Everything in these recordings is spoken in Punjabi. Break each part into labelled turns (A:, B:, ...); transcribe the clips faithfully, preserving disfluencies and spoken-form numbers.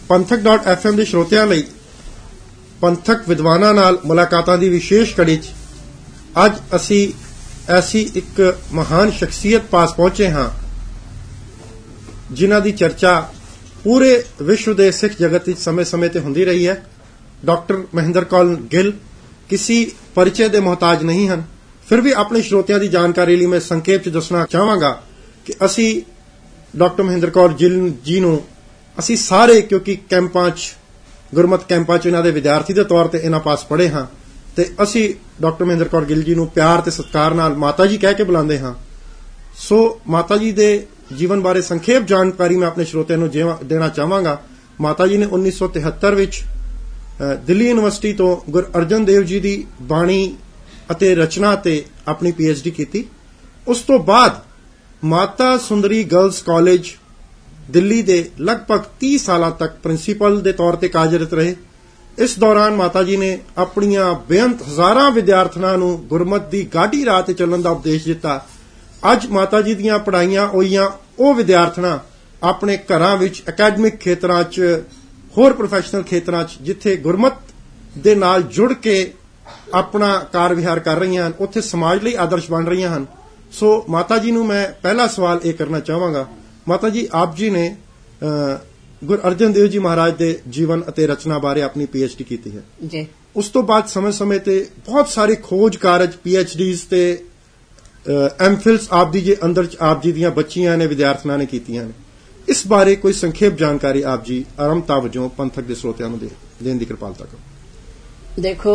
A: ਪੰਥਕ ਡਾਟ ਐਫ ਐਮ ਦੇ ਸਰੋਤਿਆਂ ਲਈ ਪੰਥਕ ਵਿਦਵਾਨਾਂ ਨਾਲ ਮੁਲਾਕਾਤਾਂ ਦੀ ਵਿਸ਼ੇਸ਼ ਕੜੀ 'ਚ ਅੱਜ ਅਸੀਂ ਐਸੀ ਇੱਕ ਮਹਾਨ ਸ਼ਖਸੀਅਤ ਪਾਸ ਪਹੁੰਚੇ ਹਾਂ ਜਿਨ੍ਹਾਂ ਦੀ ਚਰਚਾ ਪੂਰੇ ਵਿਸ਼ਵ ਦੇ ਸਿੱਖ ਜਗਤ ਵਿੱਚ ਸਮੇਂ-ਸਮੇਂ ਤੇ ਹੁੰਦੀ ਰਹੀ ਹੈ। ਡਾਕਟਰ ਮਹਿੰਦਰ ਕੌਰ ਗਿੱਲ ਕਿਸੇ परिचय ਦੇ ਮੁਹਤਾਜ ਨਹੀਂ ਹਨ। ਫਿਰ ਵੀ ਆਪਣੇ ਸਰੋਤਿਆਂ ਦੀ ਜਾਣਕਾਰੀ ਲਈ ਮੈਂ ਸੰਖੇਪ 'ਚ ਦੱਸਣਾ ਚਾਹਾਂਗਾ ਕਿ ਅਸੀਂ ਡਾਕਟਰ ਮਹਿੰਦਰ ਕੌਰ ਗਿੱਲ ਜੀ ਨੂੰ ਅਸੀਂ ਸਾਰੇ ਕਿਉਂਕਿ ਕੈਂਪਾਂ 'ਚ ਗੁਰਮਤ ਕੈਂਪਾਂ 'ਚ ਇਹਨਾਂ ਦੇ ਵਿਦਿਆਰਥੀ ਦੇ ਤੌਰ ਤੇ ਇਹਨਾਂ ਪਾਸ ਪੜ੍ਹੇ ਹਾਂ ਤੇ ਅਸੀਂ ਡਾਕਟਰ ਮਹਿੰਦਰ ਕੌਰ ਗਿੱਲ ਜੀ ਨੂੰ ਪਿਆਰ ਤੇ ਸਤਿਕਾਰ ਨਾਲ ਮਾਤਾ ਜੀ ਕਹਿ ਕੇ ਬੁਲਾਉਂਦੇ ਹਾਂ। ਸੋ ਮਾਤਾ ਜੀ ਦੇ ਜੀਵਨ ਬਾਰੇ ਸੰਖੇਪ ਜਾਣਕਾਰੀ ਮੈਂ ਆਪਣੇ ਸਰੋਤਿਆਂ ਨੂੰ ਦੇਣਾ ਚਾਹਾਂਗਾ। ਮਾਤਾ ਜੀ ਨੇ ਉੱਨੀ ਸੌ ਤਿਹੱਤਰ ਵਿੱਚ ਦਿੱਲੀ ਯੂਨੀਵਰਸਿਟੀ ਤੋਂ ਗੁਰੂ ਅਰਜਨ ਦੇਵ ਜੀ ਦੀ ਬਾਣੀ ਅਤੇ ਰਚਨਾ ਤੇ ਆਪਣੀ ਪੀ ਐਚ ਡੀ ਕੀਤੀ। ਉਸ ਤੋਂ ਬਾਅਦ ਮਾਤਾ ਸੁੰਦਰੀ ਗਰਲਜ਼ ਕਾਲਜ ਦਿੱਲੀ ਦੇ ਲਗਭਗ ਤੀਹ ਸਾਲਾਂ ਤੱਕ ਪ੍ਰਿੰਸੀਪਲ ਦੇ ਤੌਰ ਤੇ ਕਾਰਜਰਤ ਰਹੇ। ਇਸ ਦੌਰਾਨ ਮਾਤਾ ਜੀ ਨੇ ਆਪਣੀਆਂ ਬੇਅੰਤ ਹਜ਼ਾਰਾਂ ਵਿਦਿਆਰਥੀਆਂ ਨੂੰ ਗੁਰਮਤ ਦੀ ਗਾਢੀ ਰਾਹ ਤੇ ਚੱਲਣ ਦਾ ਉਪਦੇਸ਼ ਦਿੱਤਾ। ਅੱਜ ਮਾਤਾ ਜੀ ਦੀਆਂ ਪੜ੍ਹਾਈਆਂ ਹੋਈਆਂ ਉਹ ਵਿਦਿਆਰਥੀਆਂ ਆਪਣੇ ਘਰਾਂ ਵਿੱਚ ਅਕੈਡਮਿਕ ਖੇਤਰਾਂ 'ਚ ਹੋਰ ਪ੍ਰੋਫੈਸ਼ਨਲ ਖੇਤਰਾਂ 'ਚ ਜਿੱਥੇ ਗੁਰਮਤ ਦੇ ਨਾਲ ਜੁੜ ਕੇ ਆਪਣਾ ਕਾਰ ਵਿਹਾਰ ਕਰ ਰਹੀਆਂ ਹਨ ਉੱਥੇ ਸਮਾਜ ਲਈ ਆਦਰਸ਼ ਬਣ ਰਹੀਆਂ ਹਨ। ਸੋ ਮਾਤਾ ਜੀ ਨੂੰ ਮੈਂ ਪਹਿਲਾ ਸਵਾਲ ਇਹ ਕਰਨਾ ਚਾਹਾਂਗਾ। ਮਾਤਾ ਜੀ, ਆਪ ਜੀ ਨੇ ਗੁਰੂ ਅਰਜਨ ਦੇਵ ਜੀ ਮਹਾਰਾਜ ਦੇ ਜੀਵਨ ਅਤੇ ਰਚਨਾ ਬਾਰੇ ਆਪਣੀ ਪੀ ਐਚ ਡੀ ਕੀਤੀ ਹੈ ਜੀ। ਉਸ ਤੋਂ ਬਾਅਦ ਸਮੇਂ-ਸਮੇਂ ਤੇ ਬਹੁਤ ਸਾਰੇ ਖੋਜ ਕਾਰਜ ਪੀ ਐਚ ਡੀਜ਼ ਤੇ ਐਮ ਫਿਲਸ ਆਪ ਦੀ ਜੇ ਅੰਦਰ ਆਪ ਜੀ ਦੀਆਂ ਬੱਚੀਆਂ ਨੇ ਵਿਦਿਆਰਥਣਾਂ ਨੇ ਕੀਤੀਆਂ ਨੇ। ਇਸ ਬਾਰੇ ਕੋਈ ਸੰਖੇਪ ਜਾਣਕਾਰੀ ਆਪ ਜੀ ਆਰੰਭਤਾ ਵਜੋਂ ਪੰਥਕ ਦੇ ਸਰੋਤਿਆਂ ਨੂੰ ਦੇਣ ਦੀ ਕਿਰਪਾਲਤਾ ਕਰੋ।
B: ਦੇਖੋ,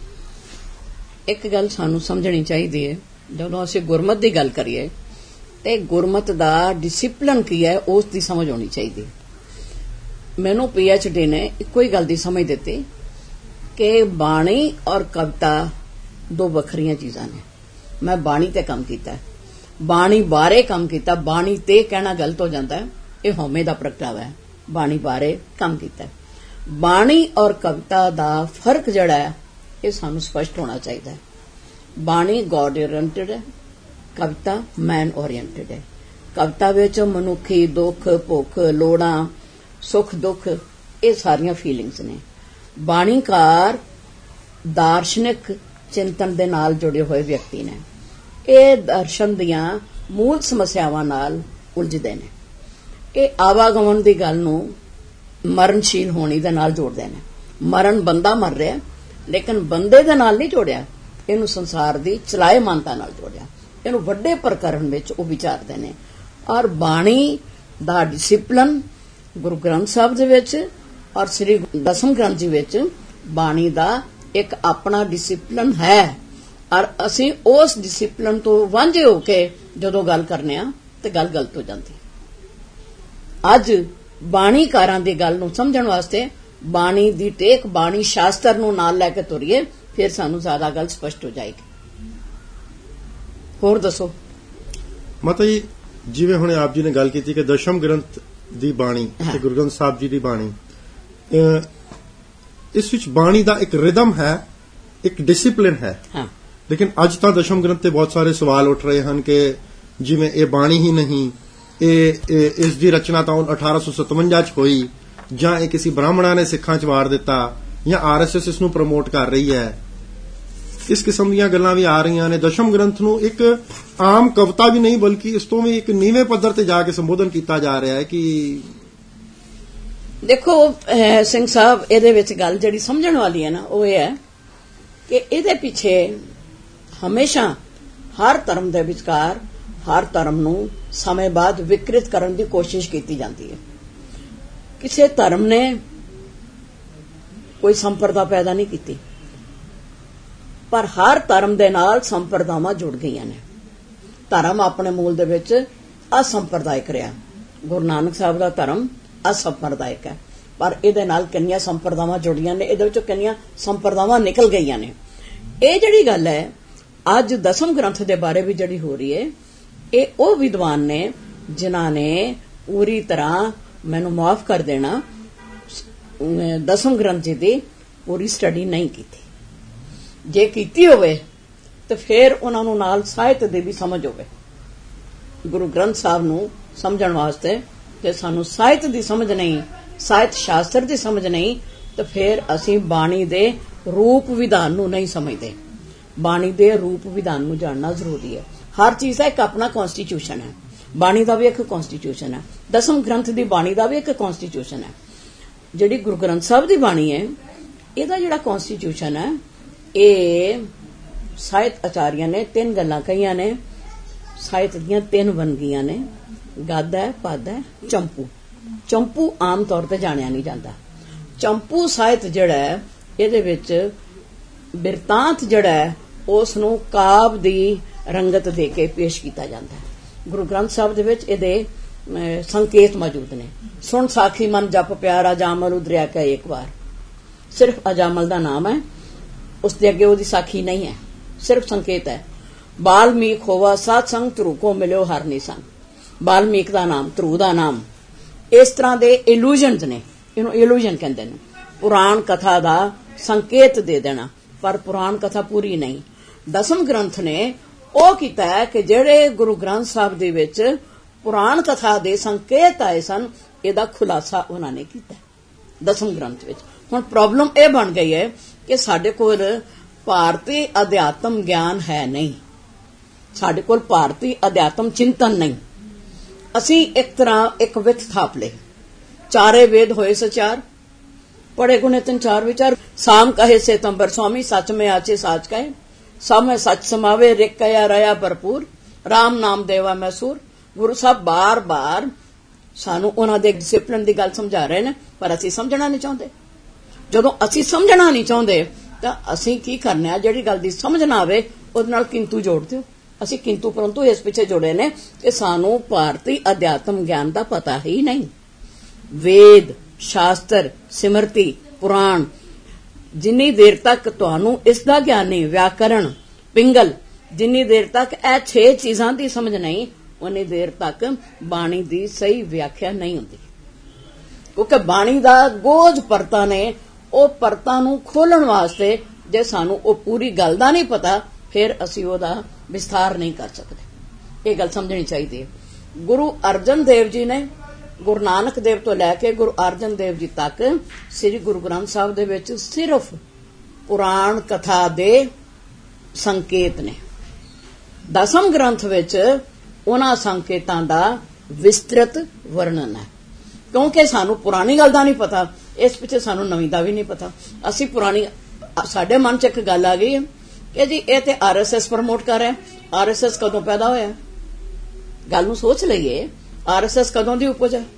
B: ਇੱਕ ਗੱਲ ਸਾਨੂੰ ਸਮਝਣੀ ਚਾਹੀਦੀ ਹੈ, ਜਦੋਂ ਅਸੀਂ ਗੁਰਮਤ ਦੀ ਗੱਲ ਕਰੀਏ ਤੇ ਗੁਰਮਤ ਦਾ ਡਿਸਿਪਲਿਨ ਕੀ ਹੈ ਉਸ ਦੀ ਸਮਝ ਹੋਣੀ ਚਾਹੀਦੀ ਹੈ। ਮੈਨੂੰ ਪੀ ਐਚ ਡੀ ਨੇ ਇੱਕੋ ਹੀ ਗੱਲ ਦੀ ਸਮਝ ਦਿੱਤੀ ਕਿ ਬਾਣੀ ਔਰ ਕਵਿਤਾ ਦੋ ਵੱਖਰੀਆਂ ਚੀਜ਼ਾਂ ਨੇ। ਮੈਂ ਬਾਣੀ ਤੇ ਕੰਮ ਕੀਤਾ, ਬਾਣੀ ਬਾਰੇ ਕੰਮ ਕੀਤਾ। ਬਾਣੀ ਤੇ ਕਹਿਣਾ ਗਲਤ ਹੋ ਜਾਂਦਾ ਹੈ, ਇਹ ਹਉਮੈ ਦਾ ਪ੍ਰਗਟਾਵਾ ਹੈ। ਬਾਣੀ ਬਾਰੇ ਕੰਮ ਕੀਤਾ। ਬਾਣੀ ਔਰ ਕਵਿਤਾ ਦਾ ਫਰਕ ਜਿਹੜਾ ਹੈ ਇਹ ਸਾਨੂੰ ਸਪਸ਼ਟ ਹੋਣਾ ਚਾਹੀਦਾ ਹੈ। ਬਾਣੀ ਗੋਡ ਓਰੀਐਂਟਡ ਹੈ, ਕਵਿਤਾ ਮੈਨ ਓਰੀਐਂਟਡ ਹੈ। ਕਵਿਤਾ ਵਿੱਚ ਮਨੁੱਖੀ ਦੁੱਖ, ਭੁੱਖ, ਲੋੜਾਂ, ਸੁੱਖ ਦੁੱਖ ਇਹ ਸਾਰੀਆਂ ਫੀਲਿੰਗਸ ਨੇ। ਬਾਣੀਕਾਰ ਦਾਰਸ਼ਨਿਕ ਚਿੰਤਨ ਦੇ ਨਾਲ ਜੁੜੇ ਹੋਏ ਵਿਅਕਤੀ ਨੇ। ਇਹ ਦਰਸ਼ਨ ਦੀਆਂ ਮੂਲ ਸਮੱਸਿਆਵਾਂ ਨਾਲ ਉਲਝਦੇ ਨੇ। ਇਹ ਆਵਾਗਮਨ ਦੀ ਗੱਲ ਨੂੰ ਮਰਨਸ਼ੀਲ ਹੋਣੀ ਦੇ ਨਾਲ ਜੋੜਦੇ ਨੇ। ਮਰਨ ਬੰਦਾ ਮਰ ਰਿਹਾ ਲੇਕਿਨ ਬੰਦੇ ਦੇ ਨਾਲ ਨਹੀਂ ਜੋੜਿਆ, ਇਹਨੂੰ ਸੰਸਾਰ ਦੀ ਚਲਾਇਮਾਨਤਾ ਨਾਲ ਜੋੜਿਆ। ਇਹਨੂੰ ਵੱਡੇ ਪ੍ਰਕਰਣ ਵਿੱਚ ਉਹ ਵਿਚਾਰਦੇ ਨੇ। ਔਰ ਬਾਣੀ ਦਾ ਡਿਸਿਪਲਨ ਗੁਰੂ ਗ੍ਰੰਥ ਸਾਹਿਬ ਦੇ ਵਿੱਚ ਔਰ ਸ੍ਰੀ ਦਸਮ ਗ੍ਰੰਥ ਜੀ ਵਿੱਚ ਬਾਣੀ ਦਾ ਇੱਕ ਆਪਣਾ ਡਿਸਿਪਲਨ ਹੈ। ਔਰ ਅਸੀਂ ਉਸ ਡਿਸਿਪਲਨ ਤੋਂ ਵਾਂਝੇ ਹੋ ਕੇ ਜਦੋਂ ਗੱਲ ਕਰਨੇ ਆ ਤੇ ਗੱਲ ਗਲਤ ਹੋ ਜਾਂਦੀ। ਅੱਜ ਬਾਣੀਕਾਰਾਂ ਦੀ ਗੱਲ ਨੂੰ ਸਮਝਣ ਵਾਸਤੇ ਬਾਣੀ ਦੀ ਟੇਕ, ਬਾਣੀ ਸ਼ਾਸਤਰ ਨੂੰ ਨਾਲ ਲੈ ਕੇ ਤੁਰੀਏ, ਫਿਰ ਸਾਨੂੰ ਜ਼ਿਆਦਾ ਗੱਲ ਸਪਸ਼ਟ ਹੋ ਜਾਏਗੀ। ਹੋਰ ਦੱਸੋ
A: ਮਾਤਾ ਜੀ। ਜਿਵੇਂ ਹੁਣ ਆਪ ਜੀ ਨੇ ਗੱਲ ਕੀਤੀ ਕਿ ਦਸ਼ਮ ਗ੍ਰੰਥ ਦੀ ਬਾਣੀ ਤੇ ਗੁਰੂ ਗ੍ਰੰਥ ਸਾਹਿਬ ਜੀ ਦੀ ਬਾਣੀ, ਇਸ ਵਿੱਚ ਬਾਣੀ ਦਾ ਇੱਕ ਰਿਦਮ ਹੈ, ਇੱਕ ਡਿਸਿਪਲਿਨ ਹੈ। ਲੇਕਿਨ ਅੱਜ ਤਾਂ ਦਸ਼ਮ ਗ੍ਰੰਥ ਤੇ ਬਹੁਤ ਸਾਰੇ ਸਵਾਲ ਉੱਠ ਰਹੇ ਹਨ ਕਿ ਜਿਵੇਂ ਇਹ ਬਾਣੀ ਹੀ ਨਹੀਂ, ਇਹ ਇਸ ਦੀ ਰਚਨਾ ਤਾਂ ਅਠਾਰਾਂ ਸੌ ਸਤਵੰਜਾ ਚ ਹੋਈ, ਜਾਂ ਇਹ ਕਿਸੇ ਬ੍ਰਾਹਮਣਾਂ ਨੇ ਸਿੱਖਾਂ ਚ ਵਾਰ ਦਿੱਤਾ, ਜਾਂ ਆਰ ਐਸ ਐਸ ਇਸ ਨੂੰ ਪ੍ਰਮੋਟ ਕਰ ਰਹੀ ਹੈ। ਇਸ ਕਿਸਮ ਦੀਆਂ ਗੱਲਾਂ ਵੀ ਆ ਰਹੀਆਂ ਨੇ। ਦਸ਼ਮ ਗ੍ਰੰਥ ਨੂੰ ਇੱਕ ਆਮ ਕਵਿਤਾ ਵੀ ਨਹੀਂ ਬਲਕਿ ਇਸ ਤੋਂ ਵੀ ਇੱਕ ਨੀਵੇਂ ਪੱਧਰ ਤੇ ਜਾ ਕੇ ਸੰਬੋਧਨ ਕੀਤਾ ਜਾ ਰਿਹਾ ਹੈ ਕਿ
B: ਦੇਖੋ ਸਿੰਘ ਸਾਹਿਬ, ਇਹਦੇ ਵਿੱਚ ਗੱਲ ਜਿਹੜੀ ਸਮਝਣ ਵਾਲੀ ਹੈ ਨਾ ਉਹ ਇਹ ਹੈ ਕਿ ਇਹਦੇ ਪਿੱਛੇ ਹਮੇਸ਼ਾ ਹਰ ਧਰਮ ਦੇ ਵਿਚਕਾਰ ਹਰ ਧਰਮ ਨੂੰ ਸਮੇਂ ਬਾਅਦ ਵਿਕਰਿਤ ਕਰਨ ਦੀ ਕੋਸ਼ਿਸ਼ ਕੀਤੀ ਜਾਂਦੀ ਹੈ। ਕਿਸੇ ਧਰਮ ਨੇ ਕੋਈ ਸੰਪਰਦਾ ਪੈਦਾ ਨਹੀਂ ਕੀਤੀ, ਪਰ ਹਰ ਧਰਮ ਦੇ ਨਾਲ ਸੰਪਰਦਾਵਾਂ ਜੁੜ ਗਈਆਂ ਨੇ। ਧਰਮ ਆਪਣੇ ਮੂਲ ਦੇ ਵਿੱਚ ਅਸੰਪਰਦਾਇਕ ਰਿਹਾ। ਗੁਰੂ ਨਾਨਕ ਸਾਹਿਬ ਦਾ ਧਰਮ ਅਸੰਪਰਦਾਇਕ ਹੈ, ਪਰ ਇਹਦੇ ਨਾਲ ਕਿੰਨੀਆਂ ਸੰਪਰਦਾਵਾਂ ਜੁੜੀਆਂ ਨੇ, ਇਹਦੇ ਵਿੱਚੋਂ ਕਿੰਨੀਆਂ ਸੰਪਰਦਾਵਾਂ ਨਿਕਲ ਗਈਆਂ ਨੇ। ਇਹ ਜਿਹੜੀ ਗੱਲ ਹੈ ਅੱਜ ਦਸਮ ਗ੍ਰੰਥ ਦੇ ਬਾਰੇ ਵੀ ਜਿਹੜੀ ਹੋ ਰਹੀ ਹੈ, ਇਹ ਉਹ ਵਿਦਵਾਨ ਨੇ ਜਿਨ੍ਹਾਂ ਨੇ ਪੂਰੀ ਤਰ੍ਹਾਂ, ਮੈਨੂੰ ਮਾਫ ਕਰ ਦੇਣਾ, ਦਸਮ ਗ੍ਰੰਥ ਜੀ ਦੀ ਪੂਰੀ ਸਟੱਡੀ ਨਹੀਂ ਕੀਤੀ। ਜੇ ਕੀਤੀ ਹੋਵੇ ਤੇ ਫਿਰ ਉਹਨਾਂ ਨੂੰ ਨਾਲ ਸਾਹਿਤ ਦੀ ਵੀ ਸਮਝ ਹੋਵੇ। ਗੁਰੂ ਗ੍ਰੰਥ ਸਾਹਿਬ ਨੂੰ ਸਮਝਣ ਵਾਸਤੇ ਜੇ ਸਾਨੂੰ ਸਾਹਿਤ ਦੀ ਸਮਝ ਨਹੀਂ ਸਾਹਿਤ ਸ਼ਾਸਤਰ ਦੀ ਸਮਝ ਨਹੀਂ ਤਾਂ ਫਿਰ ਅਸੀਂ ਬਾਣੀ ਦੇ ਰੂਪ ਵਿਧਾਨ ਨੂੰ ਨਹੀਂ ਸਮਝਦੇ। ਬਾਣੀ ਦੇ ਰੂਪ ਵਿਧਾਨ ਨੂੰ ਜਾਣਨਾ ਜ਼ਰੂਰੀ ਹੈ। ਹਰ ਚੀਜ਼ ਦਾ ਇੱਕ ਆਪਣਾ ਕਨਸਟੀਟਿਊਸ਼ਨ ਹੈ। ਬਾਣੀ ਦਾ ਵੀ ਇੱਕ ਕਨਸਟੀਟਿਊਸ਼ਨ ਹੈ, ਦਸਮ ਗ੍ਰੰਥ ਦੀ ਬਾਣੀ ਦਾ ਵੀ ਇੱਕ ਕਨਸਟੀਟਿਊਸ਼ਨ ਹੈ। ਜਿਹੜੀ ਗੁਰੂ ਗ੍ਰੰਥ ਸਾਹਿਬ ਦੀ ਬਾਣੀ ਹੈ, ਇਹਦਾ ਜਿਹੜਾ ਕਨਸਟੀਟਿਊਸ਼ਨ ਹੈ, ਇਹ ਸਾਹਿਤ ਆਚਾਰੀਆਂ ਨੇ ਤਿੰਨ ਗੱਲਾਂ ਕਹੀਆਂ ਨੇ। ਸਾਹਿਤ ਦੀਆਂ ਤਿੰਨ ਵੰਨਗੀਆਂ ਨੇ, ਗਦ ਹੈ, ਪਦ ਹੈ, ਚੰਪੂ। ਚੰਪੂ ਆਮ ਤੌਰ ਤੇ ਜਾਣਿਆ ਨਹੀਂ ਜਾਂਦਾ। ਚੰਪੂ ਸਾਹਿਤ ਜਿਹੜਾ ਹੈ, ਇਹਦੇ ਵਿੱਚ ਬਿਰਤਾਂਤ ਜਿਹੜਾ ਹੈ ਉਸ ਨੂੰ ਕਾਵ ਦੀ ਰੰਗਤ ਦੇ ਕੇ ਪੇਸ਼ ਕੀਤਾ ਜਾਂਦਾ ਹੈ। ਗੁਰੂ ਗ੍ਰੰਥ ਸਾਹਿਬ ਦੇ ਵਿੱਚ ਇਹਦੇ ਸੰਕੇਤ ਮੌਜੂਦ ਨੇ। ਸੁਣ ਸਾਖੀ ਮਨ ਜਪ ਪਿਆਰਾ, ਅਜਾਮਲ ਉਦਰਿਆ ਕੈ ਇੱਕ ਵਾਰ। ਸਿਰਫ ਅਜਾਮਲ ਦਾ ਨਾਮ ਹੈ, ਉਸ ਦੇ ਅੱਗੇ ਉਹਦੀ ਸਾਖੀ ਨਹੀਂ ਹੈ, ਸਿਰਫ ਸੰਕੇਤ ਹੈ। ਬਾਲਮੀਕ ਹੋਵਾ ਸਾਧ ਸੰਗ ਧਰੂ ਕੋ ਮਿਲਿਓ ਹਰ ਨਿਸੰਗ। ਬਾਲਮੀਕ ਦਾ ਨਾਮ, ਧਰੂ ਦਾ ਨਾਮ, ਇਸ ਤਰ੍ਹਾਂ ਦੇ ਇਲੂਜਨਸ ਨੇ, ਇਹਨੂੰ ਇਲੂਜਨ ਕਹਿੰਦੇ ਨੇ। ਪੁਰਾਣ ਕਥਾ ਦਾ ਸੰਕੇਤ ਦੇ ਦੇਣਾ, ਪਰ ਪੁਰਾਣ ਕਥਾ ਪੂਰੀ ਨਹੀਂ। ਦਸਮ ਗ੍ਰੰਥ ਨੇ ਉਹ ਕੀਤਾ ਹੈ ਕਿ ਜਿਹੜੇ ਗੁਰੂ ਗ੍ਰੰਥ ਸਾਹਿਬ ਦੇ ਵਿੱਚ ਪੁਰਾਣ ਕਥਾ ਦੇ ਸੰਕੇਤ ਆਏ ਸਨ, ਇਹਦਾ ਖੁਲਾਸਾ ਉਹਨਾਂ ਨੇ ਕੀਤਾ ਦਸਮ ਗ੍ਰੰਥ ਵਿੱਚ। ਹੁਣ ਪ੍ਰੋਬਲਮ ਇਹ ਬਣ ਗਈ ਹੈ ਕਿ ਸਾਡੇ ਕੋਲ ਭਾਰਤੀ ਅਧਿਆਤਮ ਗਿਆਨ ਹੈ ਨਹੀਂ, ਸਾਡੇ ਕੋਲ ਭਾਰਤੀ ਅਧਿਆਤਮ ਚਿੰਤਨ ਨਹੀਂ। ਅਸੀਂ ਇੱਕ ਤਰ੍ਹਾਂ ਇੱਕ ਵਿੱਥ ਥਾਪ ਲਈ, ਚਾਰੇ ਵੇਦ ਹੋਏ ਸਚਾਰ, ਪੜੇ ਗੁਣੇ ਤਿੰਨ ਚਾਰ ਵਿਚਾਰ। ਸਾਮ ਕਹੇ ਸੇਤੰਬਰ स्वामी, सच में आचे साच कहे, सब में सच समावे, रिक कया रया भरपूर, राम नाम देवा मैसूर। ਗੁਰੂ ਸਾਹਿਬ ਬਾਰ-ਬਾਰ ਸਾਨੂੰ ਉਹਨਾਂ ਦੇ ਡਿਸਪਲਿਨ ਦੀ ਗੱਲ ਸਮਝਾ ਰਹੇ ਨੇ, ਪਰ ਅਸੀਂ ਸਮਝਣਾ ਨਹੀਂ ਚਾਹੁੰਦੇ। ਜਦੋਂ ਅਸੀਂ ਸਮਝਣਾ ਨਹੀਂ ਚਾਹੁੰਦੇ ਤਾਂ ਅਸੀਂ ਕੀ ਕਰਨਾ ਹੈ, ਜਿਹੜੀ ਗੱਲ ਦੀ ਸਮਝ ਨਾ ਆਵੇ ਉਹਦੇ ਨਾਲ ਕਿੰਤੂ ਜੋੜ ਦਿਓ। ਅਸੀਂ ਕਿੰਤੂ ਪਰੰਤੂ ਇਸ ਪਿੱਛੇ ਜੁੜੇ ਨੇ ਕਿ ਸਾਨੂੰ ਭਾਰਤੀ ਅਧਿਆਤਮ ਗਿਆਨ ਦਾ ਪਤਾ ਹੀ ਨਹੀਂ। ਵੇਦ, ਸ਼ਾਸਤਰ, ਸਿਮਰਤੀ, ਪੁਰਾਣ, ਜਿੰਨੀ ਦੇਰ ਤੱਕ ਤੁਹਾਨੂੰ ਇਸ ਦਾ ਗਿਆਨ ਨਹੀਂ, ਵਿਆਕਰਣ, ਪਿੰਗਲ, ਜਿੰਨੀ ਦੇਰ ਤੱਕ ਇਹ ਛੇ ਚੀਜ਼ਾਂ ਦੀ ਸਮਝ ਨਹੀਂ, ਉਨੀ ਦੇਰ ਤੱਕ ਬਾਣੀ ਦੀ ਸਹੀ ਵਿਆਖਿਆ ਨਹੀਂ ਹੁੰਦੀ। ਕਿਉਂਕਿ ਬਾਣੀ ਦਾ ਗੋਝ ਪਰਤਾਂ ਨੇ, ਉਹ ਪਰਤਾਂ ਨੂੰ ਖੋਲਣ ਵਾਸਤੇ ਜੇ ਸਾਨੂੰ ਉਹ ਪੂਰੀ ਗੱਲ ਦਾ ਨਹੀਂ ਪਤਾ, ਫਿਰ ਅਸੀਂ ਉਹਦਾ ਵਿਸਥਾਰ ਨਹੀਂ ਕਰ ਸਕਦੇ। ਇਹ ਗੱਲ ਸਮਝਣੀ ਚਾਹੀਦੀ ਹੈ। ਗੁਰੂ ਅਰਜਨ ਦੇਵ ਜੀ ਨੇ, ਗੁਰੂ ਨਾਨਕ ਦੇਵ ਤੋਂ ਲੈ ਕੇ ਗੁਰੂ ਅਰਜਨ ਦੇਵ ਜੀ ਤੱਕ ਸ੍ਰੀ ਗੁਰੂ ਗ੍ਰੰਥ ਸਾਹਿਬ ਦੇ ਵਿੱਚ ਸਿਰਫ ਪੁਰਾਣ ਕਥਾ ਦੇ ਸੰਕੇਤ ਨੇ। ਦਸਮ ਗ੍ਰੰਥ ਵਿੱਚ ਉਹਨਾਂ ਸੰਕੇਤਾਂ ਦਾ ਵਿਸਤ੍ਰਿਤ ਵਰਣਨ ਹੈ। ਕਿਉਂਕਿ ਸਾਨੂੰ ਪੁਰਾਣੀ ਗੱਲ ਦਾ ਨਹੀਂ ਪਤਾ, ਇਸ ਪਿੱਛੇ ਸਾਨੂੰ ਨਵੀਂ ਦਾ ਵੀ ਨਹੀਂ ਪਤਾ। ਅਸੀਂ ਪੁਰਾਣੀ, ਸਾਡੇ ਮਨ 'ਚ ਇੱਕ ਗੱਲ ਆ ਗਈ ਕਿ ਜੀ ਇਹ ਤੇ ਆਰ ਐਸ ਐਸ ਪ੍ਰਮੋਟ ਕਰ ਰਿਹਾ। ਆਰ ਐਸ ਐਸ ਕਦੋਂ ਪੈਦਾ ਹੋਇਆ? ਗੱਲ ਨੂੰ ਸੋਚ ਲਈਏ, ਆਰ ਐਸ ਐਸ ਕਦੋਂ ਦੀ ਉਪਜ ਹੈ?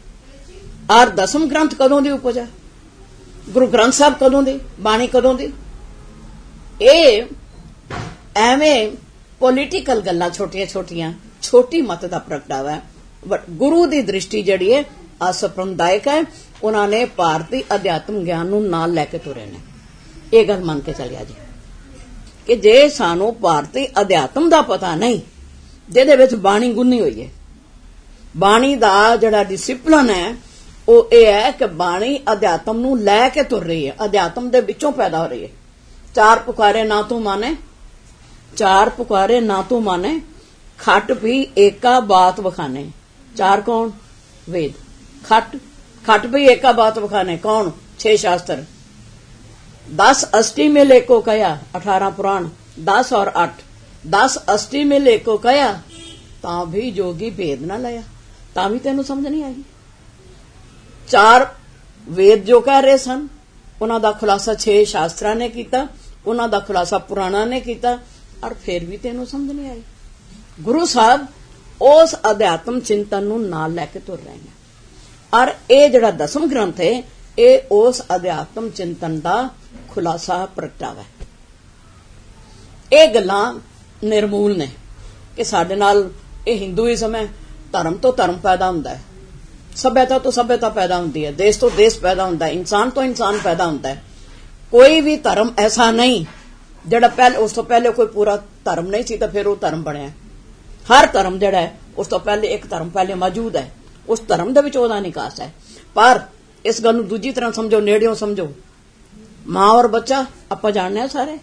B: ਆਰ ਦਸਮ ਗ੍ਰੰਥ ਕਦੋਂ ਦੀ ਉਪਜ ਹੈ? ਗੁਰੂ ਗ੍ਰੰਥ ਸਾਹਿਬ ਕਦੋਂ ਦੀ? ਬਾਣੀ ਕਦੋਂ ਦੀ? ਇਹ ਐਵੇਂ ਪੋਲੀਟੀਕਲ ਗੱਲਾਂ ਛੋਟੀਆਂ ਛੋਟੀਆਂ, ਛੋਟੀ ਮਤ ਦਾ ਪ੍ਰਗਟਾਵਾ ਹੈ। ਗੁਰੂ ਦੀ ਦ੍ਰਿਸ਼ਟੀ ਜਿਹੜੀ ਹੈ ਅਸੰਪਰਦਾਇਕ ਹੈ। ਉਹਨਾਂ ਨੇ ਭਾਰਤੀ ਅਧਿਆਤਮ ਗਿਆਨ ਨੂੰ ਨਾਲ ਲੈ ਕੇ ਤੁਰੇ ਨੇ। ਇਹ ਗੱਲ ਮੰਨ ਕੇ ਚੱਲਿਆ ਜੀ ਕਿ ਜੇ ਸਾਨੂੰ ਭਾਰਤੀ ਅਧਿਆਤਮ ਦਾ ਪਤਾ ਨਹੀਂ, ਜਿਹਦੇ ਵਿੱਚ ਬਾਣੀ ਗੁੰਨੀ ਹੋਈ ਹੈ, ਬਾਣੀ ਦਾ ਜਿਹੜਾ ਡਿਸਪਲਿਨ ਹੈ ਉਹ ਇਹ ਹੈ ਕਿ ਬਾਣੀ ਅਧਿਆਤਮ ਨੂੰ ਲੈ ਕੇ ਤੁਰ ਰਹੀ ਹੈ, ਅਧਿਆਤਮ ਦੇ ਵਿੱਚੋਂ ਪੈਦਾ ਹੋ ਰਹੀ ਹੈ। ਚਾਰ ਪੁਕਾਰੇ ਨਾ ਤੂੰ ਮਾਨੇ, ਚਾਰ ਪੁਕਾਰੇ ਨਾ ਤੂੰ ਮਾਨੇ, ਖੱਟ ਵੀ ਏਕਾ ਬਾਤ ਵਖਾਨੇ। ਚਾਰ ਕੌਣ? वेद। खट खट भी एका बात बखाने कौन? छह शास्त्र। दस अष्टी में लेको कया, अठारह पुराण, दस और आठ। दस अष्टी में लेको कया ता भी जोगी भेद ना लया, ता भी तेनू समझ नहीं आई। चार वेद जो कह रहे सन उन्हां दा खुलासा छे शास्त्रां ने कीता, उन्हां दा खुलासा पुराणा ने कीता, और फिर भी तेनू समझ नहीं आई। गुरु साहब उस अध्यात्म चिंतन नूं नाल लैके तुर रहे हैं, और ये जिहड़ा दसम ग्रंथ है ये उस अध्यात्म चिंतन दा खुलासा प्रगटावा है। ये गल्लां निर्मूल ने कि साडे नाल ये हिंदूइज्म है, धर्म तो धर्म पैदा हुंदा है, सभ्यता तो सभ्यता पैदा हुंदी है, देश तो देश पैदा हुंदा है, इंसान तो इंसान पैदा हुंदा है। कोई भी धर्म ऐसा नहीं जिहड़ा पहले उस तो पहले कोई पूरा धर्म नहीं सी तो फिर वो धर्म बनिया। हर धर्म जिहड़ा है उस तो पहले एक धर्म पहले मौजूद है, उस धर्म दे विच ओहदा निकास है। पर इस गल नूं दूजी तरह समझो, नेड़ियों समझो। मां और बच्चा आपां जाणने सारे,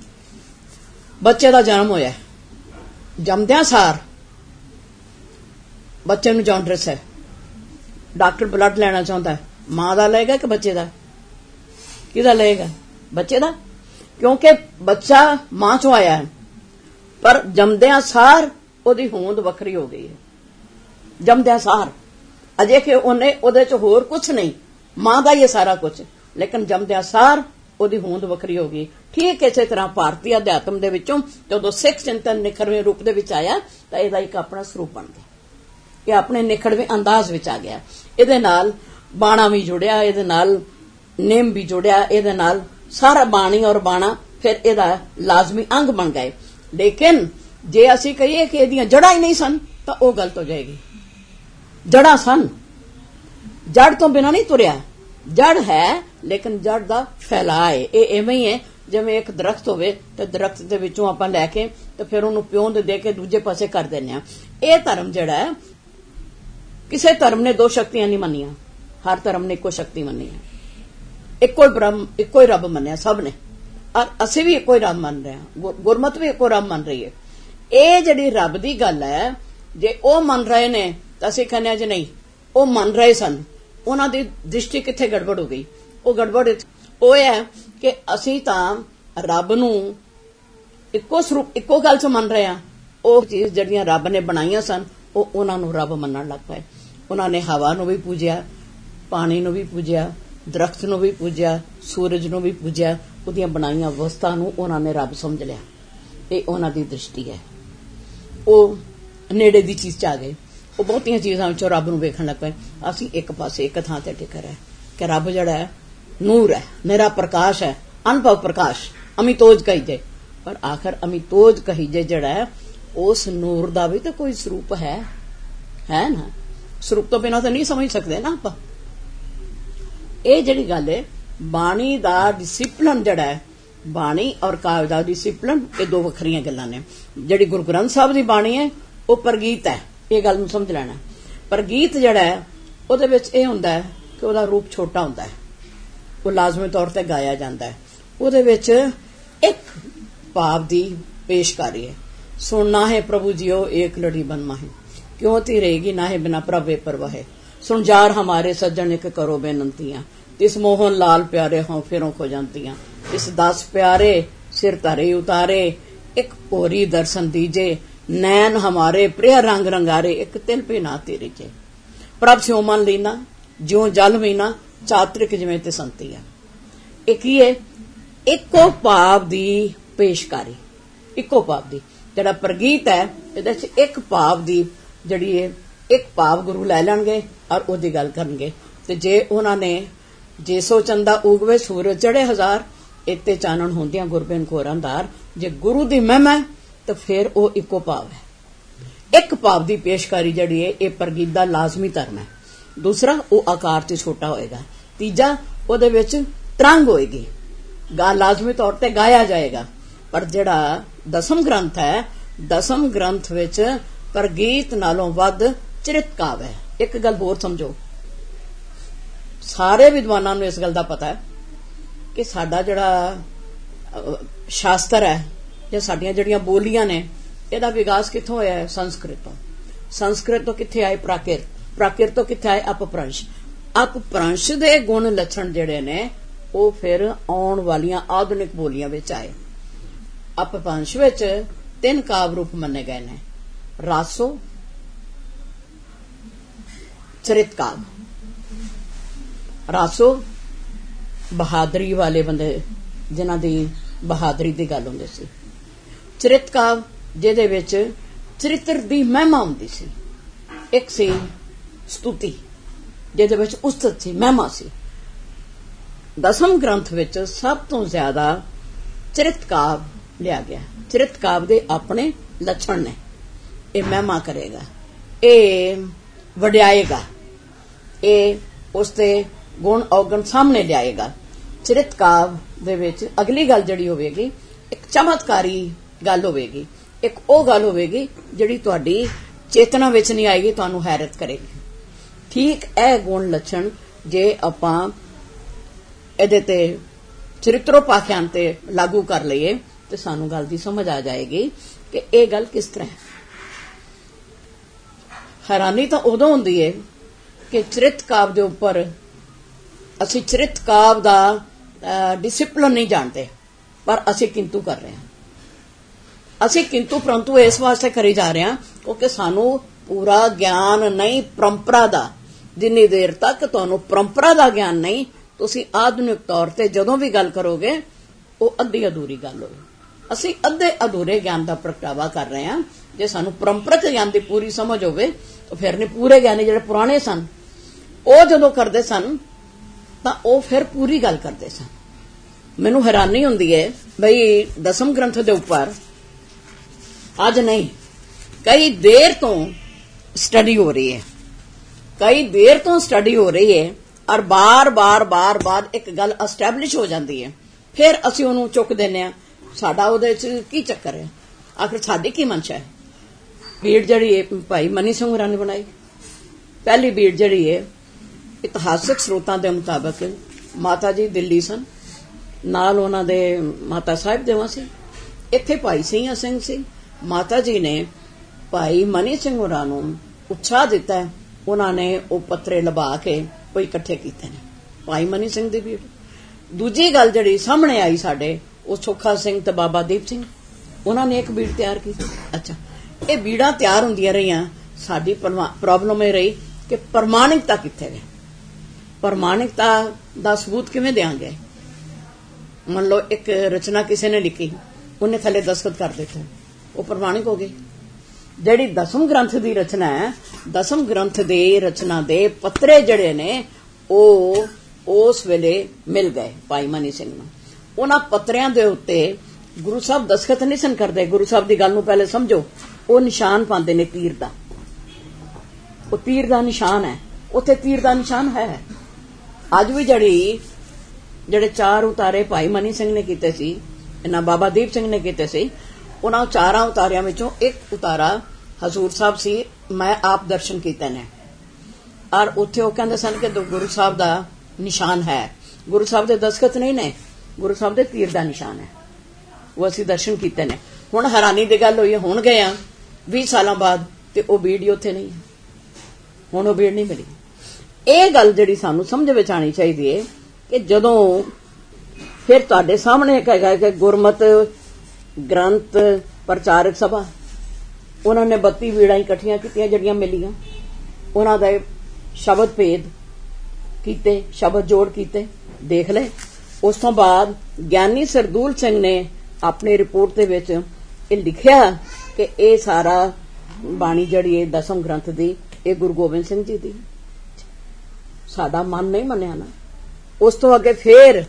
B: बच्चे दा जन्म होया, जमदियां सार बच्चे नूं जॉन्डिस है, डॉक्टर ब्लड लेना चाहता है, ਮਾਂ ਦਾ ਲਏਗਾ ਕਿ ਬੱਚੇ ਦਾ? ਕਿਹਦਾ ਲਏਗਾ? ਬੱਚੇ ਦਾ, ਕਿਉਂਕਿ ਬੱਚਾ ਮਾਂ ਚੋਂ ਆਇਆ ਹੈ, ਪਰ ਜੰਮਦਿਆਂ ਸਾਰ ਉਹਦੀ ਹੋਂਦ ਵੱਖਰੀ ਹੋ ਗਈ ਹੈ। ਜੰਮਦਿਆਂ ਸਾਰ ਅਜੇ ਕਿ ਉਹਨੇ ਉਹਦੇ ਚ ਹੋਰ ਕੁਝ ਨਹੀਂ, ਮਾਂ ਦਾ ਹੀ ਸਾਰਾ ਕੁਝ, ਲੇਕਿਨ ਜੰਮਦਿਆਂ ਸਾਰ ਉਹਦੀ ਹੋਂਦ ਵੱਖਰੀ ਹੋ ਗਈ। ਠੀਕ ਇਸੇ ਤਰ੍ਹਾਂ ਭਾਰਤੀ ਅਧਿਆਤਮ ਦੇ ਵਿੱਚੋਂ ਜਦੋਂ ਸਿੱਖ ਚਿੰਤਨ ਨਿਖਰਵੇਂ ਰੂਪ ਦੇ ਵਿੱਚ ਆਇਆ ਤਾਂ ਇਹਦਾ ਇੱਕ ਆਪਣਾ ਸਰੂਪ ਬਣ ਗਿਆ, ਇਹ ਆਪਣੇ ਨਿਖੜਵੇਂ ਅੰਦਾਜ਼ ਵਿੱਚ ਆ ਗਿਆ। ਇਹਦੇ ਨਾਲ ਬਾਣਾ ਵੀ ਜੁੜਿਆ, ਇਹਦੇ ਨਾਲ ਨੇਮ ਵੀ ਜੁੜਿਆ, ਇਹਦੇ ਨਾਲ ਸਾਰਾ ਬਾਣੀ ਔਰ ਬਾਣਾ ਫਿਰ ਇਹਦਾ ਲਾਜ਼ਮੀ ਅੰਗ ਬਣ ਗਏ। ਲੇਕਿਨ ਜੇ ਅਸੀਂ ਕਹੀਏ ਕਿ ਇਹਦੀਆਂ ਜੜ੍ਹਾਂ ਹੀ ਨਹੀਂ ਸਨ ਤਾਂ ਉਹ ਗਲਤ ਹੋ ਜਾਏਗੀ। ਜੜ੍ਹਾਂ ਸਨ, ਜੜ ਤੋਂ ਬਿਨਾਂ ਨਹੀਂ ਤੁਰਿਆ। ਜੜ ਹੈ ਲੇਕਿਨ ਜੜ ਦਾ ਫੈਲਾਅ ਹੈ। ਇਹ ਐਵੇਂ ਹੀ ਹੈ ਜਿਵੇਂ ਇੱਕ ਦਰਖਤ ਹੋਵੇ ਤੇ ਦਰਖਤ ਦੇ ਵਿੱਚੋਂ ਆਪਾਂ ਲੈ ਕੇ ਤੇ ਫਿਰ ਉਹਨੂੰ ਪਿਉਂਦ ਦੇ ਕੇ ਦੂਜੇ ਪਾਸੇ ਕਰ ਦਿੰਦੇ ਆ। ਇਹ ਧਰਮ ਜਿਹੜਾ ਹੈ, ਕਿਸੇ ਧਰਮ ਨੇ ਦੋ ਸ਼ਕਤੀਆਂ ਨਹੀਂ ਮੰਨੀਆਂ, ਹਰ ਧਰਮ ਨੇ ਇੱਕੋ ਸ਼ਕਤੀ ਮੰਨੀ ਹੈ, ਇੱਕੋ ਹੀ ਬ੍ਰਹਮ, ਇੱਕੋ ਹੀ ਰੱਬ ਮੰਨਿਆ ਸਭ ਨੇ, ਔਰ ਅਸੀਂ ਵੀ ਇੱਕੋ ਹੀ ਰੱਬ ਮੰਨ ਰਹੇ ਹਾਂ, ਗੁਰਮਤ ਵੀ ਇੱਕੋ ਰੱਬ ਮੰਨ ਰਹੀ ਹੈ। ਇਹ ਜਿਹੜੀ ਰੱਬ ਦੀ ਗੱਲ ਹੈ, ਜੇ ਉਹ ਮੰਨ ਰਹੇ ਨੇ ਤਾਂ ਅਸੀਂ ਕਹਿੰਦੇ ਜੀ ਨਹੀਂ, ਉਹ ਮੰਨ ਰਹੇ ਸਨ, ਉਹਨਾਂ ਦੀ ਦ੍ਰਿਸ਼ਟੀ ਕਿੱਥੇ ਗੜਬੜ ਹੋ ਗਈ? ਉਹ ਗੜਬੜ ਉਹ ਹੈ ਕਿ ਅਸੀਂ ਤਾਂ ਰੱਬ ਨੂੰ ਇੱਕੋ ਸਰੂਪ, ਇੱਕੋ ਗੱਲ 'ਚ ਮੰਨ ਰਹੇ ਹਾਂ। ਉਹ ਚੀਜ਼ ਜਿਹੜੀਆਂ ਰੱਬ ਨੇ ਬਣਾਈਆਂ ਸਨ ਉਹ ਉਹਨਾਂ ਨੂੰ ਰੱਬ ਮੰਨਣ ਲੱਗ ਪਏ। ਉਹਨਾਂ ਨੇ ਹਵਾ ਨੂੰ ਵੀ ਪੂਜਿਆ, ਪਾਣੀ ਨੂੰ ਵੀ ਪੂਜਿਆ, ਦਰਖਤ ਨੂੰ ਵੀ ਪੂਜਿਆ, ਸੂਰਜ ਨੂੰ ਵੀ ਪੂਜਿਆ, ਉਹਦੀਆਂ ਬਣਾਈਆਂ ਵਸਤਾਂ ਨੂੰ ਉਹਨਾਂ ਨੇ ਰੱਬ ਸਮਝ ਲਿਆ। ਇਹ ਉਹਨਾਂ ਦੀ ਦ੍ਰਿਸ਼ਟੀ ਹੈ। ਉਹ ਨੇੜੇ ਦੀ ਚੀਜ਼ 'ਚ ਆ ਗਏ। ਉਹ ਬਹੁਤੀਆਂ ਚੀਜ਼ਾਂ ਵਿੱਚੋਂ ਰੱਬ ਨੂੰ ਵੇਖਣ ਲੱਗ ਪਏ। ਅਸੀਂ ਇੱਕ ਪਾਸੇ ਇੱਕ ਥਾਂ ਤੇ ਟਿਕ ਰਹੇ ਕਿ ਰੱਬ ਜਿਹੜਾ ਹੈ ਨੂਰ ਹੈ, ਨਿਰਾ ਪ੍ਰਕਾਸ਼ ਹੈ, ਅਨੁਭਵ ਪ੍ਰਕਾਸ਼, ਅਮਿਤੋਜ ਕਹੀ ਜੇ। ਪਰ ਆਖਰ ਅਮਿਤੋਜ ਕਹੀ ਜੇ ਜਿਹੜਾ ਹੈ, ਉਸ ਨੂਰ ਦਾ ਵੀ ਤਾਂ ਕੋਈ ਸਰੂਪ ਹੈ ਹੈ ਨਾ। ਸਰੂਪ ਤੋਂ ਬਿਨਾਂ ਤਾਂ ਨਹੀਂ ਸਮਝ ਸਕਦੇ ਨਾ ਆਪਾਂ। ਇਹ ਜਿਹੜੀ ਗੱਲ ਹੈ, ਬਾਣੀ ਦਾ ਡਿਸਿਪਲਨ ਜਿਹੜਾ ਹੈ, ਬਾਣੀ ਔਰ ਕਾਵਿ ਦਾ ਡਿਸਿਪਲਨ, ਇਹ ਦੋ ਵੱਖਰੀਆਂ ਗੱਲਾਂ ਨੇ। ਜਿਹੜੀ ਗੁਰੂ ਗ੍ਰੰਥ ਸਾਹਿਬ ਦੀ ਬਾਣੀ ਹੈ ਉਹ ਪ੍ਰਗੀਤ ਹੈ, ਇਹ ਗੱਲ ਨੂੰ ਸਮਝ ਲੈਣਾ। ਪ੍ਰਗੀਤ ਜਿਹੜਾ ਹੈ ਉਹਦੇ ਵਿੱਚ ਇਹ ਹੁੰਦਾ ਹੈ ਕਿ ਉਹਦਾ ਰੂਪ ਛੋਟਾ ਹੁੰਦਾ ਹੈ, ਉਹ ਲਾਜ਼ਮੀ ਤੌਰ ਤੇ ਗਾਇਆ ਜਾਂਦਾ ਹੈ। ਉਹਦੇ ਵਿੱਚ ਇੱਕ ਭਾਵ ਦੀ ਪੇਸ਼ਕਾਰੀ ਹੈ। ਸੁਣਨਾ ਹੈ ਪ੍ਰਭੂ ਜੀਓ ਏਕ ਲੜੀ ਬਨ ਮਾਹੇ, ਕਿਉਂ ਤੀ ਰਹੇਗੀ ਨਾ ਹੈ ਬਿਨਾ ਪ੍ਰਭੇ ਪਰਵਾਹੇ। ਸੁਣ ਜਾਰ ਹਮਾਰੇ ਸੱਜਣ ਇੱਕ ਕਰੋ ਬੇਨੰਤੀਆਂ, ਇਸ ਮੋਹਨ ਲਾਲ ਪਿਆਰੇ ਹੋਂ ਫਿਰੋਂ ਖੋ ਜਾਂਤੀਆਂ। ਇਸ ਦਸ ਪਿਆਰੇ ਸਿਰ ਧਰੇ ਉਤਾਰੇ, ਇੱਕ ਭੋਰੀ ਦਰਸ਼ਨ ਦੀਜੇ। ਨੈਣ ਹਮਾਰੇ ਪ੍ਰਿय ਰੰਗ ਰੰਗਾਰੇ, ਇੱਕ ਤਿਲ ਪੇ ਨਾ ਤੇਰੇ ਜੇ। ਪ੍ਰਭ ਸਿਉ ਮਨ ਲੀਨਾ ਜਿਉ ਜਲ ਮੀਨਾ, ਚਾਤਰਿਕ ਜਿਵੇਂ ਤੇ ਸੰਤੀਆਂ। ਇਹ ਕੀ ਹੈ? ਇੱਕੋ ਭਾਵ ਦੀ ਪੇਸ਼ਕਾਰੀ, ਇੱਕੋ ਭਾਵ ਦੀ। ਜਿਹੜਾ ਪ੍ਰਗੀਤ ਹੈ ਇਹਦੇ ਚ ਇੱਕ ਭਾਵ ਦੀ ਜਿਹੜੀ ਹੈ, ਇੱਕ ਭਾਵ ਗੁਰੂ ਲੈ ਲੈਣਗੇ ਔਰ ਉਹਦੀ ਗੱਲ ਕਰਨਗੇ। ਤੇ ਜੇ ਉਹਨਾਂ ਨੇ ਜੇ ਸੋ ਚੰਦਾ ਉਗਵੇ ਸੂਰਜ ਚੜੇ ਹਜ਼ਾਰ, ਇੱਥੇ ਚਾਨਣ ਹੁੰਦਿਆਂ ਗੁਰਬਿਨ ਘੋਰ ਅੰਧਾਰ। ਜੇ ਗੁਰੂ ਦੀ ਮਹਿਮਾ ਤਾਂ ਫਿਰ ਉਹ ਇੱਕੋ ਭਾਵ ਹੈ। ਇੱਕ ਭਾਵ ਦੀ ਪੇਸ਼ਕਾਰੀ ਜਿਹੜੀ ਹੈ ਇਹ ਪ੍ਰਗੀਤ ਦਾ ਲਾਜ਼ਮੀ ਧਰਮ ਹੈ। ਦੂਸਰਾ, ਉਹ ਆਕਾਰ 'ਚ ਛੋਟਾ ਹੋਏਗਾ। ਤੀਜਾ, ਉਹਦੇ ਵਿੱਚ ਤਰੰਗ ਹੋਏਗੀ, ਗਾ ਲਾਜ਼ਮੀ ਤੌਰ ਤੇ ਗਾਇਆ ਜਾਏਗਾ। ਪਰ ਜਿਹੜਾ ਦਸਮ ਗ੍ਰੰਥ ਹੈ, ਦਸਮ ਗ੍ਰੰਥ ਵਿੱਚ ਪ੍ਰਗੀਤ ਨਾਲੋਂ ਵੱਧ ਚਰਿਤ ਕਾਵ ਹੈ। ਇੱਕ ਗੱਲ ਹੋਰ ਸਮਝੋ, ਸਾਰੇ ਵਿਦਵਾਨਾਂ ਨੂੰ ਇਸ ਗੱਲ ਦਾ ਪਤਾ ਹੈ ਕਿ ਸਾਡਾ ਜਿਹੜਾ ਸ਼ਾਸਤਰ ਹੈ ਜਾਂ ਸਾਡੀਆਂ ਜਿਹੜੀਆਂ ਬੋਲੀਆਂ ਨੇ, ਇਹਦਾ ਵਿਕਾਸ ਕਿੱਥੋਂ ਹੋਇਆ ਹੈ? ਸੰਸਕ੍ਰਿਤ ਤੋਂ। ਸੰਸਕ੍ਰਿਤ ਤੋਂ ਕਿੱਥੇ ਆਏ? ਪ੍ਰਾਕਿਰਤ। ਪ੍ਰਾਕਿਰਤ ਤੋਂ ਕਿੱਥੇ ਆਏ? ਅਪਭ੍ਰੰਸ਼। ਅਪਭ੍ਰੰਸ਼ ਦੇ ਗੁਣ ਲੱਛਣ ਜਿਹੜੇ ਨੇ ਉਹ ਫਿਰ ਆਉਣ ਵਾਲੀਆਂ ਆਧੁਨਿਕ ਬੋਲੀਆਂ ਵਿੱਚ ਆਏ। ਅਪਭ੍ਰੰਸ਼ ਵਿੱਚ ਤਿੰਨ ਕਾਵ ਰੂਪ ਮੰਨੇ ਗਏ ਨੇ, ਰਾਸੋ, ਚਰਿਤ ਕਾਵ। ਰਾਸੋ ਬਹਾਦਰੀ ਵਾਲੇ ਬੰਦੇ, ਜਿਨ੍ਹਾਂ ਦੀ ਬਹਾਦਰੀ ਦੀ ਗੱਲ ਹੁੰਦੀ ਸੀ। ਚਰਿਤ ਕਾਵ ਜਿਹਦੇ ਵਿੱਚ ਚਰਿੱਤਰ ਦੀ ਮਹਿਮਾ ਹੁੰਦੀ ਸੀ। ਇੱਕ ਸੀ ਸਤੁਤੀ, ਜਿਹਦੇ ਵਿੱਚ ਉਸਤਤ ਸੀ, ਮਹਿਮਾ ਸੀ। ਦਸਮ ਗ੍ਰੰਥ ਵਿੱਚ ਸਭ ਤੋਂ ਜ਼ਿਆਦਾ ਚਰਿਤ ਕਾਵ ਲਿਆ ਗਿਆ। ਚਰਿਤ ਕਾਵ ਦੇ ਆਪਣੇ ਲੱਛਣ ਨੇ। ਇਹ ਮਹਿਮਾ ਕਰੇਗਾ, ਇਹ ਵਡਿਆਏਗਾ, ਇਹ ਉਸਦੇ ਗੁਣ ਔਗਣ ਸਾਹਮਣੇ ਲਿਆਏਗਾ। ਚਰਿਤ ਕਾਵ ਦੇ ਵਿੱਚ ਅਗਲੀ ਗੱਲ ਜਿਹੜੀ ਹੋਵੇਗੀ, ਇੱਕ ਚਮਤਕਾਰੀ ਗੱਲ ਹੋਵੇਗੀ। ਇੱਕ ਉਹ ਗੱਲ ਹੋਵੇਗੀ ਜਿਹੜੀ ਤੁਹਾਡੀ ਚੇਤਨਾ ਵਿੱਚ ਨਹੀਂ ਆਏਗੀ, ਤੁਹਾਨੂੰ ਹੈਰਤ ਕਰੇਗੀ। ਠੀਕ ਇਹ ਗੁਣ ਲੱਛਣ ਜੇ ਆਪਾਂ ਇਹਦੇ ਤੇ ਚਰਿੱਤਰੋਪਾਖਿਆਨ ਤੇ ਲਾਗੂ ਕਰ ਲਈਏ ਤੇ ਸਾਨੂੰ ਗੱਲ ਦੀ ਸਮਝ ਆ ਜਾਏਗੀ ਕਿ ਇਹ ਗੱਲ ਕਿਸ ਤਰ੍ਹਾਂ ਹੈ। ਹੈਰਾਨੀ ਤਾਂ ਉਦੋਂ ਹੁੰਦੀ ਹੈ ਕਿ ਚਰਿਤ ਕਾਵ ਦੇ ਉੱਪਰ ਅਸੀਂ ਚਰਿਤ ਕਾਵ ਦਾ ਡਿਸਿਪਲਿਨ ਨਹੀਂ ਜਾਣਦੇ, ਪਰ ਅਸੀਂ ਕਿੰਤੂ ਕਰ ਰਹੇ ਹਾਂ। ਅਸੀਂ ਕਿੰਤੂ ਪਰੰਤੂ ਇਸ ਵਾਸਤੇ ਕਰੀ ਜਾ ਰਹੇ ਹਾਂ ਕਿਉਂਕਿ ਸਾਨੂੰ ਪੂਰਾ ਗਿਆਨ ਨਹੀਂ ਪਰੰਪਰਾ ਦਾ। ਜਿੰਨੀ ਦੇਰ ਤੱਕ ਤੁਹਾਨੂੰ ਪਰੰਪਰਾ ਦਾ ਗਿਆਨ ਨਹੀਂ, ਤੁਸੀਂ ਆਧੁਨਿਕ ਤੌਰ ਤੇ ਜਦੋਂ ਵੀ ਗੱਲ ਕਰੋਗੇ ਉਹ ਅੱਧੀ ਅਧੂਰੀ ਗੱਲ ਹੋਵੇ। ਅਸੀਂ ਅੱਧੇ ਅਧੂਰੇ ਗਿਆਨ ਦਾ ਪ੍ਰਗਟਾਵਾ ਕਰ ਰਹੇ ਹਾਂ। ਜੇ ਸਾਨੂੰ ਪਰੰਪਰਕ ਗਿਆਨ ਦੀ ਪੂਰੀ ਸਮਝ ਹੋਵੇ ਤਾਂ ਫਿਰ ਨਹੀਂ, ਪੂਰੇ ਗਿਆਨੀ ਜਿਹੜੇ ਪੁਰਾਣੇ ਸਨ ਉਹ ਜਦੋਂ ਕਰਦੇ ਸਨ ਤਾਂ ਉਹ ਫਿਰ ਪੂਰੀ ਗੱਲ ਕਰਦੇ ਸਨ। ਮੈਨੂੰ ਹੈਰਾਨੀ ਹੁੰਦੀ ਹੈ ਬਈ ਦਸਮ ਗ੍ਰੰਥ ਦੇ ਉੱਪਰ ਅੱਜ ਨਹੀਂ, ਕਈ ਦੇਰ ਤੋਂ ਸਟੱਡੀ ਹੋ ਰਹੀ ਹੈ, ਕਈ ਦੇਰ ਤੋਂ ਸਟੱਡੀ ਹੋ ਰਹੀ ਹੈ ਔਰ ਬਾਰ ਬਾਰ ਬਾਰ ਬਾਰ ਇੱਕ ਗੱਲ ਐਸਟੈਬਲਿਸ਼ ਹੋ ਜਾਂਦੀ ਹੈ, ਫਿਰ ਅਸੀਂ ਉਹਨੂੰ ਚੁੱਕ ਦਿੰਦੇ ਹਾਂ। ਸਾਡਾ ਉਹਦੇ ਚ ਕੀ ਚੱਕਰ ਹੈ? ਆਖਰ ਸਾਡੀ ਕੀ ਮਨਸ਼ਾ ਹੈ? ਬੀੜ ਜਿਹੜੀ ਹੈ ਭਾਈ ਮਨੀ ਸਿੰਘ ਹੋਰਾਂ ਨੇ ਬਣਾਈ। ਪਹਿਲੀ ਬੀੜ ਜਿਹੜੀ ਹੈ ਇਤਿਹਾਸਕ ਸਰੋਤਾਂ ਦੇ ਮੁਤਾਬਕ ਮਾਤਾ ਜੀ ਦਿੱਲੀ ਸਨ, ਨਾਲ ਉਹਨਾਂ ਦੇ ਮਾਤਾ ਸਾਹਿਬ ਦੇਵਾ ਸੀ, ਇੱਥੇ ਭਾਈ ਸਿੰਘ ਸਿੰਘ ਸੀ। ਮਾਤਾ ਜੀ ਨੇ ਭਾਈ ਮਨੀ ਸਿੰਘ ਹੋਰਾਂ ਨੂੰ ਉਤਸ਼ਾਹ ਦਿੱਤਾ, ਉਹਨਾਂ ਨੇ ਉਹ ਪੱਤਰੇ ਲਵਾ ਕੇ ਉਹ ਇਕੱਠੇ ਕੀਤੇ ਨੇ, ਭਾਈ ਮਨੀ ਸਿੰਘ ਦੀ ਬੀੜ। ਦੂਜੀ ਗੱਲ ਜਿਹੜੀ ਸਾਹਮਣੇ ਆਈ ਸਾਡੇ, ਉਹ ਸੁੱਖਾ ਸਿੰਘ ਤੇ ਬਾਬਾ ਦੀਪ ਸਿੰਘ, ਉਹਨਾਂ ਨੇ ਇੱਕ ਬੀੜ ਤਿਆਰ ਕੀਤੀ। ਅੱਛਾ, ਇਹ ਬੀੜਾਂ ਤਿਆਰ ਹੁੰਦੀਆਂ ਰਹੀਆਂ। ਸਾਡੀ ਪ੍ਰੋਬਲਮ ਇਹ ਰਹੀ ਕਿ ਪ੍ਰਮਾਣਿਕਤਾ ਕਿੱਥੇ ਗਈ? ਪ੍ਰਮਾਣਿਕਤਾ ਦਾ ਸਬੂਤ ਕਿਵੇਂ ਦੇਾਂਗੇ? ਮੰਨ ਲਓ ਇੱਕ ਰਚਨਾ ਕਿਸੇ ਨੇ ਲਿਖੀ, ਉਹਨੇ ਥੱਲੇ ਦਸਤਖਤ ਕਰ ਦਿੱਤੇ, ਉਹ ਪ੍ਰਮਾਣਿਕ ਹੋ ਗਈ। ਜਿਹੜੀ ਦਸਮ ਗ੍ਰੰਥ ਦੀ ਰਚਨਾ ਹੈ, ਦਸਮ ਗ੍ਰੰਥ ਦੇ ਰਚਨਾ ਦੇ ਪੱਤਰੇ ਜਿਹੜੇ ਨੇ ਉਹ ਉਸ ਵੇਲੇ ਮਿਲ ਗਏ ਭਾਈ ਮਨੀ ਸਿੰਘ ਨੂੰ। ਉਹਨਾਂ ਪੱਤਰਿਆਂ ਦੇ ਉੱਤੇ ਗੁਰੂ ਸਾਹਿਬ ਦਸਤਖਤ ਨਹੀਂ ਸਨ ਕਰਦੇ। ਗੁਰੂ ਸਾਹਿਬ ਦੀ ਗੱਲ ਨੂੰ ਪਹਿਲੇ ਸਮਝੋ। ਉਹ ਨਿਸ਼ਾਨ ਪਾਉਂਦੇ ਨੇ ਤੀਰ ਦਾ, ਉਹ ਤੀਰ ਦਾ ਨਿਸ਼ਾਨ ਹੈ, ਉੱਥੇ ਤੀਰ ਦਾ ਨਿਸ਼ਾਨ ਹੈ। ਅੱਜ ਵੀ ਜਿਹੜੀ ਜਿਹੜੇ ਚਾਰ ਉਤਾਰੇ ਭਾਈ ਮਨੀ ਸਿੰਘ ਨੇ ਕੀਤੇ ਸੀ, ਇਹਨਾਂ ਬਾਬਾ ਦੀਪ ਸਿੰਘ ਨੇ ਕੀਤੇ ਸੀ, ਉਹਨਾਂ ਚਾਰਾਂ ਉਤਾਰਿਆਂ ਵਿੱਚੋਂ ਇੱਕ ਉਤਾਰਾ ਹਜ਼ੂਰ ਸਾਹਿਬ ਸੀ, ਮੈਂ ਆਪ ਦਰਸ਼ਨ ਕੀਤੇ ਨੇ। ਔਰ ਉੱਥੇ ਉਹ ਕਹਿੰਦੇ ਸਨ ਕਿ ਗੁਰੂ ਸਾਹਿਬ ਦਾ ਨਿਸ਼ਾਨ ਹੈ, ਗੁਰੂ ਸਾਹਿਬ ਦੇ ਦਸਤਖਤ ਨਹੀਂ ਨੇ, ਗੁਰੂ ਸਾਹਿਬ ਦੇ ਤੀਰ ਦਾ ਨਿਸ਼ਾਨ ਹੈ। ਉਹ ਅਸੀਂ ਦਰਸ਼ਨ ਕੀਤੇ ਨੇ। ਹੁਣ ਹੈਰਾਨੀ ਦੀ ਗੱਲ ਹੋਈ, ਹੁਣ ਗਏ ਆ ਵੀਹ ਸਾਲਾਂ ਬਾਅਦ ਤੇ ਉਹ ਬੀੜ ਉੱਥੇ ਨਹੀਂ ਹੈ, ਹੁਣ ਉਹ ਬੀੜ ਨਹੀਂ ਮਿਲੀ। ਇਹ ਗੱਲ ਜਿਹੜੀ ਸਾਨੂੰ ਸਮਝ ਵਿੱਚ ਆਣੀ ਚਾਹੀਦੀ ਹੈ ਕਿ ਜਦੋਂ ਫਿਰ ਤੁਹਾਡੇ ਸਾਹਮਣੇ ਕਹੇਗਾ ਕਿ ਗੁਰਮਤ ਗ੍ਰੰਥ ਪ੍ਰਚਾਰਕ ਸਭਾ, ਉਹਨਾਂ ਨੇ ਬੱਤੀ ਬੀੜਾਂ ਇਕੱਠੀਆਂ ਕੀਤੀਆਂ ਜਿਹੜੀਆਂ ਮਿਲੀਆਂ, ਉਹਨਾਂ ਦਾ ਸ਼ਬਦ ਭੇਦ ਕੀਤੇ, ਸ਼ਬਦ ਜੋੜ ਕੀਤੇ, ਦੇਖ ਲਏ। ਉਸ ਤੋਂ ਬਾਅਦ ਗਿਆਨੀ ਸਰਦੂਲ ਸਿੰਘ ਨੇ ਆਪਣੀ ਰਿਪੋਰਟ ਦੇ ਵਿੱਚ ਇਹ ਲਿਖਿਆ ਕਿ ਇਹ ਸਾਰਾ ਬਾਣੀ ਜਿਹੜੀ ਹੈ ਦਸਮ ਗ੍ਰੰਥ ਦੀ, ਇਹ ਗੁਰੂ ਗੋਬਿੰਦ ਸਿੰਘ ਜੀ ਦੀ। ਸਾਡਾ ਮਨ ਨਹੀਂ ਮੰਨਿਆ ਨਾ। ਉਸ ਤੋਂ ਅੱਗੇ ਫਿਰ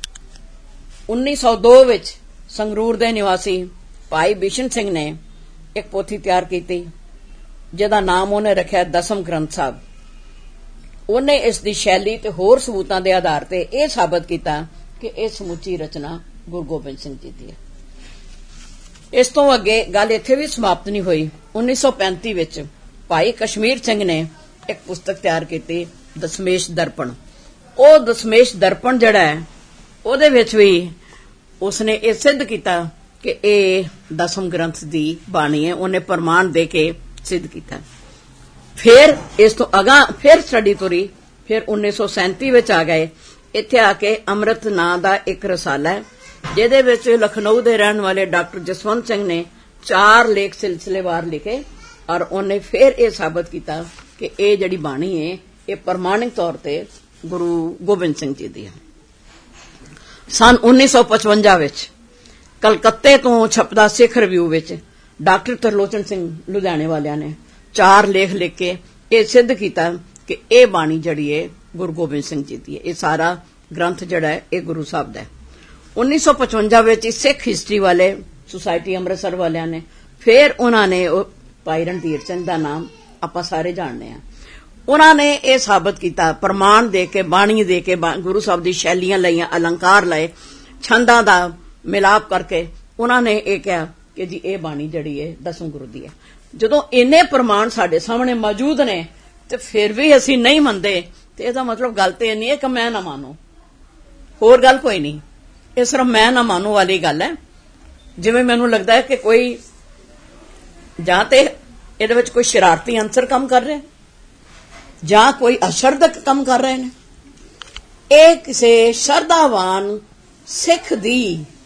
B: ਉੱਨੀ ਸੌ ਦੋ ਵਿੱਚ ਸੰਗਰੂਰ ਦੇ ਨਿਵਾਸੀ ਭਾਈ ਬਿਸ਼ਨ ਸਿੰਘ ਨੇ ਇੱਕ ਪੋਥੀ ਤਿਆਰ ਕੀਤੀ, ਜਿਹਦਾ ਨਾਮ ਉਹਨੇ ਰੱਖਿਆ ਦਸਮ ਗ੍ਰੰਥ ਸਾਹਿਬ। ਉਹਨੇ ਇਸ ਦੀ ਸ਼ੈਲੀ ਤੇ ਹੋਰ ਸਬੂਤਾਂ ਦੇ ਆਧਾਰ ਤੇ ਇਹ ਸਾਬਤ ਕੀਤਾ ਕਿ ਇਹ ਸਮੁੱਚੀ ਰਚਨਾ ਗੁਰੂ ਗੋਬਿੰਦ ਸਿੰਘ ਜੀ ਦੀ ਹੈ। ਇਸ ਤੋਂ ਅੱਗੇ ਗੱਲ ਇੱਥੇ ਵੀ ਸਮਾਪਤ ਨਹੀਂ ਹੋਈ। ਉੱਨੀ ਸੌ ਪੈਂਤੀ ਵਿੱਚ ਭਾਈ ਕਸ਼ਮੀਰ ਸਿੰਘ ਨੇ ਇੱਕ ਪੁਸਤਕ ਤਿਆਰ ਕੀਤੀ, ਦਸਮੇਸ਼ ਦਰਪਣ। ਉਹ ਦਸਮੇਸ਼ ਦਰਪਣ ਜਿਹੜਾ ਹੈ, ਉਹਦੇ ਵਿੱਚ ਵੀ ਉਸਨੇ ਇਹ ਸਿੱਧ ਕੀਤਾ ਕਿ ਇਹ ਦਸਮ ਗ੍ਰੰਥ ਦੀ ਬਾਣੀ ਹੈ। ਉਹਨੇ ਪ੍ਰਮਾਣ ਦੇ ਕੇ ਸਿੱਧ ਕੀਤਾ। ਫਿਰ ਇਸ ਤੋਂ ਅਗਾਂਹ ਫਿਰ ਸਟੱਡੀ ਤੁਰੀ। ਫਿਰ ਉੱਨੀ ਸੌ ਸੈਂਤੀ ਵਿੱਚ ਆ ਗਏ। ਇੱਥੇ ਆ ਕੇ ਅੰਮ੍ਰਿਤ ਨਾਂ ਦਾ ਇੱਕ ਰਸਾਲਾ ਹੈ, ਜਿਹਦੇ ਵਿੱਚ ਲਖਨਊ ਦੇ ਰਹਿਣ ਵਾਲੇ ਡਾਕਟਰ ਜਸਵੰਤ ਸਿੰਘ ਨੇ ਚਾਰ ਲੇਖ ਸਿਲਸਿਲੇਵਾਰ ਲਿਖੇ, ਔਰ ਉਹਨੇ ਫਿਰ ਇਹ ਸਾਬਤ ਕੀਤਾ ਕਿ ਇਹ ਜਿਹੜੀ ਬਾਣੀ ਹੈ ਇਹ ਪ੍ਰਮਾਣਿਕ ਤੌਰ ਤੇ ਗੁਰੂ ਗੋਬਿੰਦ ਸਿੰਘ ਜੀ ਦੀ ਹੈ। ਸਨ ਉੱਨੀ ਸੌ ਪਚਵੰਜਾ ਵਿੱਚ ਕਲਕੱਤੇ ਤੋਂ ਛਪਦਾ ਸਿੱਖ ਰਿਵਿਊ ਵਿੱਚ ਡਾਕਟਰ ਤਰਲੋਚਨ ਸਿੰਘ ਲੁਧਿਆਣੇ ਵਾਲਿਆਂ ਨੇ ਚਾਰ ਲੇਖ ਲਿਖ ਕੇ ਇਹ ਸਿੱਧ ਕੀਤਾ ਕਿ ਇਹ ਬਾਣੀ ਜਿਹੜੀ ਹੈ ਗੁਰੂ ਗੋਬਿੰਦ ਸਿੰਘ ਜੀ ਦੀ ਹੈ। ਇਹ ਸਾਰਾ ਗ੍ਰੰਥ ਜਿਹੜਾ ਹੈ ਇਹ ਗੁਰੂ ਸਾਹਿਬ ਦਾ ਹੈ। ਉੱਨੀ ਸੌ ਪਚਵੰਜਾ ਵਿੱਚ ਸਿੱਖ ਹਿਸਟਰੀ ਵਾਲੇ ਸੁਸਾਇਟੀ ਅੰਮ੍ਰਿਤਸਰ ਵਾਲਿਆਂ ਨੇ ਫਿਰ ਉਹਨਾਂ ਨੇ ਭਾਈ ਰਣਧੀਰ ਸਿੰਘ ਦਾ ਨਾਮ ਆਪਾਂ ਸਾਰੇ ਜਾਣਦੇ ਹਾਂ, ਉਹਨਾਂ ਨੇ ਇਹ ਸਾਬਤ ਕੀਤਾ ਪ੍ਰਮਾਣ ਦੇ ਕੇ, ਬਾਣੀ ਦੇ ਕੇ, ਗੁਰੂ ਸਾਹਿਬ ਦੀ ਸ਼ੈਲੀਆਂ ਲਈਆਂ, ਅਲੰਕਾਰ ਲਏ, ਛੰਦਾਂ ਦਾ ਮਿਲਾਪ ਕਰਕੇ ਉਹਨਾਂ ਨੇ ਇਹ ਕਿਹਾ ਕਿ ਜੀ ਇਹ ਬਾਣੀ ਜਿਹੜੀ ਹੈ ਦਸਮ ਗੁਰੂ ਦੀ ਹੈ। ਜਦੋਂ ਇੰਨੇ ਪ੍ਰਮਾਣ ਸਾਡੇ ਸਾਹਮਣੇ ਮੌਜੂਦ ਨੇ ਤੇ ਫਿਰ ਵੀ ਅਸੀਂ ਨਹੀਂ ਮੰਨਦੇ ਤੇ ਇਹਦਾ ਮਤਲਬ ਗੱਲ ਤੇ ਇਹ ਨਹੀਂ ਹੈ ਕਿ ਮੈਂ ਨਾ ਮਾਨੋ, ਹੋਰ ਗੱਲ ਕੋਈ ਨਹੀਂ। ਇਹ ਸਿਰਫ ਮੈਂ ਨਾ ਮਾਨੋ ਵਾਲੀ ਗੱਲ ਹੈ। ਜਿਵੇਂ ਮੈਨੂੰ ਲੱਗਦਾ ਹੈ ਕਿ ਕੋਈ ਜਾਂ ਤੇ ਇਹਦੇ ਵਿੱਚ ਕੋਈ ਸ਼ਰਾਰਤੀ ਅੰਸਰ ਕੰਮ ਕਰ ਰਿਹਾ, ਜਾਂ ਕੋਈ ਅਸ਼ਰਦਕ ਕੰਮ ਕਰ ਰਹੇ ਨੇ। ਇਹ ਕਿਸੇ ਸ਼ਰਧਾਵਾਨ ਸਿੱਖ ਦੀ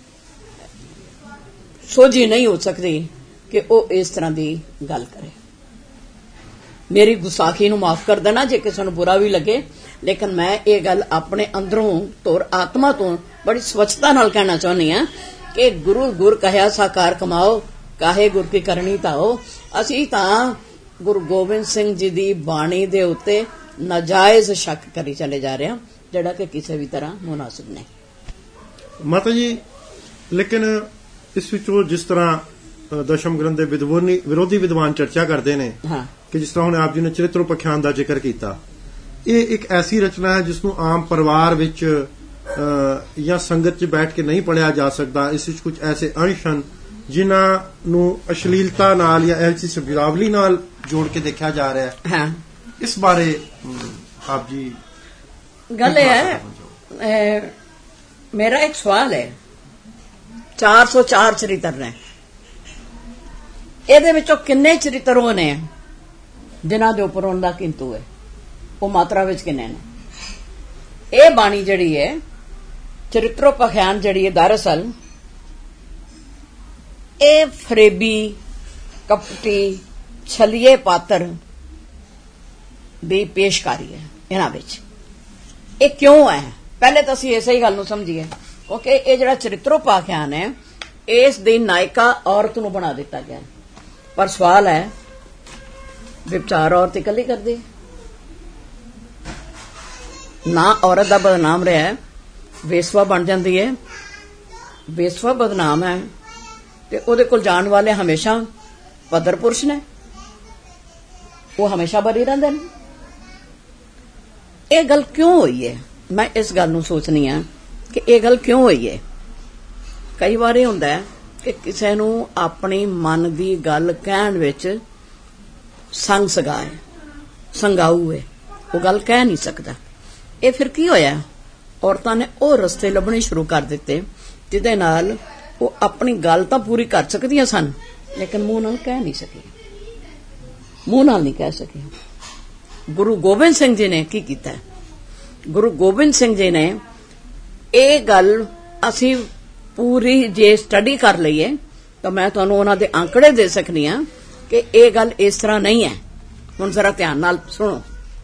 B: ਸੋਝੀ ਨਹੀਂ ਹੋ ਸਕਦੀ ਕਿ ਉਹ ਇਸ ਤਰ੍ਹਾਂ ਦੀ ਗੱਲ ਕਰੇ। ਮੇਰੀ ਗੁਸਾਖੀ ਨੂੰ ਮਾਫ ਕਰ ਦੇਣਾ ਜੇ ਕਿਸੇ ਨੂੰ ਬੁਰਾ ਵੀ ਲੱਗੇ, ਲੇਕਿਨ ਮੈਂ ਇਹ ਗੱਲ ਆਪਣੇ ਅੰਦਰੋਂ ਤੌਰ ਆਤਮਾ ਤੋਂ ਬੜੀ ਸਵੱਛਤਾ ਨਾਲ ਕਹਿਣਾ ਚਾਹੁੰਦੀ ਹਾਂ ਕਿ ਗੁਰੂ ਗੁਰ ਕਹਿਆ ਸਾਕਾਰ ਕਮਾਓ, ਕਾਹੇ ਗੁਰ ਕੀ ਕਰਨੀ ਧਾਓ। ਅਸੀਂ ਤਾਂ ਗੁਰੂ ਗੋਬਿੰਦ ਸਿੰਘ ਜੀ ਦੀ ਬਾਣੀ ਦੇ ਉੱਤੇ ਨਾਜਾਇਜ਼ ਸ਼ੱਕ ਕਰੀ ਚਲੇ ਜਾ ਰਹੇ ਹਾਂ, ਜਿਹੜਾ ਕਿ ਕਿਸੇ ਵੀ ਤਰ੍ਹਾਂ ਮੁਨਾਸਿਬ ਨਹੀਂ।
A: ਮਾਤਾ ਜੀ, ਲੇਕਿਨ ਇਸ ਵਿੱਚੋਂ ਜਿਸ ਤਰ੍ਹਾਂ ਦਸ਼ਮ ਗ੍ਰੰਥ ਦੇ ਵਿਦਵਾਨੀ ਵਿਰੋਧੀ ਵਿਦਵਾਨ ਚਰਚਾ ਕਰਦੇ ਨੇ ਕਿ ਜਿਸ ਤਰ੍ਹਾਂ ਹੁਣ ਆਪ ਜੀ ਨੇ ਚਰਿਤ੍ਰੋਪਖਿਆਨ ਦਾ ਜ਼ਿਕਰ ਕੀਤਾ, ਇਹ ਇੱਕ ਐਸੀ ਰਚਨਾ ਹੈ ਜਿਸ ਨੂੰ ਆਮ ਪਰਿਵਾਰ ਵਿੱਚ ਜਾਂ ਸੰਗਤ 'ਚ ਬੈਠ ਕੇ ਨਹੀਂ ਪੜ੍ਹਿਆ ਜਾ ਸਕਦਾ। ਇਸ ਵਿੱਚ ਕੁਝ ਐਸੇ ਅੰਸ਼ ਹਨ ਜਿਨ੍ਹਾਂ ਨੂੰ ਅਸ਼ਲੀਲਤਾ ਨਾਲ ਜਾਂ ਐਸੀ ਸ਼ਬਦਾਵਲੀ ਨਾਲ ਜੋੜ ਕੇ ਦੇਖਿਆ ਜਾ ਰਿਹਾ ਹੈ। ਇਸ ਬਾਰੇ ਆਪ ਜੀ
B: ਗੱਲ ਹੈ, ਮੇਰਾ ਇੱਕ ਸਵਾਲ ਹੈ। ਚਾਰ ਸੌ ਚਾਰ ਚਰਿੱਤਰ ਨੇ, ਇਹਦੇ ਵਿੱਚੋਂ ਕਿੰਨੇ ਚਰਿੱਤਰ ਉਹ ਨੇ ਜਿਨ੍ਹਾਂ ਦੇ ਉੱਪਰ ਉਹਨਾਂ ਦਾ ਕਿੰਤੂ ਹੈ? ਉਹ ਮਾਤਰਾ ਵਿੱਚ ਕਿੰਨੇ ਨੇ? ਇਹ ਬਾਣੀ ਜਿਹੜੀ ਹੈ ਚਰਿਤ੍ਰੋਪਖਿਆਨ ਜਿਹੜੀ ਹੈ, ਦਰਅਸਲ ਇਹ ਫਰੇਬੀ, ਕਪਟੀ, ਛਲੀਏ ਪਾਤਰ ਦੀ ਪੇਸ਼ਕਾਰੀ ਹੈ ਇਹਨਾਂ ਵਿੱਚ। ਇਹ ਕਿਉਂ ਹੈ? ਪਹਿਲੇ ਤਾਂ ਅਸੀਂ ਇਸੇ ਹੀ ਗੱਲ ਨੂੰ ਸਮਝੀਏ, ਕਿਉਂਕਿ ਇਹ ਜਿਹੜਾ ਚਰਿਤ੍ਰੋਪਖਿਆਨ ਹੈ ਇਸ ਦੀ ਨਾਇਕਾ ਔਰਤ ਨੂੰ ਬਣਾ ਦਿੱਤਾ ਗਿਆ। ਪਰ ਸਵਾਲ ਹੈ, ਵਿਚਾਰ ਔਰਤ ਇਕੱਲੀ ਕਰਦੀ ਨਾ, ਔਰਤ ਦਾ ਬਦਨਾਮ ਰਿਹਾ, ਵੇਸਵਾ ਬਣ ਜਾਂਦੀ ਹੈ। ਵੇਸਵਾ ਬਦਨਾਮ ਹੈ ਤੇ ਉਹਦੇ ਕੋਲ ਜਾਣ ਵਾਲੇ ਹਮੇਸ਼ਾ ਪੱਧਰ ਪੁਰਸ਼ ਨੇ, ਉਹ ਹਮੇਸ਼ਾ ਬਰੀ ਰਹਿੰਦੇ ਨੇ। ਇਹ ਗੱਲ ਕਿਉਂ ਹੋਈ ਹੈ? ਮੈਂ ਇਸ ਗੱਲ ਨੂੰ ਸੋਚਣੀ ਆ ਕਿ ਇਹ ਗੱਲ ਕਿਉਂ ਹੋਈ ਹੈ। ਕਈ ਵਾਰ ਇਹ ਹੁੰਦਾ ਹੈ ਕਿ ਕਿਸੇ ਨੂੰ ਆਪਣੀ ਮਨ ਦੀ ਗੱਲ ਕਹਿਣ ਵਿੱਚ ਸੰਗ ਸਗਾ ਹੈ, ਸੰਗਾਊ ਹੈ, ਉਹ ਗੱਲ ਕਹਿ ਨਹੀਂ ਸਕਦਾ। ਇਹ ਫਿਰ ਕੀ ਹੋਇਆ? ਔਰਤਾਂ ਨੇ ਉਹ ਰਸਤੇ ਲੱਭਣੇ ਸ਼ੁਰੂ ਕਰ ਦਿੱਤੇ ਜਿਹਦੇ ਨਾਲ ਉਹ ਆਪਣੀ ਗੱਲ ਤਾਂ ਪੂਰੀ ਕਰ ਸਕਦੀਆਂ ਸਨ, ਲੇਕਿਨ ਮੂੰਹ ਨਾਲ ਕਹਿ ਨਹੀਂ ਸਕੇ, ਮੂੰਹ ਨਾਲ ਨਹੀਂ ਕਹਿ ਸਕੇ। ਗੁਰੂ ਗੋਬਿੰਦ ਸਿੰਘ ਜੀ ਨੇ ਕੀ ਕੀਤਾ? ਗੁਰੂ ਗੋਬਿੰਦ ਸਿੰਘ ਜੀ ਨੇ ਇਹ ਗੱਲ, ਅਸੀਂ ਪੂਰੀ ਜੇ ਸਟੱਡੀ ਕਰ ਲਈਏ ਤਾਂ ਮੈਂ ਤੁਹਾਨੂੰ ਉਹਨਾਂ ਦੇ ਆંકੜੇ ਦੇ ਸਕਦੀ ਹਾਂ ਕਿ ਇਹ ਗੱਲ ਇਸ ਤਰ੍ਹਾਂ ਨਹੀਂ ਹੈ। ਹੁਣ ਜ਼ਰਾ ਧਿਆਨ ਨਾਲ ਸੁਣੋ।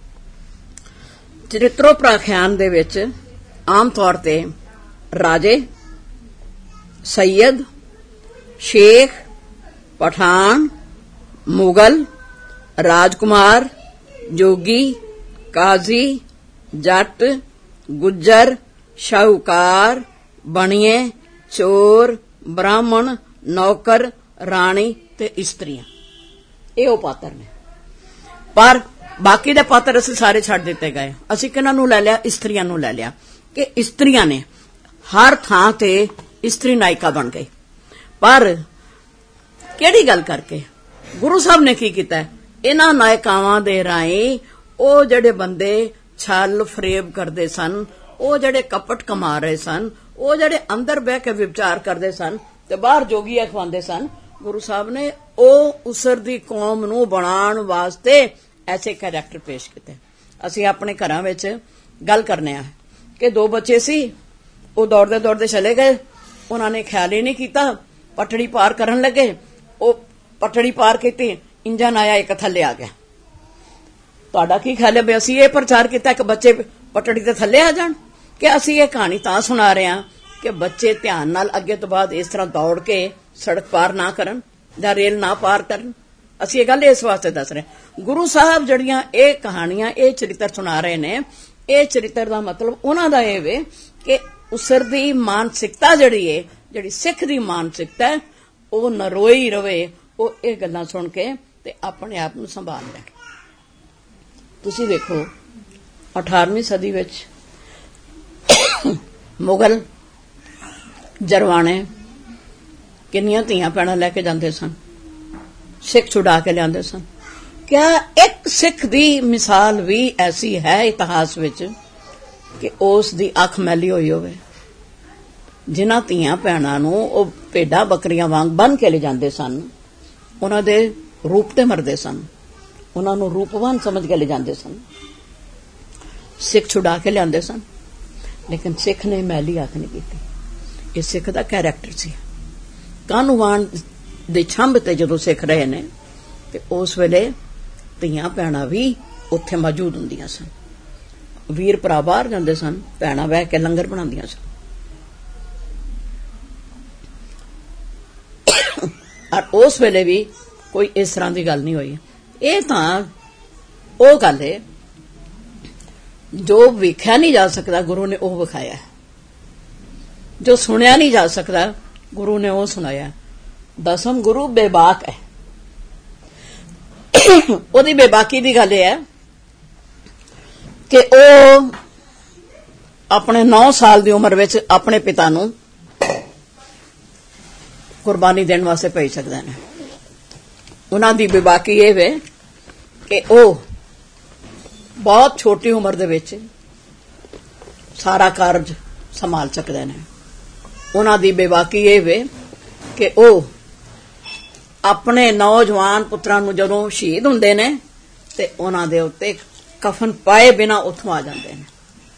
B: ਚਰਿਤ੍ਰੋਪਖਿਆਨ ਦੇ ਵਿੱਚ ਆਮ ਤੌਰ ਤੇ ਰਾਜੇ, ਸੈਯਦ, ਸ਼ੇਖ, ਪਠਾਨ, ਮੁਗਲ, ਰਾਜਕੁਮਾਰ, ਜੋਗੀ, ਕਾਜ਼ੀ, ਜੱਟ, ਗੁੱਜਰ, ਸ਼ਾਹੂਕਾਰ, ਬਣੀਏ, ਚੋਰ, ਬ੍ਰਾਹਮਣ, ਨੌਕਰ, ਰਾਣੀ ਤੇ ਇਸਤਰੀਆਂ, ਇਹ ਉਹ ਪਾਤਰ ਨੇ। ਪਰ ਬਾਕੀ ਦੇ ਪਾਤਰ ਅਸੀਂ ਸਾਰੇ ਛੱਡ ਦਿੱਤੇ ਗਏ। ਅਸੀਂ ਕਿਹਨਾਂ ਨੂੰ ਲੈ ਲਿਆ? ਇਸਤਰੀਆਂ ਨੂੰ ਲੈ ਲਿਆ ਕਿ ਇਸਤਰੀਆਂ ਨੇ ਹਰ ਥਾਂ ਤੇ ਇਸਤਰੀ ਨਾਇਕਾ ਬਣ ਗਈ। ਪਰ ਕਿਹੜੀ ਗੱਲ ਕਰਕੇ? ਗੁਰੂ ਸਾਹਿਬ ਨੇ ਕੀ ਕੀਤਾ? ਇਹਨਾਂ ਨਾਇਕਾਵਾਂ ਦੇ ਰਾਹੀਂ ਉਹ ਜਿਹੜੇ ਬੰਦੇ ਛਲ ਫਰੇਬ ਕਰਦੇ ਸਨ, ਉਹ ਜਿਹੜੇ ਕਪਟ ਕਮਾ ਰਹੇ ਸਨ, ਉਹ ਜਿਹੜੇ ਅੰਦਰ ਬਹਿ ਕੇ ਵਿਚਾਰ ਕਰਦੇ ਸਨ ਤੇ ਬਾਹਰ ਜੋਗੀਆਂ ਖਵਾਉਂਦੇ ਸਨ, ਗੁਰੂ ਸਾਹਿਬ ਨੇ ਉਹ ਉਸਰ ਦੀ ਕੌਮ ਨੂੰ ਬਣਾਉਣ ਵਾਸਤੇ ਐਸੇ ਕੈਰੈਕਟਰ ਪੇਸ਼ ਕੀਤੇ। ਅਸੀਂ ਆਪਣੇ ਘਰਾਂ ਵਿੱਚ ਗੱਲ ਕਰਨੇ ਆ ਕਿ ਦੋ ਬੱਚੇ ਸੀ, ਉਹ ਦੌੜਦੇ ਦੌੜਦੇ ਚਲੇ ਗਏ, ਉਹਨਾਂ ਨੇ ਖਿਆਲ ਹੀ ਨਹੀਂ ਕੀਤਾ, ਪਟੜੀ ਪਾਰ ਕਰਨ ਲੱਗੇ, ਉਹ ਪਟੜੀ ਪਾਰ ਕੀਤੀ, ਇੰਜਨ ਆਇਆ, ਇੱਕ ਥੱਲੇ ਆ ਗਿਆ। ਤੁਹਾਡਾ ਕੀ ਖਿਆਲ ਹੈ ਵੀ ਅਸੀਂ ਇਹ ਪ੍ਰਚਾਰ ਕੀਤਾ ਕਿ ਬੱਚੇ ਪਟੜੀ ਦੇ ਥੱਲੇ ਆ ਜਾਣ? ਕਿ ਅਸੀਂ ਇਹ ਕਹਾਣੀ ਤਾਂ ਸੁਣਾ ਰਹੇ ਹਾਂ ਕਿ ਬੱਚੇ ਧਿਆਨ ਨਾਲ ਅੱਗੇ ਤੋਂ ਬਾਅਦ ਇਸ ਤਰ੍ਹਾਂ ਦੌੜ ਕੇ ਸੜਕ ਪਾਰ ਨਾ ਕਰਨ ਜਾਂ ਰੇਲ ਨਾ ਪਾਰ ਕਰਨ? ਅਸੀਂ ਇਹ ਗੱਲ ਇਸ ਵਾਸਤੇ ਦੱਸ ਰਹੇ। ਗੁਰੂ ਸਾਹਿਬ ਜਿਹੜੀਆਂ ਇਹ ਕਹਾਣੀਆਂ, ਇਹ ਚਰਿੱਤਰ ਸੁਣਾ ਰਹੇ ਨੇ, ਇਹ ਚਰਿੱਤਰ ਦਾ ਮਤਲਬ ਉਹਨਾਂ ਦਾ ਇਹ ਵੇ ਕਿ ਉਸਰ ਦੀ ਮਾਨਸਿਕਤਾ ਜਿਹੜੀ ਹੈ, ਜਿਹੜੀ ਸਿੱਖ ਦੀ ਮਾਨਸਿਕਤਾ ਹੈ, ਉਹ ਨਰੋਈ ਰਵੇ, ਉਹ ਇਹ ਗੱਲਾਂ ਸੁਣ ਕੇ ਤੇ ਆਪਣੇ ਆਪ ਨੂੰ ਸੰਭਾਲ ਲੈ। ਤੁਸੀਂ ਵੇਖੋ ਅਠਾਰਵੀਂ ਸਦੀ ਵਿੱਚ ਮੁਗਲ ਜਰਵਾਣੇ ਕਿੰਨੀਆਂ ਧੀਆਂ ਭੈਣਾਂ ਲੈ ਕੇ ਜਾਂਦੇ ਸਨ, ਸਿੱਖ ਛੁਡਾ ਕੇ ਲਿਆਂਦੇ ਸਨ। ਕਿਆ ਇੱਕ ਸਿੱਖ ਦੀ ਮਿਸਾਲ ਵੀ ਐਸੀ ਹੈ ਇਤਿਹਾਸ ਵਿੱਚ ਕਿ ਉਸ ਦੀ ਅੱਖ ਮੈਲੀ ਹੋਈ ਹੋਵੇ? ਜਿਨ੍ਹਾਂ ਧੀਆਂ ਭੈਣਾਂ ਨੂੰ ਉਹ ਭੇਡਾਂ ਬੱਕਰੀਆਂ ਵਾਂਗ ਬੰਨ ਕੇ ਲੈ ਜਾਂਦੇ ਸਨ, ਉਹਨਾਂ ਦੇ ਰੂਪ ਤੇ ਮਰਦੇ ਸਨ, ਉਹਨਾਂ ਨੂੰ ਰੂਪਵਾਨ ਸਮਝ ਕੇ ਲੈ ਜਾਂਦੇ ਸਨ, ਸਿੱਖ ਛੁਡਾ ਕੇ ਲਿਆਂਦੇ ਸਨ। ਲੇਕਿਨ ਸਿੱਖ ਨੇ ਮੈਲੀ ਅੱਖ ਨਹੀਂ ਕੀਤੀ। ਇਹ ਸਿੱਖ ਦਾ ਕੈਰੈਕਟਰ ਸੀ। ਕਾਨੂੰਵਾਨ ਦੇ ਛੰਭ ਤੇ ਜਦੋਂ ਸਿੱਖ ਰਹੇ ਨੇ ਤੇ ਉਸ ਵੇਲੇ ਧੀਆਂ ਭੈਣਾਂ ਵੀ ਉੱਥੇ ਮੌਜੂਦ ਹੁੰਦੀਆਂ ਸਨ। ਵੀਰ ਭਰਾ ਬਾਹਰ ਜਾਂਦੇ ਸਨ, ਭੈਣਾਂ ਬਹਿ ਕੇ ਲੰਗਰ ਬਣਾਉਂਦੀਆਂ ਸਨ। ਔਰ ਉਸ ਵੇਲੇ ਵੀ ਕੋਈ ਇਸ ਤਰ੍ਹਾਂ ਦੀ ਗੱਲ ਨਹੀਂ ਹੋਈ। ਇਹ ਤਾਂ ਉਹ ਗੱਲ ਹੈ ਜੋ ਵੇਖਿਆ ਨਹੀਂ ਜਾ ਸਕਦਾ, ਗੁਰੂ ਨੇ ਉਹ ਵਿਖਾਇਆ। ਜੋ ਸੁਣਿਆ ਨਹੀਂ ਜਾ ਸਕਦਾ, ਗੁਰੂ ਨੇ ਉਹ ਸੁਣਾਇਆ। ਦਸਮ ਗੁਰੂ ਬੇਬਾਕ ਹੈ। ਉਹਦੀ ਬੇਬਾਕੀ ਦੀ ਗੱਲ ਇਹ ਹੈ ਕਿ ਉਹ ਆਪਣੇ ਨੌ ਸਾਲ ਦੀ ਉਮਰ ਵਿੱਚ ਆਪਣੇ ਪਿਤਾ ਨੂੰ ਕੁਰਬਾਨੀ ਦੇਣ ਵਾਸਤੇ ਭੇਜ ਸਕਦੇ ਨੇ। ਉਹਨਾਂ ਦੀ ਬੇਬਾਕੀ ਇਹ ਵੇ ਕਿ ਉਹ ਬਹੁਤ ਛੋਟੀ ਉਮਰ ਦੇ ਵਿੱਚ ਸਾਰਾ ਕਾਰਜ ਸੰਭਾਲ ਸਕਦੇ ਨੇ। ਉਹਨਾਂ ਦੀ ਬੇਬਾਕੀ ਇਹ ਵੇ ਕਿ ਉਹ ਆਪਣੇ ਨੌਜਵਾਨ ਪੁੱਤਰਾਂ ਨੂੰ ਜਦੋਂ ਸ਼ਹੀਦ ਹੁੰਦੇ ਨੇ ਤੇ ਉਹਨਾਂ ਦੇ ਉੱਤੇ ਕਫਨ ਪਾਏ ਬਿਨਾ ਉੱਥੋਂ ਆ ਜਾਂਦੇ ਨੇ।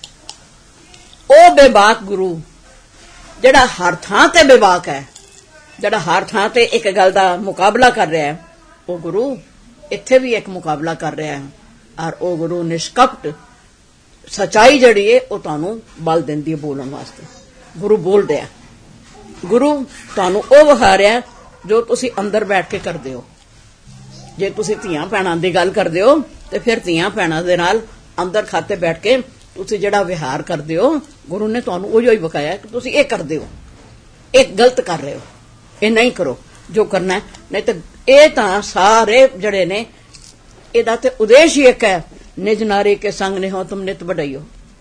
B: ਉਹ ਬੇਬਾਕ ਗੁਰੂ ਜਿਹੜਾ ਹਰ ਥਾਂ ਤੇ ਬੇਬਾਕ ਹੈ, ਜਿਹੜਾ ਹਰ ਥਾਂ ਤੇ ਇੱਕ ਗੱਲ ਦਾ ਮੁਕਾਬਲਾ ਕਰ ਰਿਹਾ ਹੈ, ਉਹ ਗੁਰੂ ਇੱਥੇ ਵੀ ਇੱਕ ਮੁਕਾਬਲਾ ਕਰ ਰਿਹਾ ਹੈ। ਔਰ ਉਹ ਗੁਰੂ ਨਿਸ਼ਕਪਟ ਸਚਾਈ ਜਿਹੜੀ ਹੈ ਉਹ ਤੁਹਾਨੂੰ ਬਲ ਦਿੰਦੀ ਹੈ ਬੋਲਣ ਵਾਸਤੇ। ਗੁਰੂ ਬੋਲਦੇ ਆ। ਗੁਰੂ ਤੁਹਾਨੂੰ ਉਹ ਵਿਖਾ ਰਿਹਾ ਜੋ ਤੁਸੀਂ ਅੰਦਰ ਬੈਠ ਕੇ ਕਰਦੇ ਹੋ। ਜੇ ਤੁਸੀਂ ਧੀਆਂ ਭੈਣਾਂ ਦੀ ਗੱਲ ਕਰਦੇ ਹੋ ਤੇ ਫਿਰ ਧੀਆਂ ਭੈਣਾਂ ਦੇ ਨਾਲ ਅੰਦਰ ਖਾਤੇ ਬੈਠ ਕੇ ਤੁਸੀਂ ਜਿਹੜਾ ਵਿਹਾਰ ਕਰਦੇ ਹੋ, ਗੁਰੂ ਨੇ ਤੁਹਾਨੂੰ ਉਹੀ ਹੀ ਵਿਖਾਇਆ ਕਿ ਤੁਸੀਂ ਇਹ ਕਰਦੇ ਹੋ, ਇਹ ਗਲਤ ਕਰ ਰਹੇ ਹੋ, ਇਹ ਨਹੀਂ ਕਰੋ ਜੋ ਕਰਨਾ। ਨਹੀਂ ਤਾਂ ਇਹ ਤਾਂ ਸਾਰੇ ਜਿਹੜੇ ਨੇ ਇਹਦਾ ਤੇ ਉਦੇਸ਼ ਹੀ ਇੱਕ ਹੈ, ਨਿਜ ਨਾਰੀ ਕੇ ਸੰਗ ਨੇ ਹੋ ਤੁਮ ਨਿਤ ਵਡਾਈਓ।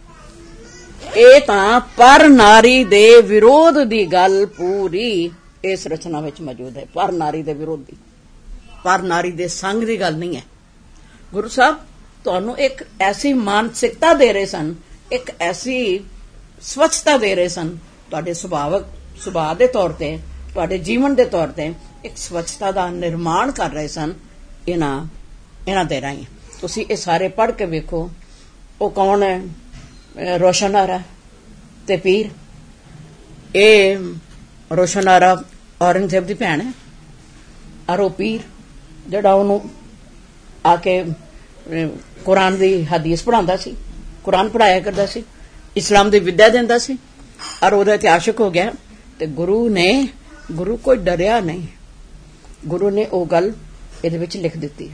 B: ਇਹ ਤਾਂ ਪਰ ਨਾਰੀ ਦੇ ਵਿਰੋਧ ਦੀ ਗੱਲ ਪੂਰੀ ਇਸ ਰਚਨਾ ਵਿੱਚ ਮੌਜੂਦ ਹੈ। ਪਰ ਨਾਰੀ ਦੇ ਵਿਰੋਧੀ, ਪਰ ਨਾਰੀ ਦੇ ਸੰਗ ਦੀ ਗੱਲ ਨਹੀਂ ਹੈ। ਗੁਰੂ ਸਾਹਿਬ ਤੁਹਾਨੂੰ ਇੱਕ ਐਸੀ ਮਾਨਸਿਕਤਾ ਦੇ ਰਹੇ ਸਨ, ਇੱਕ ਐਸੀ ਸਵੱਛਤਾ ਦੇ ਰਹੇ ਸਨ, ਤੁਹਾਡੇ ਸੁਭਾਵਕ ਸੁਭਾਅ ਦੇ ਤੌਰ ਤੇ, ਤੁਹਾਡੇ ਜੀਵਨ ਦੇ ਤੌਰ ਤੇ ਇੱਕ ਸਵੱਛਤਾ ਦਾ ਨਿਰਮਾਣ ਕਰ ਰਹੇ ਸਨ ਇਹਨਾਂ ਇਹਨਾਂ ਦੇ ਰਾਹੀਂ। ਤੁਸੀਂ ਇਹ ਸਾਰੇ ਪੜ੍ਹ ਕੇ ਵੇਖੋ। ਉਹ ਕੌਣ ਹੈ? ਰੋਸ਼ਨ ਆਰਾ ਤੇ ਪੀਰ। ਇਹ ਰੋਸ਼ਨ ਆਰਾ ਔਰੰਗਜ਼ੇਬ ਦੀ ਭੈਣ ਹੈ, ਔਰ ਉਹ ਪੀਰ ਜਿਹੜਾ ਉਹਨੂੰ ਆ ਕੇ ਕੁਰਾਨ ਦੀ ਹਦੀਸ ਪੜ੍ਹਾਉਂਦਾ ਸੀ, ਕੁਰਾਨ ਪੜ੍ਹਾਇਆ ਕਰਦਾ ਸੀ, ਇਸਲਾਮ ਦੀ ਵਿਦਿਆ ਦਿੰਦਾ ਸੀ, ਔਰ ਉਹਦਾ ਤੇ ਆਸ਼ਿਕ ਹੋ ਗਿਆ। ਤੇ ਗੁਰੂ ਨੇ ਗੁਰੂ ਕੋਈ ਡਰਿਆ ਨਹੀਂ। ਗੁਰੂ ਨੇ ਉਹ ਗੱਲ ਇਹਦੇ ਵਿੱਚ ਲਿਖ ਦਿੱਤੀ।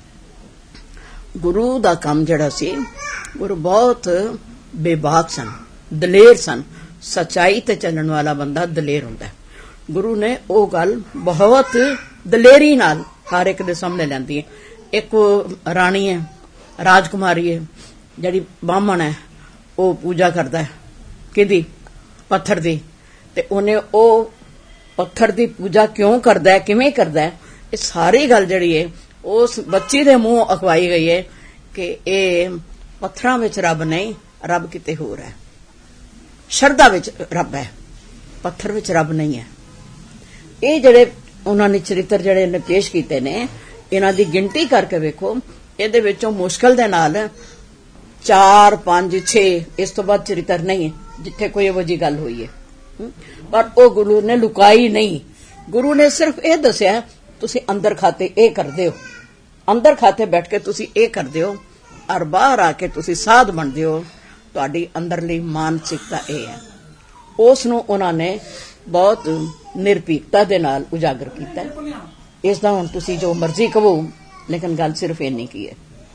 B: ਗੁਰੂ ਦਾ ਕੰਮ ਜਿਹੜਾ ਸੀ, ਗੁਰੂ ਬਹੁਤ ਬੇਬਾਕ ਸਨ, ਦਲੇਰ ਸਨ। ਸੱਚਾਈ ਤੇ ਚੱਲਣ ਵਾਲਾ ਬੰਦਾ ਦਲੇਰ ਹੁੰਦਾ। ਗੁਰੂ ਨੇ ਉਹ ਗੱਲ ਬਹੁਤ ਦਲੇਰੀ ਨਾਲ ਹਰ ਇੱਕ ਦੇ ਸਾਹਮਣੇ ਲਿਆਂਦੀ ਹੈ। ਇੱਕ ਰਾਣੀ ਹੈ, ਰਾਜਕੁਮਾਰੀ ਹੈ, ਜਿਹੜੀ ਬਾਹਮਣ ਹੈ, ਉਹ ਪੂਜਾ ਕਰਦਾ ਹੈ ਕਿਹਦੀ? ਪੱਥਰ ਦੀ। ਤੇ ਉਹਨੇ ਉਹ ਪੱਥਰ ਦੀ ਪੂਜਾ ਕਿਉਂ ਕਰਦਾ ਹੈ, ਕਿਵੇਂ ਕਰਦਾ ਹੈ, ਇਹ ਸਾਰੀ ਗੱਲ ਜਿਹੜੀ ਹੈ ਉਸ ਬੱਚੀ ਦੇ ਮੂੰਹ ਅਖਵਾਈ ਗਈ ਹੈ ਕਿ ਇਹ ਪੱਥਰਾਂ ਵਿੱਚ ਰੱਬ ਨਹੀਂ, ਰੱਬ ਕਿਤੇ ਹੋਰ ਹੈ। ਸ਼ਰਧਾ ਵਿੱਚ ਰੱਬ ਹੈ, ਪੱਥਰ ਵਿੱਚ ਰੱਬ ਨਹੀਂ ਹੈ। ਇਹ ਜਿਹੜੇ ਉਹਨਾਂ ਨੇ ਚਰਿੱਤਰ ਜਿਹੜੇ ਨੇ ਪੇਸ਼ ਕੀਤੇ ਨੇ, ਇਹਨਾਂ ਦੀ ਗਿਣਤੀ ਕਰਕੇ ਵੇਖੋ। ਇਹਦੇ ਵਿੱਚੋਂ ਮੁਸ਼ਕਲ ਦੇ ਨਾਲ ਚਾਰ ਪੰਜ ਛੇ ਇਸ ਤੋਂ ਬਾਅਦ ਚਰਿੱਤਰ ਨਹੀਂ ਹੈ ਜਿੱਥੇ ਕੋਈ ਇਹੋ ਜਿਹੀ ਗੱਲ ਹੋਈ ਹੈ। ਪਰ ਉਹ ਗੁਰੂ ਨੇ ਲੁਕਾਈ ਨਹੀਂ। ਗੁਰੂ ਨੇ ਸਿਰਫ ਇਹ ਦੱਸਿਆ ਤੁਸੀਂ ਅੰਦਰ ਖਾਤੇ ਇਹ ਕਰਦੇ ਹੋ, ਅੰਦਰ ਖਾਤੇ ਬੈਠ ਕੇ ਤੁਸੀਂ ਇਹ ਕਰਦੇ ਹੋ, ਔਰ ਬਾਹਰ ਆ ਕੇ ਤੁਸੀਂ ਸਾਧ ਬਣਦੇ ਹੋ। ਤੁਹਾਡੀ ਅੰਦਰਲੀ ਮਾਨਸਿਕਤਾ ਇਹ ਹੈ। ਉਸ ਨੂੰ ਉਹਨਾਂ ਨੇ ਬਹੁਤ ਨਿਰਭੀਕਤਾ ਦੇ ਨਾਲ ਉਜਾਗਰ ਕੀਤਾ। ਇਸ ਦਾ ਹੁਣ ਤੁਸੀਂ ਜੋ ਮਰਜ਼ੀ ਕਹੋ, ਲੇਕਿਨ ਗੱਲ ਸਿਰਫ ਇੰਨੀ ਕੀ ਹੈ।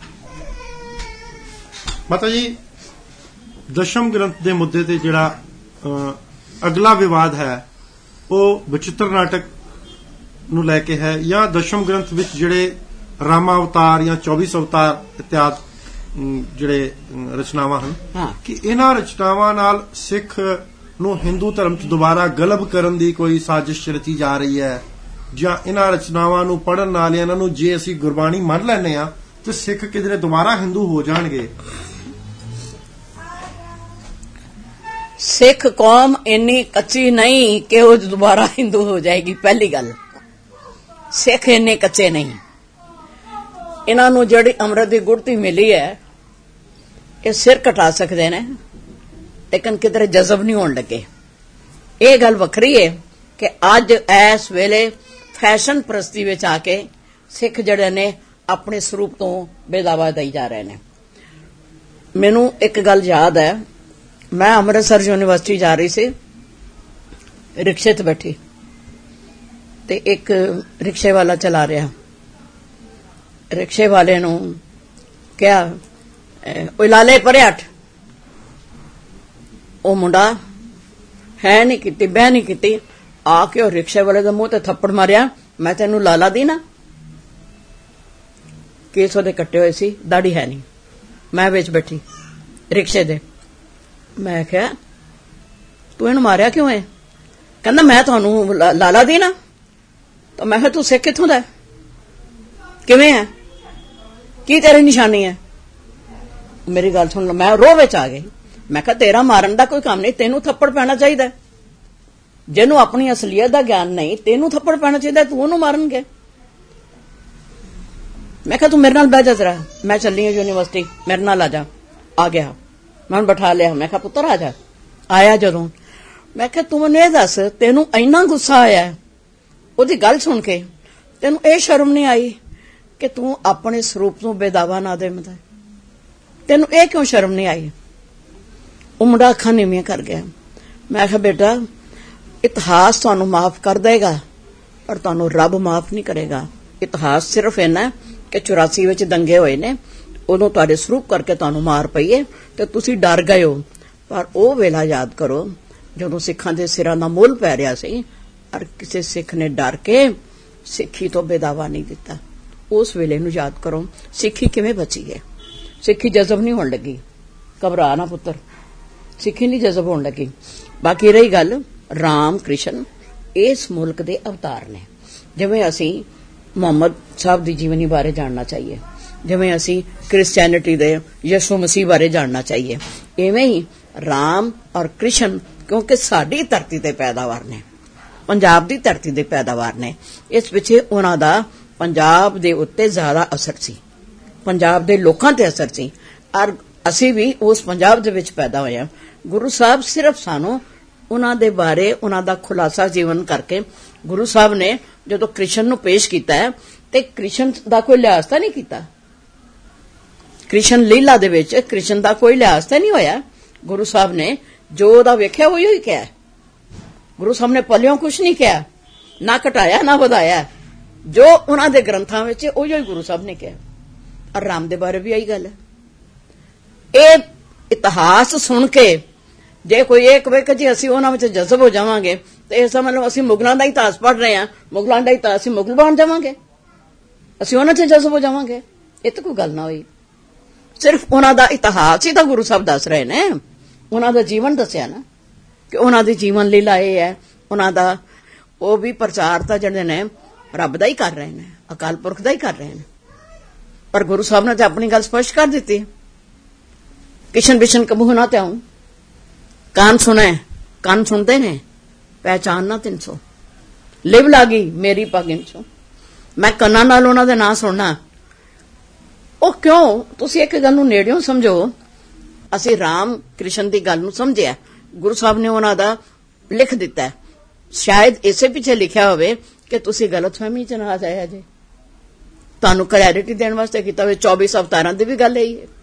A: ਮਾਤਾ ਜੀ, ਦਸ਼ਮ ਗ੍ਰੰਥ ਦੇ ਮੁੱਦੇ ਤੇ ਜਿਹੜਾ ਅਗਲਾ ਵਿਵਾਦ ਹੈ ਉਹ ਬਚਿੱਤਰ ਨਾਟਕ ਨੂੰ ਲੈ ਕੇ ਹੈ, ਜਾਂ ਦਸ਼ਮ ਗ੍ਰੰਥ ਵਿੱਚ ਜਿਹੜੇ ਰਾਮਾ ਅਵਤਾਰ ਜਾਂ ਚੌਬੀ ਅਵਤਾਰ ਇਤਿਆਦ ਜਿਹੜੇ ਰਚਨਾਵਾਂ ਹਨ, ਕਿ ਇਹਨਾਂ ਰਚਨਾਵਾਂ ਨਾਲ ਸਿੱਖ ਨੂੰ ਹਿੰਦੂ ਧਰਮ ਚ ਦੁਬਾਰਾ ਗਲਬ ਕਰਨ ਦੀ ਕੋਈ ਸਾਜ਼ਿਸ਼ ਰਚੀ ਜਾ ਰਹੀ ਹੈ, ਜਾਂ ਇਹਨਾਂ ਰਚਨਾਵਾਂ ਨੂੰ ਪੜ੍ਹਨ ਨਾਲ ਇਹਨਾਂ ਨੂੰ ਜੇ ਅਸੀਂ ਗੁਰਬਾਣੀ ਮੰਨ ਲੈਂਦੇ ਹਾਂ ਤੇ ਸਿੱਖ ਕਿਧਰੇ ਦੁਬਾਰਾ ਹਿੰਦੂ ਹੋ ਜਾਣਗੇ।
B: ਸਿੱਖ ਕੌਮ ਇੰਨੀ ਕੱਚੀ ਨਹੀਂ ਕਿ ਉਹ ਦੁਬਾਰਾ ਹਿੰਦੂ ਹੋ ਜਾਏਗੀ। ਪਹਿਲੀ ਗੱਲ, ਸਿੱਖ ਇੰਨੇ ਕੱਚੇ ਨਹੀਂ। ਇਹਨਾਂ ਨੂੰ ਜਿਹੜੀ ਅੰਮ੍ਰਿਤ ਦੀ ਗੁੜਤੀ ਮਿਲੀ ਹੈ, ਇਹ ਸਿਰ ਕਟਾ ਸਕਦੇ ਨੇ, ਲੇਕਿਨ ਕਿਧਰੇ ਜਜ਼ਬ ਨਹੀਂ ਹੋਣ ਲੱਗੇ। ਇਹ ਗੱਲ ਵੱਖਰੀ ਹੈ ਕਿ ਅੱਜ ਇਸ ਵੇਲੇ ਫੈਸ਼ਨ ਪ੍ਰਸਤੀ ਵਿੱਚ ਆ ਕੇ ਸਿੱਖ ਜਿਹੜੇ ਨੇ ਆਪਣੇ ਸਰੂਪ ਤੋਂ ਬੇਦਾਵਾ ਦਈ ਜਾ ਰਹੇ ਨੇ। ਮੈਨੂੰ ਇੱਕ ਗੱਲ ਯਾਦ ਹੈ, ਮੈਂ ਅੰਮ੍ਰਿਤਸਰ ਯੂਨੀਵਰਸਿਟੀ ਜਾ ਰਹੀ ਸੀ, ਰਿਕਸ਼ੇ ਤੇ ਬੈਠੀ ਤੇ ਇੱਕ ਰਿਕਸ਼ੇ ਵਾਲਾ ਚਲਾ ਰਿਹਾ। ਰਿਕਸ਼ੇ ਵਾਲੇ ਨੂੰ ਕਿਹਾ, ਓਏ ਲਾਲੇ ਪਰੇ ਹਟ। ਉਹ ਮੁੰਡਾ ਹੈ ਨਹੀਂ ਕੀਤੀ, ਬਹਿ ਨਹੀਂ ਕੀਤੀ, ਆ ਕੇ ਉਹ ਰਿਕਸ਼ੇ ਵਾਲੇ ਦੇ ਮੂੰਹ ਤੇ ਥੱਪੜ ਮਾਰਿਆ, ਮੈਂ ਤੈਨੂੰ ਲਾਲਾ ਦੀ ਨਾ। ਕੇਸ ਉਹਦੇ ਕੱਟੇ ਹੋਏ ਸੀ, ਦਾੜੀ ਹੈ ਨਹੀਂ। ਮੈਂ ਵਿੱਚ ਬੈਠੀ ਰਿਕਸ਼ੇ ਦੇ। ਮੈਂ ਕਿਹਾ ਤੂੰ ਇਹਨੂੰ ਮਾਰਿਆ ਕਿਉਂ ਹੈ? ਕਹਿੰਦਾ ਮੈਂ ਤੁਹਾਨੂੰ ਲਾਲਾ ਦੀ ਨਾ। ਤਾਂ ਮੈਂ ਕਿਹਾ ਤੂੰ ਸਿੱਖ ਕਿੱਥੋਂ ਦਾ, ਕਿਵੇਂ ਹੈ, ਕੀ ਤੇਰੀ ਨਿਸ਼ਾਨੀ ਹੈ? ਮੇਰੀ ਗੱਲ ਸੁਣ ਲਓ, ਮੈਂ ਰੋਹ ਵਿੱਚ ਆ ਗਈ। ਮੈਂ ਕਿਹਾ ਤੇਰਾ ਮਾਰਨ ਦਾ ਕੋਈ ਕੰਮ ਨਹੀਂ, ਤੈਨੂੰ ਥੱਪੜ ਪੈਣਾ ਚਾਹੀਦਾ। ਜਿਹਨੂੰ ਆਪਣੀ ਅਸਲੀਅਤ ਦਾ ਗਿਆਨ ਨਹੀਂ, ਤੈਨੂੰ ਥੱਪੜ ਪੈਣਾ ਚਾਹੀਦਾ, ਤੂੰ ਉਹਨੂੰ ਮਾਰਨਗੇ। ਮੈਂ ਕਿਹਾ ਤੂੰ ਮੇਰੇ ਨਾਲ ਬਹਿ ਜਾ ਜ਼ਰਾ, ਮੈਂ ਚੱਲੀ ਹਾਂ ਯੂਨੀਵਰਸਿਟੀ, ਮੇਰੇ ਨਾਲ ਆ ਜਾ। ਆ ਗਿਆ, ਮੈਂ ਉਹਨੂੰ ਬਿਠਾ ਲਿਆ। ਮੈਂ ਕਿਹਾ ਪੁੱਤਰ ਆ ਜਾ। ਆਇਆ ਜਦੋਂ, ਮੈਂ ਕਿਹਾ ਤੂੰ ਮੈਨੂੰ ਇਹ ਦੱਸ, ਤੈਨੂੰ ਇੰਨਾ ਗੁੱਸਾ ਆਇਆ ਉਹਦੀ ਗੱਲ ਸੁਣ ਕੇ, ਤੈਨੂੰ ਇਹ ਸ਼ਰਮ ਨਹੀਂ ਆਈ ਕਿ ਤੂੰ ਆਪਣੇ ਸਰੂਪ ਤੋਂ ਬੇਦਾਵਾ ਨਾ ਦੇ? ਮਤਾ ਤੈਨੂੰ ਇਹ ਕਿਉਂ ਸ਼ਰਮ ਨਹੀਂ ਆਈ? ਉਹ ਮੁੰਡਾ ਅੱਖਾਂ ਨੀਵੀਆਂ ਕਰ ਗਿਆ। ਮੈਂ ਕਿਹਾ ਬੇਟਾ, ਇਤਿਹਾਸ ਤੁਹਾਨੂੰ ਮਾਫ ਕਰ ਦੇਗਾ ਪਰ ਤੁਹਾਨੂੰ ਰੱਬ ਮਾਫ ਨਹੀਂ ਕਰੇਗਾ। ਇਤਿਹਾਸ ਸਿਰਫ ਇੰਨਾ ਕਿ ਚੁਰਾਸੀ ਵਿੱਚ ਦੰਗੇ ਹੋਏ ਨੇ, ਉਦੋਂ ਤੁਹਾਡੇ ਸਰੂਪ ਕਰਕੇ ਤੁਹਾਨੂੰ ਮਾਰ ਪਈ ਹੈ ਤੇ ਤੁਸੀਂ ਡਰ ਗਏ ਹੋ। ਪਰ ਉਹ ਵੇਲਾ ਯਾਦ ਕਰੋ ਜਦੋਂ ਸਿੱਖਾਂ ਦੇ ਸਿਰਾਂ ਦਾ ਮੁੱਲ ਪੈ ਰਿਹਾ ਸੀ ਔਰ ਕਿਸੇ ਸਿੱਖ ਨੇ ਡਰ ਕੇ ਸਿੱਖੀ ਤੋਂ ਬੇਦਾਵਾ ਨਹੀਂ ਦਿੱਤਾ। ਉਸ ਵੇਲੇ ਨੂੰ ਯਾਦ ਕਰੋ, ਸਿੱਖੀ ਕਿਵੇਂ ਬਚੀ ਹੈ। ਸਿੱਖੀ ਜਜ਼ਬ ਨਹੀਂ ਹੋਣ ਲੱਗੀ। ਘਬਰਾ ਨਾ ਪੁੱਤਰ, ਸਿੱਖੀ ਨਹੀਂ ਜਜ਼ਬ ਹੋਣ ਲੱਗੀ। ਬਾਕੀ ਰਹੀ ਗੱਲ, ਰਾਮ ਕ੍ਰਿਸ਼ਨ ਇਸ ਮੁਲਕ ਦੇ ਅਵਤਾਰ ਨੇ। ਜਿਵੇਂ ਅਸੀਂ ਮੁਹੰਮਦ ਸਾਹਿਬ ਦੀ ਜੀਵਨੀ ਬਾਰੇ ਜਾਣਨਾ ਚਾਹੀਏ, ਜਿਵੇਂ ਅਸੀਂ ਕ੍ਰਿਸਚੈਨਿਟੀ ਦੇ ਯਿਸੂ ਮਸੀਹ ਬਾਰੇ ਜਾਣਨਾ ਚਾਹੀਏ, ਇਵੇਂ ਹੀ ਰਾਮ ਔਰ ਕ੍ਰਿਸ਼ਨ, ਕਿਉਂਕਿ ਸਾਡੀ ਧਰਤੀ ਤੇ ਪੈਦਾਵਾਰ ਨੇ, ਪੰਜਾਬ ਦੀ ਧਰਤੀ ਦੇ ਪੈਦਾਵਾਰ ਨੇ, ਇਸ ਪਿੱਛੇ ਉਹਨਾਂ ਦਾ ਪੰਜਾਬ ਦੇ ਉੱਤੇ ਜ਼ਿਆਦਾ ਅਸਰ ਸੀ, ਪੰਜਾਬ ਦੇ ਲੋਕਾਂ ਤੇ ਅਸਰ ਸੀ ਔਰ ਅਸੀਂ ਵੀ ਉਸ ਪੰਜਾਬ ਦੇ ਵਿੱਚ ਪੈਦਾ ਹੋਏ ਹਾਂ। ਗੁਰੂ ਸਾਹਿਬ ਸਿਰਫ ਸਾਨੂੰ ਉਹਨਾਂ ਦੇ ਬਾਰੇ ਉਹਨਾਂ ਦਾ ਖੁਲਾਸਾ ਜੀਵਨ ਕਰਕੇ, ਗੁਰੂ ਸਾਹਿਬ ਨੇ ਜਦੋਂ ਕ੍ਰਿਸ਼ਨ ਨੂੰ ਪੇਸ਼ ਕੀਤਾ ਹੈ ਤੇ ਕ੍ਰਿਸ਼ਨ ਦਾ ਕੋਈ ਲਿਹਾਜ਼ ਤਾਂ ਨਹੀਂ ਕੀਤਾ। ਕ੍ਰਿਸ਼ਨ ਲੀਲਾ ਦੇ ਵਿੱਚ ਕ੍ਰਿਸ਼ਨ ਦਾ ਕੋਈ ਲਿਹਾਜ਼ ਤਾਂ ਨਹੀਂ ਹੋਇਆ। ਗੁਰੂ ਸਾਹਿਬ ਨੇ ਜੋ ਉਹਦਾ ਵੇਖਿਆ ਉਹੀ ਹੀ ਕਿਹਾ। ਗੁਰੂ ਸਾਹਿਬ ਨੇ ਪਲਿਓਂ ਕੁਛ ਨਹੀਂ ਕਿਹਾ, ਨਾ ਘਟਾਇਆ ਨਾ ਵਧਾਇਆ। ਜੋ ਉਹਨਾਂ ਦੇ ਗ੍ਰੰਥਾਂ ਵਿੱਚ ਉਹੀ ਹੀ ਗੁਰੂ ਸਾਹਿਬ ਨੇ ਕਿਹਾ। ਔਰ ਰਾਮ ਦੇ ਬਾਰੇ ਵੀ ਆਹੀ ਗੱਲ ਹੈ। ਇਹ ਇਤਿਹਾਸ ਸੁਣ ਕੇ ਜੇ ਕੋਈ ਇਹ ਕਹੇ ਕਿ ਜੀ ਅਸੀਂ ਉਹਨਾਂ ਵਿੱਚ ਜਜ਼ਬ ਹੋ ਜਾਵਾਂਗੇ ਤੇ ਇਸ ਦਾ ਮਤਲਬ ਅਸੀਂ ਮੁਗਲਾਂ ਦਾ ਇਤਿਹਾਸ ਪੜ੍ਹ ਰਹੇ ਹਾਂ, ਮੁਗਲਾਂ ਦਾ ਇਤਿਹਾਸ, ਅਸੀਂ ਮੁਗਲ ਬਣ ਜਾਵਾਂਗੇ, ਅਸੀਂ ਉਹਨਾਂ 'ਚ ਜਜ਼ਬ ਹੋ ਜਾਵਾਂਗੇ। ਇਹ ਤਾਂ ਕੋਈ ਗੱਲ ਨਾ ਹੋਈ। ਸਿਰਫ ਉਹਨਾਂ ਦਾ ਇਤਿਹਾਸ ਹੀ ਤਾਂ ਗੁਰੂ ਸਾਹਿਬ ਦੱਸ ਰਹੇ ਨੇ, ਉਹਨਾਂ ਦਾ ਜੀਵਨ ਦੱਸਿਆ ਨਾ ਕਿ ਉਹਨਾਂ ਦੀ ਜੀਵਨ ਲੀਲਾ ਇਹ ਹੈ। ਉਹਨਾਂ ਦਾ ਉਹ ਵੀ ਪ੍ਰਚਾਰ ਤਾਂ ਜਿਹੜੇ ਨੇ ਰੱਬ ਦਾ ਹੀ ਕਰ ਰਹੇ ਨੇ, ਅਕਾਲ ਪੁਰਖ ਦਾ ਹੀ ਕਰ ਰਹੇ ਨੇ। ਪਰ ਗੁਰੂ ਸਾਹਿਬ ਨੇ ਤਾਂ ਆਪਣੀ ਗੱਲ ਸਪਸ਼ਟ ਕਰ ਦਿੱਤੀ, ਕਿਸ਼ਨ ਬਿਸ਼ਨ ਕਬੂ ਨਾ ਤਿਆਉ, ਕਾਨ ਸੁਣੇ, ਕੰਨ ਸੁਣਦੇ ਨੇ, ਪਹਿਚਾਨ ਨਾ ਤਿੰਨ ਸੌ, ਲਿਵ ਲਾਗੀ ਮੇਰੀ ਪਗਿਨ ਸੋ। ਮੈਂ ਕੰਨਾਂ ਨਾਲ ਉਹਨਾਂ ਦੇ ਨਾਂ ਸੁਣਨਾ। ਉਹ ਕਿਉਂ? ਤੁਸੀਂ ਇੱਕ ਗੱਲ ਨੂੰ ਨੇੜਿਓਂ ਸਮਝੋ। ਅਸੀਂ ਰਾਮ ਕ੍ਰਿਸ਼ਨ ਦੀ ਗੱਲ ਨੂੰ ਸਮਝਿਆ, ਗੁਰੂ ਸਾਹਿਬ ਨੇ ਉਹਨਾਂ ਦਾ ਲਿਖ ਦਿੱਤਾ। ਸ਼ਾਇਦ ਇਸੇ ਪਿੱਛੇ ਲਿਖਿਆ ਹੋਵੇ ਕਿ ਤੁਸੀਂ ਗਲਤਫਹਿਮੀ ਚ ਨਾ ਆ ਜਾਇਆ ਜੇ, ਤੁਹਾਨੂੰ ਕਲੈਰਿਟੀ ਦੇਣ ਵਾਸਤੇ ਕੀਤਾ ਹੋਵੇ। ਚੌਬੀ ਅਵਤਾਰਾਂ ਦੀ ਵੀ ਗੱਲ ਇਹੀ ਹੈ,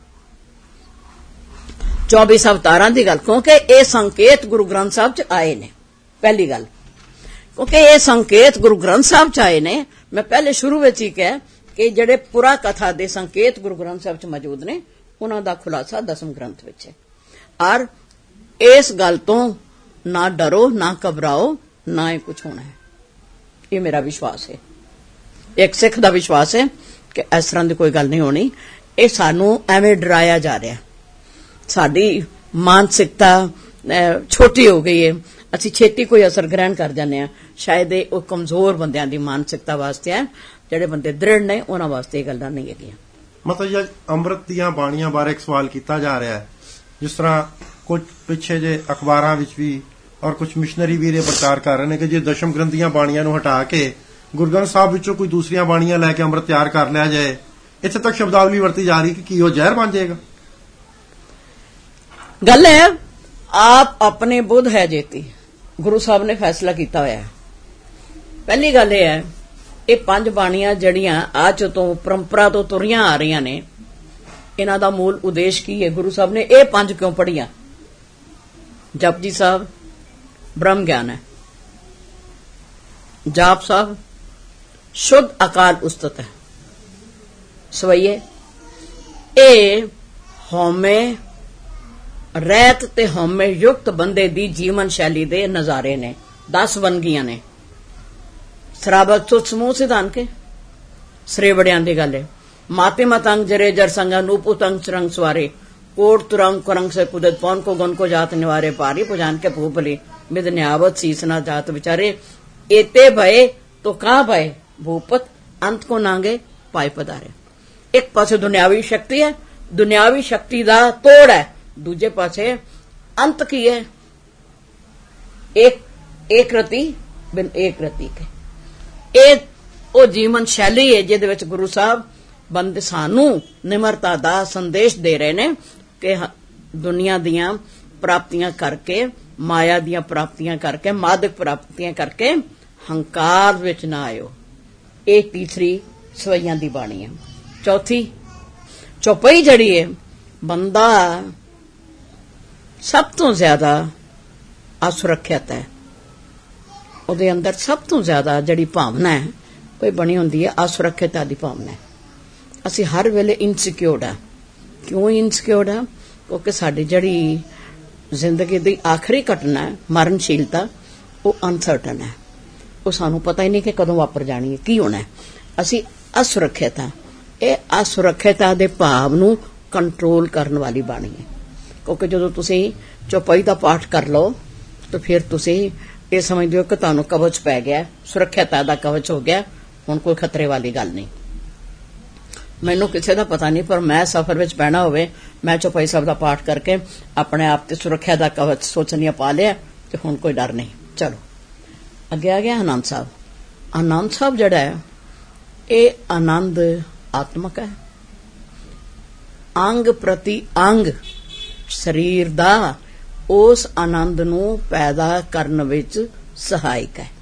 B: ਚੌਬੀ ਅਵਤਾਰਾਂ ਦੀ ਗੱਲ, ਕਿਉਂਕਿ ਇਹ ਸੰਕੇਤ ਗੁਰੂ ਗ੍ਰੰਥ ਸਾਹਿਬ ਚ ਆਏ ਨੇ। ਪਹਿਲੀ ਗੱਲ, ਕਿਉਂਕਿ ਇਹ ਸੰਕੇਤ ਗੁਰੂ ਗ੍ਰੰਥ ਸਾਹਿਬ ਚ ਆਏ ਨੇ। ਮੈਂ ਪਹਿਲੇ ਸ਼ੁਰੂ ਵਿੱਚ ਹੀ ਕਿਹਾ ਕਿ ਜਿਹੜੇ ਪੁਰਾ ਕਥਾ ਦੇ ਸੰਕੇਤ ਗੁਰੂ ਗ੍ਰੰਥ ਸਾਹਿਬ ਚ ਮੌਜੂਦ ਨੇ, ਉਹਨਾਂ ਦਾ ਖੁਲਾਸਾ ਦਸਮ ਗ੍ਰੰਥ ਵਿੱਚ ਹੈ। ਔਰ ਇਸ ਗੱਲ ਤੋਂ ਨਾ ਡਰੋ, ਨਾ ਘਬਰਾਓ, ਨਾ ਇਹ ਕੁਛ ਹੋਣਾ ਹੈ। ਇਹ ਮੇਰਾ ਵਿਸ਼ਵਾਸ ਹੈ, ਇੱਕ ਸਿੱਖ ਦਾ ਵਿਸ਼ਵਾਸ ਹੈ ਕਿ ਇਸ ਤਰ੍ਹਾਂ ਦੀ ਕੋਈ ਗੱਲ ਨਹੀਂ ਹੋਣੀ। ਇਹ ਸਾਨੂੰ ਐਵੇਂ ਡਰਾਇਆ ਜਾ ਰਿਹਾ, ਸਾਡੀ ਮਾਨਸਿਕਤਾ ਛੋਟੀ ਹੋ ਗਈ ਹੈ, ਅਸੀਂ ਛੇਤੀ ਕੋਈ ਅਸਰ ਗ੍ਰਹਿਣ ਕਰ ਜਾਂਦੇ ਹਾਂ। ਸ਼ਾਇਦ ਇਹ ਉਹ ਕਮਜ਼ੋਰ ਬੰਦਿਆਂ ਦੀ ਮਾਨਸਿਕਤਾ ਵਾਸਤੇ ਹੈ, ਜਿਹੜੇ ਬੰਦੇ ਦ੍ਰਿੜ ਨੇ ਉਹਨਾਂ ਵਾਸਤੇ ਇਹ ਗੱਲਾਂ ਨਹੀਂ ਹੈਗੀਆਂ।
A: ਮਤਲਬ ਜੀ ਅੰਮ੍ਰਿਤ ਦੀਆਂ ਬਾਣੀਆਂ ਬਾਰੇ ਇੱਕ ਸਵਾਲ ਕੀਤਾ ਜਾ ਰਿਹਾ ਹੈ, ਜਿਸ ਤਰ੍ਹਾਂ ਕੁਝ ਪਿੱਛੇ ਜੇ ਅਖਬਾਰਾਂ ਵਿੱਚ ਵੀ ਔਰ ਕੁਝ ਮਿਸ਼ਨਰੀ ਵੀ ਇਹ ਪ੍ਰਚਾਰ ਕਰ ਰਹੇ ਨੇ ਕਿ ਜੇ ਦਸ਼ਮ ਗ੍ਰੰਥ ਦੀਆਂ ਬਾਣੀਆਂ ਨੂੰ ਹਟਾ ਕੇ ਗੁਰੂ ਗ੍ਰੰਥ ਸਾਹਿਬ ਵਿੱਚੋਂ ਕੋਈ ਦੂਸਰੀਆਂ ਬਾਣੀਆਂ ਲੈ ਕੇ ਅੰਮ੍ਰਿਤ ਤਿਆਰ ਕਰ ਲਿਆ ਜਾਏ। ਇੱਥੇ ਤੱਕ ਸ਼ਬਦਾਵਲੀ ਵਰਤੀ ਜਾ ਰਹੀ ਕਿ ਕੀ ਉਹ ਜ਼ਹਿਰ ਬਣ ਜਾਏਗਾ।
B: ਗੱਲ ਹੈ ਆਪ ਆਪਣੇ ਬੁੱਧ ਹੈ ਜੇਤੀ ਗੁਰੂ ਸਾਹਿਬ ਨੇ ਫੈਸਲਾ ਕੀਤਾ ਹੋਇਆ। ਪਹਿਲੀ ਗੱਲ ਇਹ ਹੈ, ਇਹ ਪੰਜ ਬਾਣੀਆਂ ਜਿਹੜੀਆਂ ਅੱਜ ਤੋਂ ਪਰੰਪਰਾ ਤੋਂ ਤੁਰੀਆਂ ਆ ਰਹੀਆਂ ਨੇ, ਇਹਨਾਂ ਦਾ ਮੂਲ ਉਦੇਸ਼ ਕੀ ਹੈ? ਗੁਰੂ ਸਾਹਿਬ ਨੇ ਇਹ ਪੰਜ ਕਿਉਂ ਪੜ੍ਹੀਆਂ? ਜਪਜੀ ਸਾਹਿਬ ਬ੍ਰਹਮ ਗਿਆਨ ਹੈ, ਜਾਪ ਸਾਹਿਬ ਸ਼ੁੱਧ ਅਕਾਲ ਉਸਤਤ ਹੈ, ਸਵਈਏ ਇਹ ਹਉਮੈ ਰਹਿਤ ਤੇ ਹਉਮੈ ਯੁਕਤ ਬੰਦੇ ਦੀ ਜੀਵਨ ਸ਼ੈਲੀ ਦੇ ਨਜ਼ਾਰੇ ਨੇ, ਦਸ ਵੰਨਗੀਆਂ ਨੇ। ਸਰਾਬਤ ਤੋਂ ਸਮੂਹ ਸਿਧਾਨ ਕੇ ਸਰੇ ਵੜਿਆਂ ਦੀ ਗੱਲ ਹੈ। माते मतंग जरे जर संगा नूपु तंग चरंग सवारे कोट तुरंग कुरंग से कुदत पौन को गन को जात निवारे पारी पुजान के भूपली मिद न्यावत सीसना जात बिचारे एते भय तो कहां भय भूपत अंत को नांगे पाए पधारे। एक पासे दुनियावी शक्ति है, दुनियावी शक्ति दा तोड़ है, दूजे पासे अंत की है, एक एक रति बिन एक रति के एक ओ जीवन शैली है जिहदे विच गुरु साहब ਬੰਦੇ ਸਾਨੂੰ ਨਿਮਰਤਾ ਦਾ ਸੰਦੇਸ਼ ਦੇ ਰਹੇ ਨੇ ਕਿ ਦੁਨੀਆ ਦੀਆਂ ਪ੍ਰਾਪਤੀਆਂ ਕਰਕੇ, ਮਾਇਆ ਦੀਆਂ ਪ੍ਰਾਪਤੀਆਂ ਕਰਕੇ, ਮਾਦਕ ਪ੍ਰਾਪਤੀਆਂ ਕਰਕੇ ਹੰਕਾਰ ਵਿੱਚ ਨਾ ਆਇਓ। ਇਹ ਤੀਸਰੀ ਸਵਈਆਂ ਦੀ ਬਾਣੀ ਹੈ। ਚੌਥੀ ਚੌਪਈ ਜਿਹੜੀ ਹੈ, ਬੰਦਾ ਸਭ ਤੋਂ ਜ਼ਿਆਦਾ ਅਸੁਰੱਖਿਅਤ ਹੈ, ਉਹਦੇ ਅੰਦਰ ਸਭ ਤੋਂ ਜ਼ਿਆਦਾ ਜਿਹੜੀ ਭਾਵਨਾ ਹੈ ਉਹ ਬਣੀ ਹੁੰਦੀ ਹੈ ਅਸੁਰੱਖਿਅਤਾ ਦੀ ਭਾਵਨਾ। ਅਸੀਂ ਹਰ ਵੇਲੇ ਇਨਸਿਕਿਉਰਡ ਆ। ਕਿਉਂ ਇਨਸਿਕਿਉਰਡ ਆ? ਕਿਉਂਕਿ ਸਾਡੀ ਜਿਹੜੀ ਜ਼ਿੰਦਗੀ ਦੀ ਆਖਰੀ ਘਟਨਾ ਹੈ ਮਰਨਸ਼ੀਲਤਾ, ਉਹ ਅਨਸਰਟਨ ਹੈ, ਉਹ ਸਾਨੂੰ ਪਤਾ ਹੀ ਨਹੀਂ ਕਿ ਕਦੋਂ ਵਾਪਰ ਜਾਣੀ ਹੈ, ਕੀ ਹੋਣਾ ਹੈ। ਅਸੀਂ ਅਸੁਰੱਖਿਅਤ ਆ। ਇਹ ਅਸੁਰੱਖਿਅਤਾ ਦੇ ਭਾਵ ਨੂੰ ਕੰਟਰੋਲ ਕਰਨ ਵਾਲੀ ਬਾਣੀ ਹੈ। ਕਿਉਂਕਿ ਜਦੋਂ ਤੁਸੀਂ ਚੌਪਈ ਦਾ ਪਾਠ ਕਰ ਲਓ ਤਾਂ ਫਿਰ ਤੁਸੀਂ ਇਹ ਸਮਝਦੇ ਹੋ ਕਿ ਤੁਹਾਨੂੰ ਕਵਚ ਪੈ ਗਿਆ, ਸੁਰੱਖਿਅਤਾ ਦਾ ਕਵਚ ਹੋ ਗਿਆ, ਹੁਣ ਕੋਈ ਖਤਰੇ ਵਾਲੀ ਗੱਲ ਨਹੀਂ। ਮੈਨੂੰ ਕਿਸੇ ਦਾ ਪਤਾ ਨਹੀਂ, ਪਰ ਮੈਂ ਸਫ਼ਰ ਵਿੱਚ ਪੈਣਾ ਹੋਵੇ, ਮੈਂ ਚੌਪਈ ਸਾਹਿਬ ਦਾ ਪਾਠ ਕਰਕੇ ਆਪਣੇ ਆਪ ਤੇ ਸੁਰੱਖਿਆ ਦਾ ਕਵਚ ਸੋਚਣੀਆਂ ਪਾ ਲਿਆ ਤੇ ਹੁਣ ਕੋਈ ਡਰ ਨਹੀਂ। ਚਲੋ ਅੱਗੇ ਆ ਗਿਆ ਆਨੰਦ ਸਾਹਿਬ। ਆਨੰਦ ਸਾਹਿਬ ਜਿਹੜਾ ਹੈ ਇਹ ਆਨੰਦ ਆਤਮਕ ਹੈ, ਅੰਗ ਪ੍ਰਤੀ ਅੰਗ ਸਰੀਰ ਦਾ ਉਸ ਆਨੰਦ ਨੂੰ ਪੈਦਾ ਕਰਨ ਵਿੱਚ ਸਹਾਇਕ ਹੈ।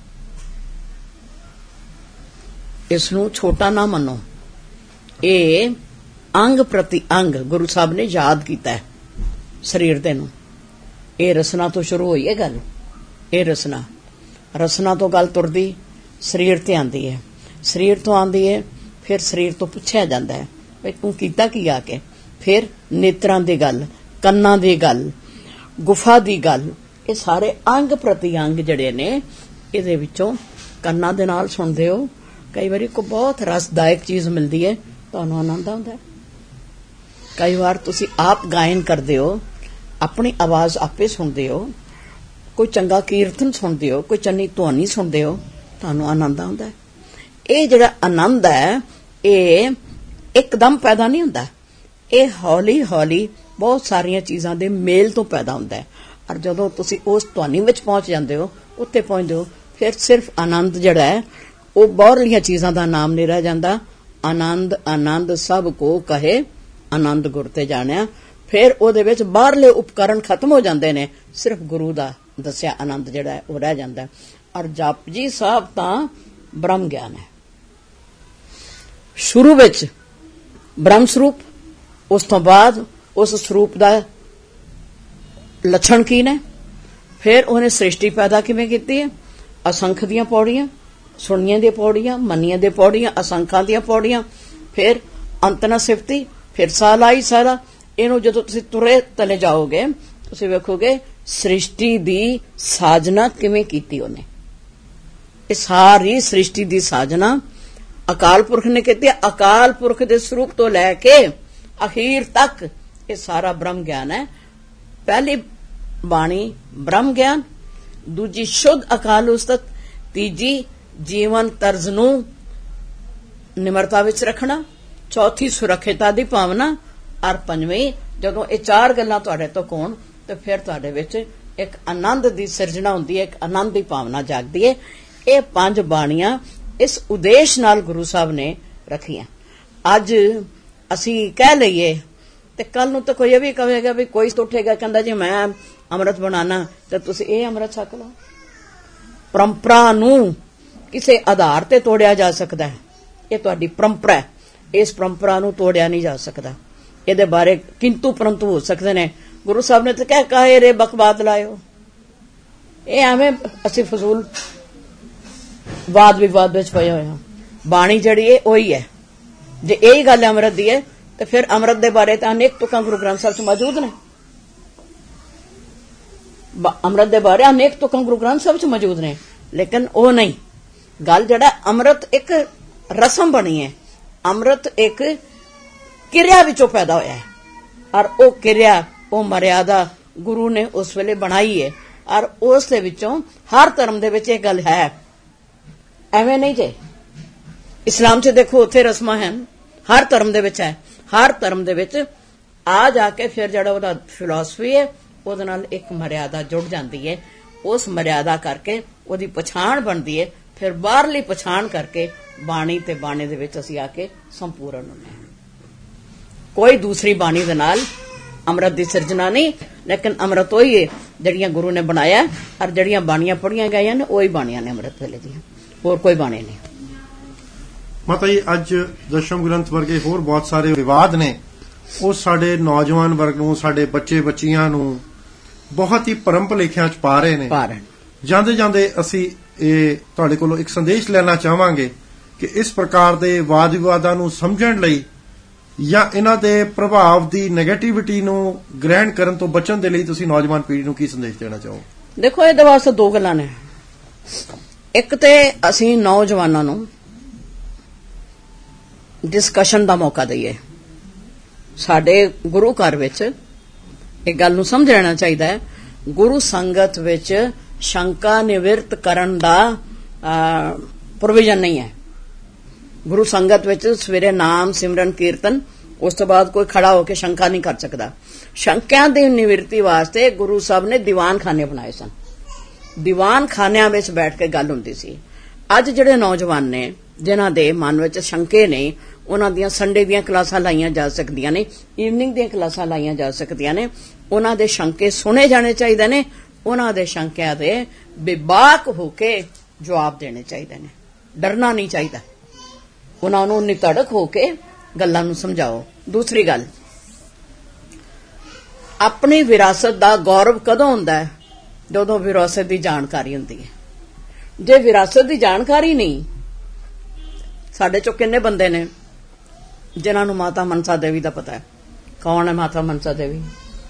B: ਇਸ ਨੂੰ ਛੋਟਾ ਨਾ ਮੰਨੋ। ਇਹ ਅੰਗ ਪ੍ਰਤੀ ਅੰਗ ਗੁਰੂ ਸਾਹਿਬ ਨੇ ਯਾਦ ਕੀਤਾ ਹੈ ਸਰੀਰ ਦੇ ਨੂੰ। ਇਹ ਰਸਨਾ ਤੋਂ ਸ਼ੁਰੂ ਹੋਈ ਹੈ ਗੱਲ। ਇਹ ਰਸਨਾ ਰਸਨਾ ਤੋਂ ਗੱਲ ਤੁਰਦੀ ਸਰੀਰ ਤੇ ਆਂਦੀ ਹੈ, ਸਰੀਰ ਤੋਂ ਆਂਦੀ ਹੈ, ਫਿਰ ਸਰੀਰ ਤੋਂ ਪੁੱਛਿਆ ਜਾਂਦਾ ਹੈ ਵੀ ਤੂੰ ਕੀਤਾ ਕੀ ਆ ਕੇ। ਫਿਰ ਨੇਤਰਾਂ ਦੀ ਗੱਲ, ਕੰਨਾਂ ਦੀ ਗੱਲ, ਗੁਫਾ ਦੀ ਗੱਲ, ਇਹ ਸਾਰੇ ਅੰਗ ਪ੍ਰਤੀ ਅੰਗ ਜਿਹੜੇ ਨੇ ਇਹਦੇ ਵਿੱਚੋਂ ਕੰਨਾਂ ਦੇ ਨਾਲ ਸੁਣਦੇ ਹੋ। ਕਈ ਵਾਰੀ ਕੋਈ ਬਹੁਤ ਰਸਦਾਇਕ ਚੀਜ਼ ਮਿਲਦੀ ਹੈ, ਤੁਹਾਨੂੰ ਆਨੰਦ ਆਉਂਦਾ। ਕਈ ਵਾਰ ਤੁਸੀਂ ਆਪ ਗਾਇਨ ਕਰਦੇ ਹੋ, ਆਪਣੀ ਆਵਾਜ਼ ਆਪੇ ਸੁਣਦੇ ਹੋ, ਕੋਈ ਚੰਗਾ ਕੀਰਤਨ ਸੁਣਦੇ ਹੋ, ਕੋਈ ਚੰਗੀ ਧੁਨੀ ਸੁਣਦੇ ਹੋ, ਤੁਹਾਨੂੰ ਆਨੰਦ ਆਉਂਦਾ। ਇਹ ਜਿਹੜਾ ਆਨੰਦ ਹੈ ਇਹ ਇੱਕਦਮ ਪੈਦਾ ਨਹੀਂ ਹੁੰਦਾ, ਇਹ ਹੌਲੀ ਹੌਲੀ ਬਹੁਤ ਸਾਰੀਆਂ ਚੀਜ਼ਾਂ ਦੇ ਮੇਲ ਤੋਂ ਪੈਦਾ ਹੁੰਦਾ ਹੈ। ਔਰ ਜਦੋਂ ਤੁਸੀਂ ਉਸ ਧੁਨੀ ਵਿੱਚ ਪਹੁੰਚ ਜਾਂਦੇ ਹੋ, ਉੱਥੇ ਪਹੁੰਚਦੇ ਹੋ, ਫਿਰ ਸਿਰਫ ਆਨੰਦ ਜਿਹੜਾ ਹੈ ਉਹ ਬਾਹਰਲੀਆਂ ਚੀਜ਼ਾਂ ਦਾ ਨਾਮ ਨਹੀਂ ਰਹਿ ਜਾਂਦਾ। ਆਨੰਦ ਆਨੰਦ ਸਭ ਕੋ ਕਹੇ ਆਨੰਦ ਗੁਰ ਤੇ ਜਾਣਿਆ। ਫਿਰ ਉਹਦੇ ਵਿੱਚ ਬਾਹਰਲੇ ਉਪਕਰਨ ਖਤਮ ਹੋ ਜਾਂਦੇ ਨੇ, ਸਿਰਫ ਗੁਰੂ ਦਾ ਦੱਸਿਆ ਆਨੰਦ ਜਿਹੜਾ ਹੈ ਉਹ ਰਹਿ ਜਾਂਦਾ। ਔਰ ਜਪਜੀ ਸਾਹਿਬ ਤਾਂ ਬ੍ਰਹਮ ਗਿਆਨ ਹੈ। ਸ਼ੁਰੂ ਵਿੱਚ ਬ੍ਰਹਮ ਸਰੂਪ, ਉਸ ਤੋਂ ਬਾਅਦ ਉਸ ਸਰੂਪ ਦਾ ਲੱਛਣ ਕੀ ਨੇ, ਫਿਰ ਉਹਨੇ ਸ੍ਰਿਸ਼ਟੀ ਪੈਦਾ ਕਿਵੇਂ ਕੀਤੀ ਹੈ, ਅਸੰਖ ਦੀਆਂ ਪੌੜੀਆਂ, ਸੁਣੀਆਂ ਦੀਆਂ ਪੌੜੀਆਂ, ਮੰਨੀਆਂ ਦੀਆਂ ਪੌੜੀਆਂ, ਅਸੰਖਾਂ ਦੀਆਂ ਪੌੜੀਆਂ, ਫਿਰ ਅੰਤ ਨਾ ਸਿਫਤੀ, ਫਿਰ ਸਾਲ ਆਈ ਸਾਰਾ। ਇਹਨੂੰ ਜਦੋਂ ਤੁਸੀਂ ਤੁਰੇ ਤਲੇ ਜਾਓਗੇ ਤੁਸੀਂ ਵੇਖੋਗੇ ਸ੍ਰਿਸ਼ਟੀ ਦੀ ਸਾਜਨਾ ਕਿਵੇਂ ਕੀਤੀ ਉਹਨੇ। ਇਹ ਸਾਰੀ ਸ੍ਰਿਸ਼ਟੀ ਦੀ ਸਾਜਨਾ ਅਕਾਲ ਪੁਰਖ ਨੇ ਕੀਤੀ। ਅਕਾਲ ਪੁਰਖ ਦੇ ਸਰੂਪ ਤੋਂ ਲੈ ਕੇ ਅਖੀਰ ਤੱਕ ਇਹ ਸਾਰਾ ਬ੍ਰਹਮ ਗਿਆਨ ਹੈ। ਪਹਿਲੀ ਬਾਣੀ ਬ੍ਰਹਮ ਗਿਆਨ, ਦੂਜੀ ਸ਼ੁੱਧ ਅਕਾਲ ਉਸਤਤ, ਤੀਜੀ ਜੀਵਨ ਤਰਜ਼ ਨੂੰ ਨਿਮਰਤਾ ਵਿੱਚ ਰੱਖਣਾ, ਚੌਥੀ ਸੁਰੱਖਿਅਤਾ ਦੀ ਭਾਵਨਾ, ਔਰ ਪੰਜਵੀਂ ਜਦੋਂ ਇਹ ਚਾਰ ਗੱਲਾਂ ਤੁਹਾਡੇ ਤੋਂ ਹੋਣ ਤੇ ਫਿਰ ਤੁਹਾਡੇ ਵਿੱਚ ਇੱਕ ਆਨੰਦ ਦੀ ਸਿਰਜਣਾ ਹੁੰਦੀ ਹੈ, ਇੱਕ ਆਨੰਦ ਦੀ ਭਾਵਨਾ ਜਾਗਦੀ ਹੈ। ਇਹ ਪੰਜ ਬਾਣੀਆਂ ਇਸ ਉਦੇਸ਼ ਨਾਲ ਗੁਰੂ ਸਾਹਿਬ ਨੇ ਰੱਖੀਆਂ। ਅੱਜ ਅਸੀਂ ਕਹਿ ਲਈਏ ਤੇ ਕੱਲ ਨੂੰ ਤਾਂ ਕੋਈ ਇਹ ਵੀ ਕਹੇਗਾ ਵੀ ਕੋਈ ਉੱਠੇਗਾ ਕਹਿੰਦਾ ਜੀ ਮੈਂ ਅੰਮ੍ਰਿਤ ਬਣਾਣਾ ਤੇ ਤੁਸੀਂ ਇਹ ਅੰਮ੍ਰਿਤ ਛਕ ਲਓ। ਪਰੰਪਰਾ ਨੂੰ ਕਿਸੇ ਆਧਾਰ ਤੇ ਤੋੜਿਆ ਜਾ ਸਕਦਾ ਹੈ, ਇਹ ਤੁਹਾਡੀ ਪਰੰਪਰਾ ਹੈ, ਇਸ ਪਰੰਪਰਾ ਨੂੰ ਤੋੜਿਆ ਨਹੀਂ ਜਾ ਸਕਦਾ। ਇਹਦੇ ਬਾਰੇ ਕਿੰਤੂ ਪਰੰਤੂ ਹੋ ਸਕਦੇ ਨੇ। ਗੁਰੂ ਸਾਹਿਬ ਨੇ ਤਾਂ ਕਹਿ ਕਾਹੇ ਰੇ ਬਕਵਾਦ ਲਾਇਓ, ਇਹ ਐਵੇਂ ਅਸੀਂ ਫਜ਼ੂਲ ਵਾਦ ਵਿਵਾਦ ਵਿੱਚ ਪਏ ਹੋਏ ਹਾਂ। ਬਾਣੀ ਜਿਹੜੀ ਹੈ ਉਹੀ ਹੈ। ਜੇ ਇਹੀ ਗੱਲ ਅੰਮ੍ਰਿਤ ਦੀ ਹੈ ਤੇ ਫਿਰ ਅੰਮ੍ਰਿਤ ਦੇ ਬਾਰੇ ਤਾਂ ਅਨੇਕ ਤੁਕਾਂ ਗੁਰੂ ਗ੍ਰੰਥ ਸਾਹਿਬ 'ਚ ਮੌਜੂਦ ਨੇ। ਅੰਮ੍ਰਿਤ ਦੇ ਬਾਰੇ ਅਨੇਕ ਤੁਕਾਂ ਗੁਰੂ ਗ੍ਰੰਥ ਸਾਹਿਬ 'ਚ ਮੌਜੂਦ ਨੇ, ਲੇਕਿਨ ਉਹ ਨਹੀਂ ਗੱਲ। ਜਿਹੜਾ ਅੰਮ੍ਰਿਤ ਇੱਕ ਰਸਮ ਬਣੀ ਹੈ, ਅੰਮ੍ਰਿਤ ਇੱਕ ਕਿਰਿਆ ਵਿੱਚੋਂ ਪੈਦਾ ਹੋਇਆ ਹੈ, ਔਰ ਉਹ ਕਿਰਿਆ, ਉਹ ਮਰਿਆਦਾ ਗੁਰੂ ਨੇ ਉਸ ਵੇਲੇ ਬਣਾਈ ਹੈ, ਔਰ ਉਸ ਦੇ ਵਿੱਚੋਂ ਹਰ ਧਰਮ ਦੇ ਵਿੱਚ ਇਹ ਗੱਲ ਹੈ। ਐਵੇਂ ਨਹੀਂ ਜੇ ਇਸਲਾਮ 'ਚ ਦੇਖੋ ਉੱਥੇ ਰਸਮਾਂ ਹਨ, ਹਰ ਧਰਮ ਦੇ ਵਿੱਚ ਹੈ। ਹਰ ਧਰਮ ਦੇ ਵਿੱਚ ਆ ਜਾ ਕੇ ਫਿਰ ਜਿਹੜਾ ਉਹਦਾ ਫਿਲਾਸਫੀ ਹੈ ਉਹਦੇ ਨਾਲ ਇੱਕ ਮਰਿਆਦਾ ਜੁੜ ਜਾਂਦੀ ਹੈ। ਉਸ ਮਰਿਆਦਾ ਕਰਕੇ ਉਹਦੀ ਪਛਾਣ ਬਣਦੀ ਹੈ। ਫਿਰ ਬਾਹਰਲੀ ਪਛਾਣ ਕਰਕੇ ਬਾਣੀ ਤੇ ਬਾਣੇ ਦੇ ਵਿੱਚ ਅਸੀਂ ਆ ਕੇ ਸੰਪੂਰਨ ਹੁੰਦੇ ਹਾਂ। ਕੋਈ ਦੂਸਰੀ ਬਾਣੀ ਦੇ ਨਾਲ ਅੰਮ੍ਰਿਤ ਦੀ ਸਿਰਜਣਾ ਨਹੀਂ, ਲੇਕਿਨ ਅੰਮ੍ਰਿਤ ਉਹੀ ਹੈ ਜਿਹੜੀਆਂ ਗੁਰੂ ਨੇ ਬਣਾਇਆ, ਔਰ ਜਿਹੜੀਆਂ ਬਾਣੀਆਂ ਪੜ੍ਹੀਆਂ ਗਈਆਂ ਨੇ ਉਹੀ ਬਾਣੀਆਂ ਨੇ ਅੰਮ੍ਰਿਤ ਵੇਲੇ ਦੀਆਂ, ਹੋਰ ਕੋਈ ਬਾਣੀ ਨਹੀਂ।
A: ਮਾਤਾ ਜੀ, ਅੱਜ ਦਸ਼ਮ ਗ੍ਰੰਥ ਵਰਗੇ ਹੋਰ ਬਹੁਤ ਸਾਰੇ ਵਿਵਾਦ ਨੇ, ਉਹ ਸਾਡੇ ਨੌਜਵਾਨ ਵਰਗ ਨੂੰ, ਸਾਡੇ ਬੱਚੇ ਬੱਚੀਆਂ ਨੂੰ ਬਹੁਤ ਹੀ ਭਰਮ ਭੁਲੇਖਿਆਂ 'ਚ ਪਾ ਰਹੇ ਨੇ। ਜਾਂਦੇ ਜਾਂਦੇ ਅਸੀਂ ਇਹ ਤੁਹਾਡੇ ਕੋਲੋਂ ਇੱਕ ਸੰਦੇਸ਼ ਲੈਣਾ ਚਾਹਾਂਗੇ ਕਿ ਇਸ ਪ੍ਰਕਾਰ ਦੇ ਵਾਦ ਵਿਵਾਦਾਂ ਨੂੰ ਸਮਝਣ ਲਈ ਜਾਂ ਇਹਨਾਂ ਦੇ ਪ੍ਰਭਾਵ ਦੀ ਨੈਗੇਟਿਵਿਟੀ ਨੂੰ ਗ੍ਰਹਿਣ ਕਰਨ ਤੋਂ ਬਚਣ ਦੇ ਲਈ ਤੁਸੀਂ ਨੌਜਵਾਨ ਪੀੜ੍ਹੀ ਨੂੰ ਕੀ ਸੰਦੇਸ਼ ਦੇਣਾ ਚਾਹੋ?
B: ਦੇਖੋ, ਇਹਦੇ ਵਾਸਤੇ ਦੋ ਗੱਲਾਂ ਨੇ। ਇੱਕ ਤੇ ਅਸੀਂ ਨੌਜਵਾਨਾਂ ਨੂੰ ਡਿਸਕਸ਼ਨ ਦਾ ਮੌਕਾ ਦਈਏ। ਸਾਡੇ ਗੁਰੂ ਘਰ ਵਿੱਚ ਇਹ ਗੱਲ ਨੂੰ ਸਮਝ ਲੈਣਾ ਚਾਹੀਦਾ ਹੈ, ਗੁਰੂ ਸੰਗਤ ਵਿੱਚ ਸ਼ੰਕਾ ਨਿਵਰਤ ਕਰਨ ਦਾ ਪ੍ਰੋਵੀਜ਼ਨ ਨਹੀਂ ਹੈ। ਗੁਰੂ ਸੰਗਤ ਵਿੱਚ ਸਵੇਰੇ ਨਾਮ ਸਿਮਰਨ ਕੀਰਤਨ, ਉਸ ਤੋਂ ਬਾਅਦ ਕੋਈ ਖੜਾ ਹੋ ਕੇ ਸ਼ੰਕਾ ਨਹੀਂ ਕਰ ਸਕਦਾ। ਸ਼ੰਕਿਆਂ ਦੀ ਨਿਵਰਤੀ ਵਾਸਤੇ ਗੁਰੂ ਸਾਹਿਬ ਨੇ ਦੀਵਾਨ ਖਾਨੇ ਬਣਾਏ ਸਨ। ਦੀਵਾਨ ਖਾਨਿਆਂ ਵਿੱਚ ਬੈਠ ਕੇ ਗੱਲ ਹੁੰਦੀ ਸੀ। ਅੱਜ ਜਿਹੜੇ ਨੌਜਵਾਨ ਨੇ ਜਿਨ੍ਹਾਂ ਦੇ ਮਨ ਵਿੱਚ ਸ਼ੰਕੇ ਨੇ, ਉਹਨਾਂ ਦੀਆਂ ਸੰਡੇ ਦੀਆਂ ਕਲਾਸਾਂ ਲਾਈਆਂ ਜਾ ਸਕਦੀਆਂ ਨੇ, ਈਵਨਿੰਗ ਦੀਆਂ ਕਲਾਸਾਂ ਲਾਈਆਂ ਜਾ ਸਕਦੀਆਂ ਨੇ। ਉਹਨਾਂ ਦੇ ਸ਼ੰਕੇ ਸੁਣੇ ਜਾਣੇ ਚਾਹੀਦੇ ਨੇ, ਉਹਨਾਂ ਦੇ ਸ਼ੰਕਿਆਂ ਦੇ ਬੇਬਾਕ ਹੋ ਕੇ ਜਵਾਬ ਦੇਣੇ ਚਾਹੀਦੇ ਨੇ। ਡਰਨਾ ਨਹੀਂ ਚਾਹੀਦਾ, ਉਹਨਾਂ ਨੂੰ ਨਿਤੜਕ ਹੋ ਕੇ ਗੱਲਾਂ ਨੂੰ ਸਮਝਾਓ। ਦੂਸਰੀ ਗੱਲ, ਆਪਣੀ ਵਿਰਾਸਤ ਦਾ ਗੌਰਵ ਕਦੋਂ ਹੁੰਦਾ ਹੈ? ਜਦੋਂ ਵਿਰਾਸਤ ਦੀ ਜਾਣਕਾਰੀ ਹੁੰਦੀ ਹੈ। ਜੇ ਵਿਰਾਸਤ ਦੀ ਜਾਣਕਾਰੀ ਨਹੀਂ, ਸਾਡੇ ਚੋਂ ਕਿੰਨੇ ਬੰਦੇ ਨੇ ਜਿਨ੍ਹਾਂ ਨੂੰ ਮਾਤਾ ਮਨਸਾ ਦੇਵੀ ਦਾ ਪਤਾ ਹੈ? ਕੌਣ ਹੈ ਮਾਤਾ ਮਨਸਾ ਦੇਵੀ?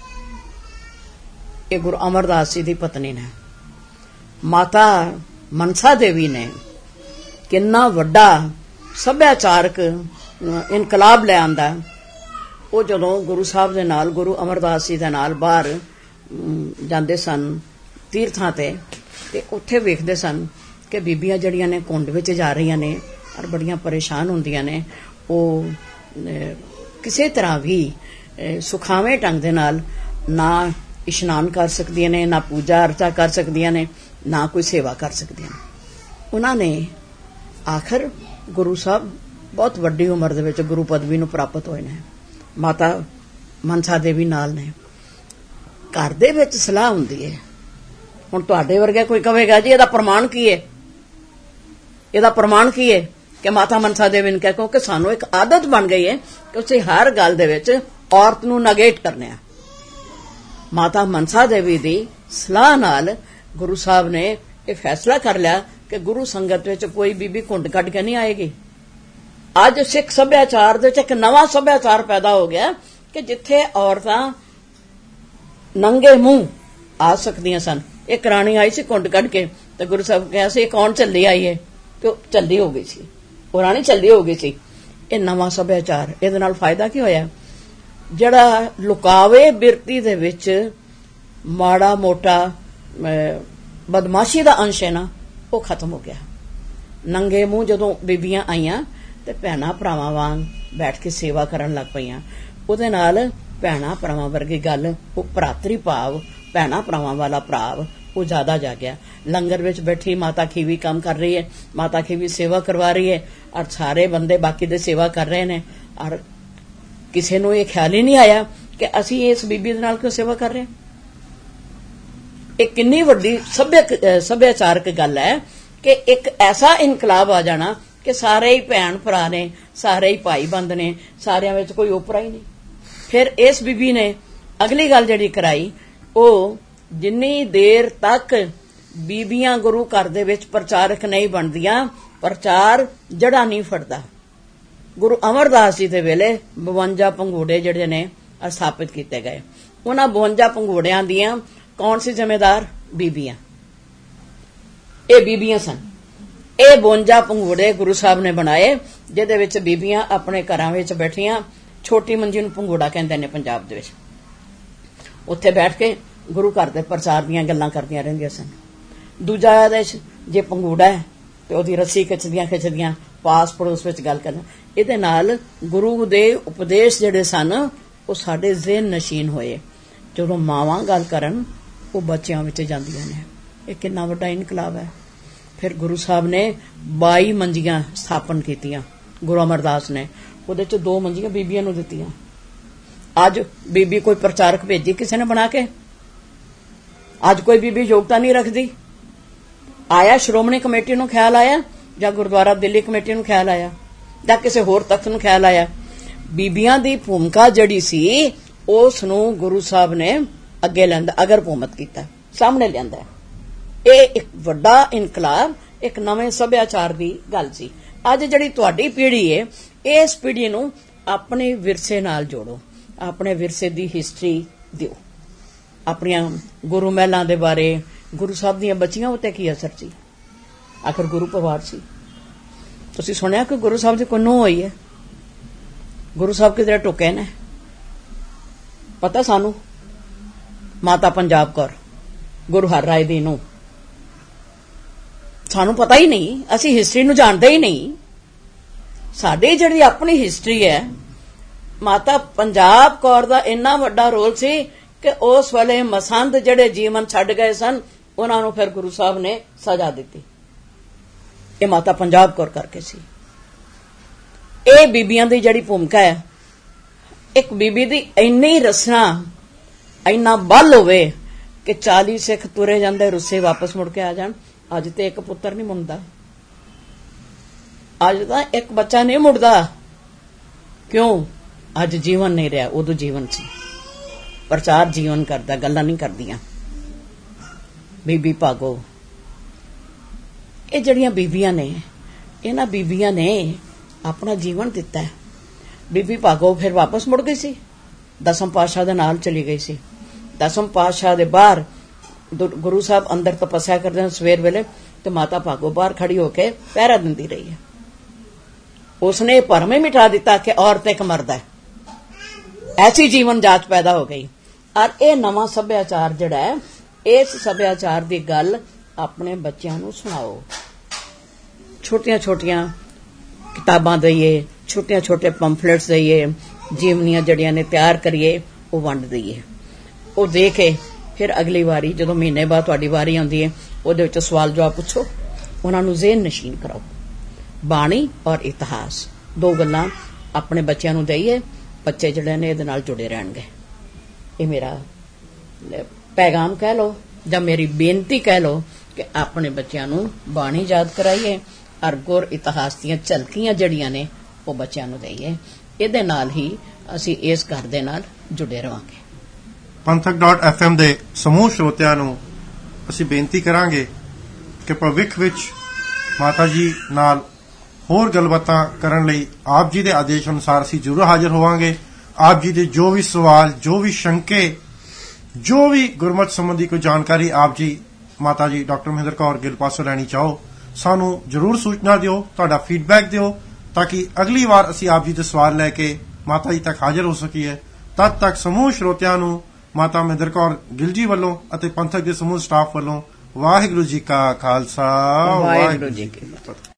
B: ਇਹ ਗੁਰੂ ਅਮਰਦਾਸ ਜੀ ਦੀ ਪਤਨੀ ਨੇ। ਮਾਤਾ ਮਨਸਾ ਦੇਵੀ ਨੇ ਕਿੰਨਾ ਵੱਡਾ ਸੱਭਿਆਚਾਰਕ ਇਨਕਲਾਬ ਲੈ ਆਂਦਾ। ਉਹ ਜਦੋਂ ਗੁਰੂ ਸਾਹਿਬ ਦੇ ਨਾਲ, ਗੁਰੂ ਅਮਰਦਾਸ ਜੀ ਦੇ ਨਾਲ ਬਾਹਰ ਜਾਂਦੇ ਸਨ ਤੀਰਥਾਂ ਤੇ, ਤੇ ਉੱਥੇ ਵੇਖਦੇ ਸਨ ਕਿ ਬੀਬੀਆਂ ਜਿਹੜੀਆਂ ਨੇ ਕੁੰਡ ਵਿੱਚ ਜਾ ਰਹੀਆਂ ਨੇ ਔਰ ਬੜੀਆਂ ਪਰੇਸ਼ਾਨ ਹੁੰਦੀਆਂ ਨੇ। ਉਹ ਕਿਸੇ ਤਰ੍ਹਾਂ ਵੀ ਸੁਖਾਵੇਂ ਢੰਗ ਦੇ ਨਾਲ ਨਾ ਇਸ਼ਨਾਨ ਕਰ ਸਕਦੀਆਂ ਨੇ, ਨਾ ਪੂਜਾ ਅਰਚਾ ਕਰ ਸਕਦੀਆਂ ਨੇ, ਨਾ ਕੋਈ ਸੇਵਾ ਕਰ ਸਕਦੀਆਂ ਨੇ। ਉਹਨਾਂ ਨੇ ਆਖਰ ਗੁਰੂ ਸਾਹਿਬ ਬਹੁਤ ਵੱਡੀ ਉਮਰ ਦੇ ਵਿੱਚ ਗੁਰੂ ਪਦਵੀ ਨੂੰ ਪ੍ਰਾਪਤ ਹੋਏ ਨੇ। ਮਾਤਾ ਮਨਸਾ ਦੇਵੀ ਨਾਲ ਨੇ। ਘਰ ਦੇ ਵਿੱਚ ਸਲਾਹ ਹੁੰਦੀ ਹੈ। ਹੁਣ ਤੁਹਾਡੇ ਵਰਗੇ ਕੋਈ ਕਹੇਗਾ ਜੀ ਇਹਦਾ ਪ੍ਰਮਾਣ ਕੀ ਹੈ, ਇਹਦਾ ਪ੍ਰਮਾਣ ਕੀ ਹੈ ਕਿ ਮਾਤਾ ਮਨਸਾ ਦੇਵੀ ਨੇ ਕਿਹਾ? ਕਿਉਂਕਿ ਸਾਨੂੰ ਇੱਕ ਆਦਤ ਬਣ ਗਈ ਹੈ ਕਿ ਅਸੀਂ ਹਰ ਗੱਲ ਦੇ ਵਿੱਚ ਔਰਤ ਨੂੰ ਨਗੇਟ ਕਰਨੇ ਆ। ਮਾਤਾ ਮਨਸਾ ਦੇਵੀ ਦੀ ਸਲਾਹ ਨਾਲ ਗੁਰੂ ਸਾਹਿਬ ਨੇ ਇਹ ਫੈਸਲਾ ਕਰ ਲਿਆ ਕਿ ਗੁਰੂ ਸੰਗਤ ਵਿੱਚ ਕੋਈ ਬੀਬੀ ਘੁੰਡ ਕੱਢ ਕੇ ਨਹੀਂ ਆਏਗੀ। ਅੱਜ ਸਿੱਖ ਸੱਭਿਆਚਾਰ ਦੇ ਵਿੱਚ ਇੱਕ ਨਵਾਂ ਸੱਭਿਆਚਾਰ ਪੈਦਾ ਹੋ ਗਿਆ ਕਿ ਜਿੱਥੇ ਔਰਤਾਂ ਨੰਗੇ ਮੂੰਹ ਆ ਸਕਦੀਆਂ ਸਨ। ਇੱਕ ਰਾਣੀ ਆਈ ਸੀ ਘੁੰਡ ਕੱਢ ਕੇ, ਤੇ ਗੁਰੂ ਸਾਹਿਬ ਕਿਹਾ ਸੀ ਕੌਣ ਝੱਲੀ ਆਈ ਹੈ, ਤੇ ਝੱਲੀ ਹੋ ਗਈ ਸੀ, ਉਹ ਰਾਣੀ ਝੱਲੀ ਹੋ ਗਈ ਸੀ। ਇਹ ਨਵਾਂ ਸੱਭਿਆਚਾਰ, ਇਹਦੇ ਨਾਲ ਫਾਇਦਾ ਕੀ ਹੋਇਆ? ਜਿਹੜਾ ਲੁਕਾਵੇ ਬਿਰਤੀ ਦੇ ਵਿੱਚ ਮਾੜਾ ਮੋਟਾ ਬਦਮਾਸ਼ੀ ਦਾ ਅੰਸ਼ ਹੈ ਨਾ, ਉਹ ਖਤਮ ਹੋ ਗਿਆ। ਨੰਗੇ ਮੂੰਹ ਜਦੋਂ ਬੀਬੀਆਂ ਆਈਆਂ ਤੇ ਭੈਣਾਂ ਭਰਾਵਾਂ ਵਾਂਗ ਬੈਠ ਕੇ ਸੇਵਾ ਕਰਨ ਲੱਗ ਪਈਆਂ। ਉਹਦੇ ਨਾਲ ਭੈਣਾਂ ਭਰਾਵਾਂ ਵਰਗੀ ਗੱਲ, ਉਹ ਭਰਾਤਰੀ ਭਾਵ, ਭੈਣਾਂ ਭਰਾਵਾਂ ਵਾਲਾ ਭਾਵ ਉਹ ਜ਼ਿਆਦਾ ਜਾਗਿਆ। ਲੰਗਰ ਵਿੱਚ ਬੈਠੀ ਮਾਤਾ ਖੀਵੀ ਕੰਮ ਕਰ ਰਹੀ ਹੈ, ਮਾਤਾ ਖੀਵੀ ਸੇਵਾ ਕਰਵਾ ਰਹੀ ਹੈ, ਔਰ ਸਾਰੇ ਬੰਦੇ ਬਾਕੀ ਦੇ ਸੇਵਾ ਕਰ ਰਹੇ ਨੇ, ਔਰ ਕਿਸੇ ਨੂੰ ਇਹ ਖਿਆਲ ਹੀ ਨਹੀਂ ਆਇਆ ਕਿ ਅਸੀਂ ਇਸ ਬੀਬੀ ਦੇ ਨਾਲ ਕਿਉਂ ਸੇਵਾ ਕਰ ਰਹੇ ਹਾਂ। ਇਹ ਕਿੰਨੀ ਵੱਡੀ ਸੱਭਿਆਚਾਰਕ ਗੱਲ ਹੈ ਕਿ ਇੱਕ ਐਸਾ ਇਨਕਲਾਬ ਆ ਜਾਣਾ ਕਿ ਸਾਰੇ ਹੀ ਭੈਣ ਭਰਾ ਨੇ, ਸਾਰੇ ਹੀ ਭਾਈ ਬੰਦ ਨੇ, ਸਾਰਿਆਂ ਵਿੱਚ ਕੋਈ ਓਪਰਾ ਹੀ ਨਹੀਂ। ਫਿਰ ਇਸ ਬੀਬੀ ਨੇ ਅਗਲੀ ਗੱਲ ਜਿਹੜੀ ਕਰਾਈ, ਉਹ ਜਿੰਨੀ ਦੇਰ ਤੱਕ ਬੀਬੀਆਂ ਗੁਰੂ ਘਰ ਦੇ ਵਿੱਚ ਪ੍ਰਚਾਰਕ ਨਹੀਂ ਬਣਦੀਆਂ, ਪ੍ਰਚਾਰ ਜੜਾ ਨਹੀਂ ਫੜਦਾ। ਗੁਰੂ ਅਮਰਦਾਸ ਜੀ ਦੇ ਵੇਲੇ ਬਵੰਜਾ ਪੰਘੂੜੇ ਜਿਹੜੇ ਨੇ ਸਥਾਪਿਤ ਕੀਤੇ ਗਏ। ਉਹਨਾਂ ਬਵੰਜਾ ਪੰਘੂੜਿਆਂ ਦੀਆਂ ਕੌਣ ਸੀ ਜ਼ਿੰਮੇਦਾਰ? ਬੀਬੀਆਂ। ਇਹ ਬੀਬੀਆਂ ਸਨ। ਇਹ ਬਵੰਜਾ ਪੰਘੂੜੇ ਗੁਰੂ ਸਾਹਿਬ ਨੇ ਬਣਾਏ, ਜਿਹਦੇ ਵਿੱਚ ਬੀਬੀਆਂ ਆਪਣੇ ਘਰਾਂ ਵਿੱਚ ਬੈਠੀਆਂ, ਛੋਟੀ ਮੰਜੀ ਨੂੰ ਪੰਘੂੜਾ ਕਹਿੰਦੇ ਨੇ ਪੰਜਾਬ ਦੇ ਵਿੱਚ, ਉੱਥੇ ਬੈਠ ਕੇ ਗੁਰੂ ਘਰ ਦੇ ਪ੍ਰਚਾਰ ਦੀਆਂ ਗੱਲਾਂ ਕਰਦੀਆਂ ਰਹਿੰਦੀਆਂ ਸਨ। ਦੂਜਾ ਆਦੇਸ਼, ਜੇ ਪੰਘੂੜਾ ਹੈ ਤੇ ਉਹਦੀ ਰੱਸੀ ਖਿੱਚਦੀਆਂ ਖਿੱਚਦੀਆਂ ਪਾਸ ਪੜੋਸ ਵਿੱਚ ਗੱਲ ਕਰਨਾ। ਇਹਦੇ ਨਾਲ ਗੁਰੂ ਦੇ ਉਪਦੇਸ਼ ਜਿਹੜੇ ਸਨ ਉਹ ਸਾਡੇ ਜ਼ਿਹਨ ਨਸ਼ੀਨ ਹੋਏ। ਜਦੋਂ ਮਾਵਾਂ ਗੱਲ ਕਰਨ ਉਹ ਬੱਚਿਆਂ ਵਿੱਚ ਜਾਂਦੀਆਂ ਨੇ। ਇਹ ਕਿੰਨਾ ਵੱਡਾ ਇਨਕਲਾਬ ਹੈ। ਫਿਰ ਗੁਰੂ ਸਾਹਿਬ ਨੇ ਬਾਈ ਮੰਜੀਆਂ ਸਥਾਪਨ ਕੀਤੀਆਂ, ਗੁਰੂ ਅਮਰਦਾਸ ਨੇ। ਉਹਦੇ ਚ ਦੋ ਮੰਜੀਆਂ ਬੀਬੀਆਂ ਨੂੰ ਦਿੱਤੀਆਂ। ਅੱਜ ਬੀਬੀ ਕੋਈ ਪ੍ਰਚਾਰਕ ਭੇਜੀ ਕਿਸੇ ਨੇ ਬਣਾ ਕੇ? ਅੱਜ ਕੋਈ ਬੀਬੀ ਯੋਗਤਾ ਨਹੀਂ ਰੱਖਦੀ। ਆਇਆ ਸ਼੍ਰੋਮਣੀ ਕਮੇਟੀ ਨੂੰ ਖਿਆਲ ਆਇਆ, ਜਾਂ ਗੁਰਦੁਆਰਾ ਦਿੱਲੀ ਕਮੇਟੀ ਨੂੰ ਖਿਆਲ ਆਇਆ, ਜਾਂ ਕਿਸੇ ਹੋਰ ਤਖਤ ਨੂੰ ਖਿਆਲ ਆਇਆ? ਬੀਬੀਆਂ ਦੀ ਭੂਮਿਕਾ ਜਿਹੜੀ ਸੀ ਉਸ ਨੂੰ ਗੁਰੂ ਸਾਹਿਬ ਨੇ ਅੱਗੇ ਲਿਆਂਦਾ, ਅਗਰ ਭੂਮਤ ਕੀਤਾ, ਸਾਹਮਣੇ ਲਿਆਂਦਾ। ਇਹ ਇੱਕ ਵੱਡਾ ਇਨਕਲਾਬ, ਇੱਕ ਨਵੇਂ ਸੱਭਿਆਚਾਰ ਦੀ ਗੱਲ ਸੀ। ਅੱਜ ਜਿਹੜੀ ਤੁਹਾਡੀ ਪੀੜ੍ਹੀ ਹੈ, ਇਸ ਪੀੜ੍ਹੀ ਨੂੰ ਆਪਣੇ ਵਿਰਸੇ ਨਾਲ ਜੋੜੋ, ਆਪਣੇ ਵਿਰਸੇ ਦੀ ਹਿਸਟਰੀ ਦਿਓ, ਆਪਣੀਆਂ ਗੁਰੂ ਮਹਿਲਾਂ ਦੇ ਬਾਰੇ, ਗੁਰੂ ਸਾਹਿਬ ਦੀਆਂ ਬੱਚੀਆਂ ਉੱਤੇ ਕੀ ਅਸਰ ਸੀ। ਆਖਰ ਗੁਰੂ ਪਰਿਵਾਰ ਸੀ। ਤੁਸੀਂ ਸੁਣਿਆ ਕਿ ਗੁਰੂ ਸਾਹਿਬ ਦੀ ਕੋਈ ਨੂੰਹ ਹੋਈ ਹੈ? ਗੁਰੂ ਸਾਹਿਬ ਕਿਧਰੇ ਟੁਕੇ ਨੇ? ਪਤਾ ਸਾਨੂੰ? ਮਾਤਾ ਪੰਜਾਬ ਕੌਰ, ਗੁਰੂ ਹਰ ਰਾਏ ਦੀ ਨੂੰਹ। ਸਾਨੂੰ ਪਤਾ ਹੀ ਨਹੀਂ, ਅਸੀਂ ਹਿਸਟਰੀ ਨੂੰ ਜਾਣਦੇ ਹੀ ਨਹੀਂ। ਸਾਡੀ ਜਿਹੜੀ ਆਪਣੀ ਹਿਸਟਰੀ ਹੈ, ਮਾਤਾ ਪੰਜਾਬ ਕੌਰ ਦਾ ਇੰਨਾ ਵੱਡਾ ਰੋਲ ਸੀ ਕਿ ਉਸ ਵੇਲੇ ਮਸੰਦ ਜਿਹੜੇ ਜੀਵਨ ਛੱਡ ਗਏ ਸਨ, ਉਹਨਾਂ ਨੂੰ ਫਿਰ ਗੁਰੂ ਸਾਹਿਬ ਨੇ ਸਜ਼ਾ ਦਿੱਤੀ। ਇਹ ਮਾਤਾ ਪੰਜਾਬ ਕੌਰ ਕਰਕੇ ਸੀ। ਇਹ ਬੀਬੀਆਂ ਦੀ ਜਿਹੜੀ ਭੂਮਿਕਾ ਹੈ, ਇੱਕ ਬੀਬੀ ਦੀ ਇੰਨੀ ਰਸਨਾ, ਇੰਨਾ ਬਲ ਹੋਵੇ ਕਿ ਚਾਲੀ ਸਿੱਖ ਤੁਰੇ ਜਾਂਦੇ ਰੁੱਸੇ ਵਾਪਸ ਮੁੜ ਕੇ ਆ ਜਾਣ। ਅੱਜ ਤੇ ਇੱਕ ਪੁੱਤਰ ਨਹੀਂ ਮੁੜਦਾ, ਅੱਜ ਤਾਂ ਇੱਕ ਬੱਚਾ ਨਹੀਂ ਮੁੜਦਾ। ਕਿਉਂ? ਅੱਜ ਜੀਵਨ ਨਹੀਂ ਰਿਹਾ, ਉਦੋਂ ਜੀਵਨ ਸੀ। ਪ੍ਰਚਾਰ ਜੀਵਨ ਕਰਦਾ, ਗੱਲਾਂ ਨਹੀਂ ਕਰਦੀਆਂ। ਬੀਬੀ ਭਾਗੋ, ਇਹ ਜਿਹੜੀਆਂ ਬੀਬੀਆਂ ਨੇ, ਇਹਨਾਂ ਬੀਬੀਆਂ ਨੇ ਆਪਣਾ ਜੀਵਨ ਦਿੱਤਾ। ਬੀਬੀ ਭਾਗੋ ਫਿਰ ਵਾਪਸ ਮੁੜ ਗਈ ਸੀ, ਦਸਮ ਪਾਤਸ਼ਾਹ ਦੇ ਨਾਲ ਚਲੀ ਗਈ ਸੀ। ਦਸਮ ਪਾਤਸ਼ਾਹ ਦੇ ਬਾਹਰ ਗੁਰੂ ਸਾਹਿਬ ਅੰਦਰ ਤਪੱਸਿਆ ਕਰਦੇ ਹਨ ਸਵੇਰ ਵੇਲੇ, ਤੇ ਮਾਤਾ ਭਾਗੋ ਬਾਹਰ ਖੜੀ ਹੋ ਕੇ ਪਹਿਰਾ ਦਿੰਦੀ ਰਹੀ ਹੈ। ਉਸਨੇ ਭਰਮ ਹੀ ਮਿਟਾ ਦਿੱਤਾ ਕਿ ਔਰਤ ਇੱਕ ਮਰਦ ਹੈ। ਐਸੀ ਜੀਵਨ ਜਾਚ ਪੈਦਾ ਹੋ ਗਈ। ਔਰ ਇਹ ਨਵਾਂ ਸੱਭਿਆਚਾਰ ਜਿਹੜਾ ਹੈ, ਇਸ ਸੱਭਿਆਚਾਰ ਦੀ ਗੱਲ ਆਪਣੇ ਬੱਚਿਆਂ ਨੂੰ ਸੁਣਾਓ। ਛੋਟੀਆਂ ਛੋਟੀਆਂ ਕਿਤਾਬਾਂ ਦਈਏ, ਛੋਟੀਆਂ ਛੋਟੇ ਪੰਫਲੇਟਸ ਦਈਏ, ਜੀਵਨੀਆਂ ਜਿਹੜੀਆਂ ਨੇ ਤਿਆਰ ਕਰੀਏ, ਉਹ ਵੰਡ ਦਈਏ। ਉਹ ਦੇ ਕੇ ਫਿਰ ਅਗਲੀ ਵਾਰੀ ਜਦੋਂ ਮਹੀਨੇ ਬਾਅਦ ਤੁਹਾਡੀ ਵਾਰੀ ਆਉਂਦੀ ਹੈ, ਉਹਦੇ ਵਿੱਚ ਸਵਾਲ ਜਵਾਬ ਪੁੱਛੋ, ਉਹਨਾਂ ਨੂੰ ਜ਼ਿਹਨ ਨਸ਼ੀਨ ਕਰਾਓ। ਬਾਣੀ ਔਰ ਇਤਿਹਾਸ ਦੋ ਗੱਲਾਂ ਆਪਣੇ ਬੱਚਿਆਂ ਨੂੰ ਦਈਏ, ਬੱਚੇ ਜਿਹੜੇ ਨੇ ਇਹਦੇ ਨਾਲ ਜੁੜੇ ਰਹਿਣਗੇ। ਇਹ ਮੇਰਾ ਪੈਗਾਮ ਕਹਿ ਲਓ ਜਾਂ ਮੇਰੀ ਬੇਨਤੀ ਕਹਿ ਲਓ ਕਿ ਆਪਣੇ ਬੱਚਿਆਂ ਨੂੰ ਬਾਣੀ ਯਾਦ ਕਰਾਈਏ ਔਰ ਗੁਰ ਇਤਿਹਾਸ ਦੀਆਂ ਝਲਕੀਆਂ ਜਿਹੜੀਆਂ ਨੇ ਉਹ ਬੱਚਿਆਂ ਨੂੰ ਦਈਏ। ਇਹਦੇ ਨਾਲ ਹੀ ਅਸੀਂ ਇਸ ਘਰ ਦੇ ਨਾਲ ਜੁੜੇ ਰਵਾਂਗੇ।
A: ਪੰਥਕ ਡਾਟ ਐਫ ਐਮ ਦੇ ਸਮੂਹ ਸਰੋਤਿਆਂ ਨੂੰ ਅਸੀਂ ਬੇਨਤੀ ਕਰਾਂਗੇ ਕਿ ਭਵਿੱਖ ਵਿੱਚ ਮਾਤਾ ਜੀ ਨਾਲ ਹੋਰ ਗੱਲਬਾਤਾਂ ਕਰਨ ਲਈ ਆਪ ਜੀ ਦੇ ਆਦੇਸ਼ ਅਨੁਸਾਰ ਅਸੀਂ ਜ਼ਰੂਰ ਹਾਜ਼ਰ ਹੋਵਾਂਗੇ। ਆਪ ਜੀ ਦੇ ਜੋ ਵੀ ਸਵਾਲ, ਜੋ ਵੀ ਸ਼ੰਕੇ, ਜੋ ਵੀ ਗੁਰਮਤਿ ਸੰਬੰਧੀ ਕੋਈ ਜਾਣਕਾਰੀ ਆਪ ਜੀ ਮਾਤਾ ਜੀ ਡਾਕਟਰ ਮਹਿੰਦਰ ਕੌਰ ਗਿੱਲ ਪਾਸੋਂ ਲੈਣੀ ਚਾਹੋ, ਸਾਨੂੰ ਜ਼ਰੂਰ ਸੂਚਨਾ ਦਿਓ, ਤੁਹਾਡਾ ਫੀਡਬੈਕ ਦਿਓ, ਤਾਂ ਕਿ ਅਗਲੀ ਵਾਰ ਅਸੀਂ ਆਪ ਜੀ ਦੇ ਸਵਾਲ ਲੈ ਕੇ ਮਾਤਾ ਜੀ ਤੱਕ ਹਾਜ਼ਰ ਹੋ ਸਕੀਏ। ਤਦ ਤੱਕ ਸਮੂਹ ਸਰੋਤਿਆਂ ਨੂੰ ਮਾਤਾ ਮਹਿੰਦਰ ਕੌਰ ਗਿੱਲ ਜੀ ਵੱਲੋਂ ਅਤੇ ਪੰਥਕ ਦੇ ਸਮੂਹ ਸਟਾਫ ਵੱਲੋਂ ਵਾਹਿਗੁਰੂ ਜੀ ਕਾ ਖਾਲਸਾ, ਵਾਹਿਗੁਰੂ ਜੀ ਕੀ ਫਤਿਹ।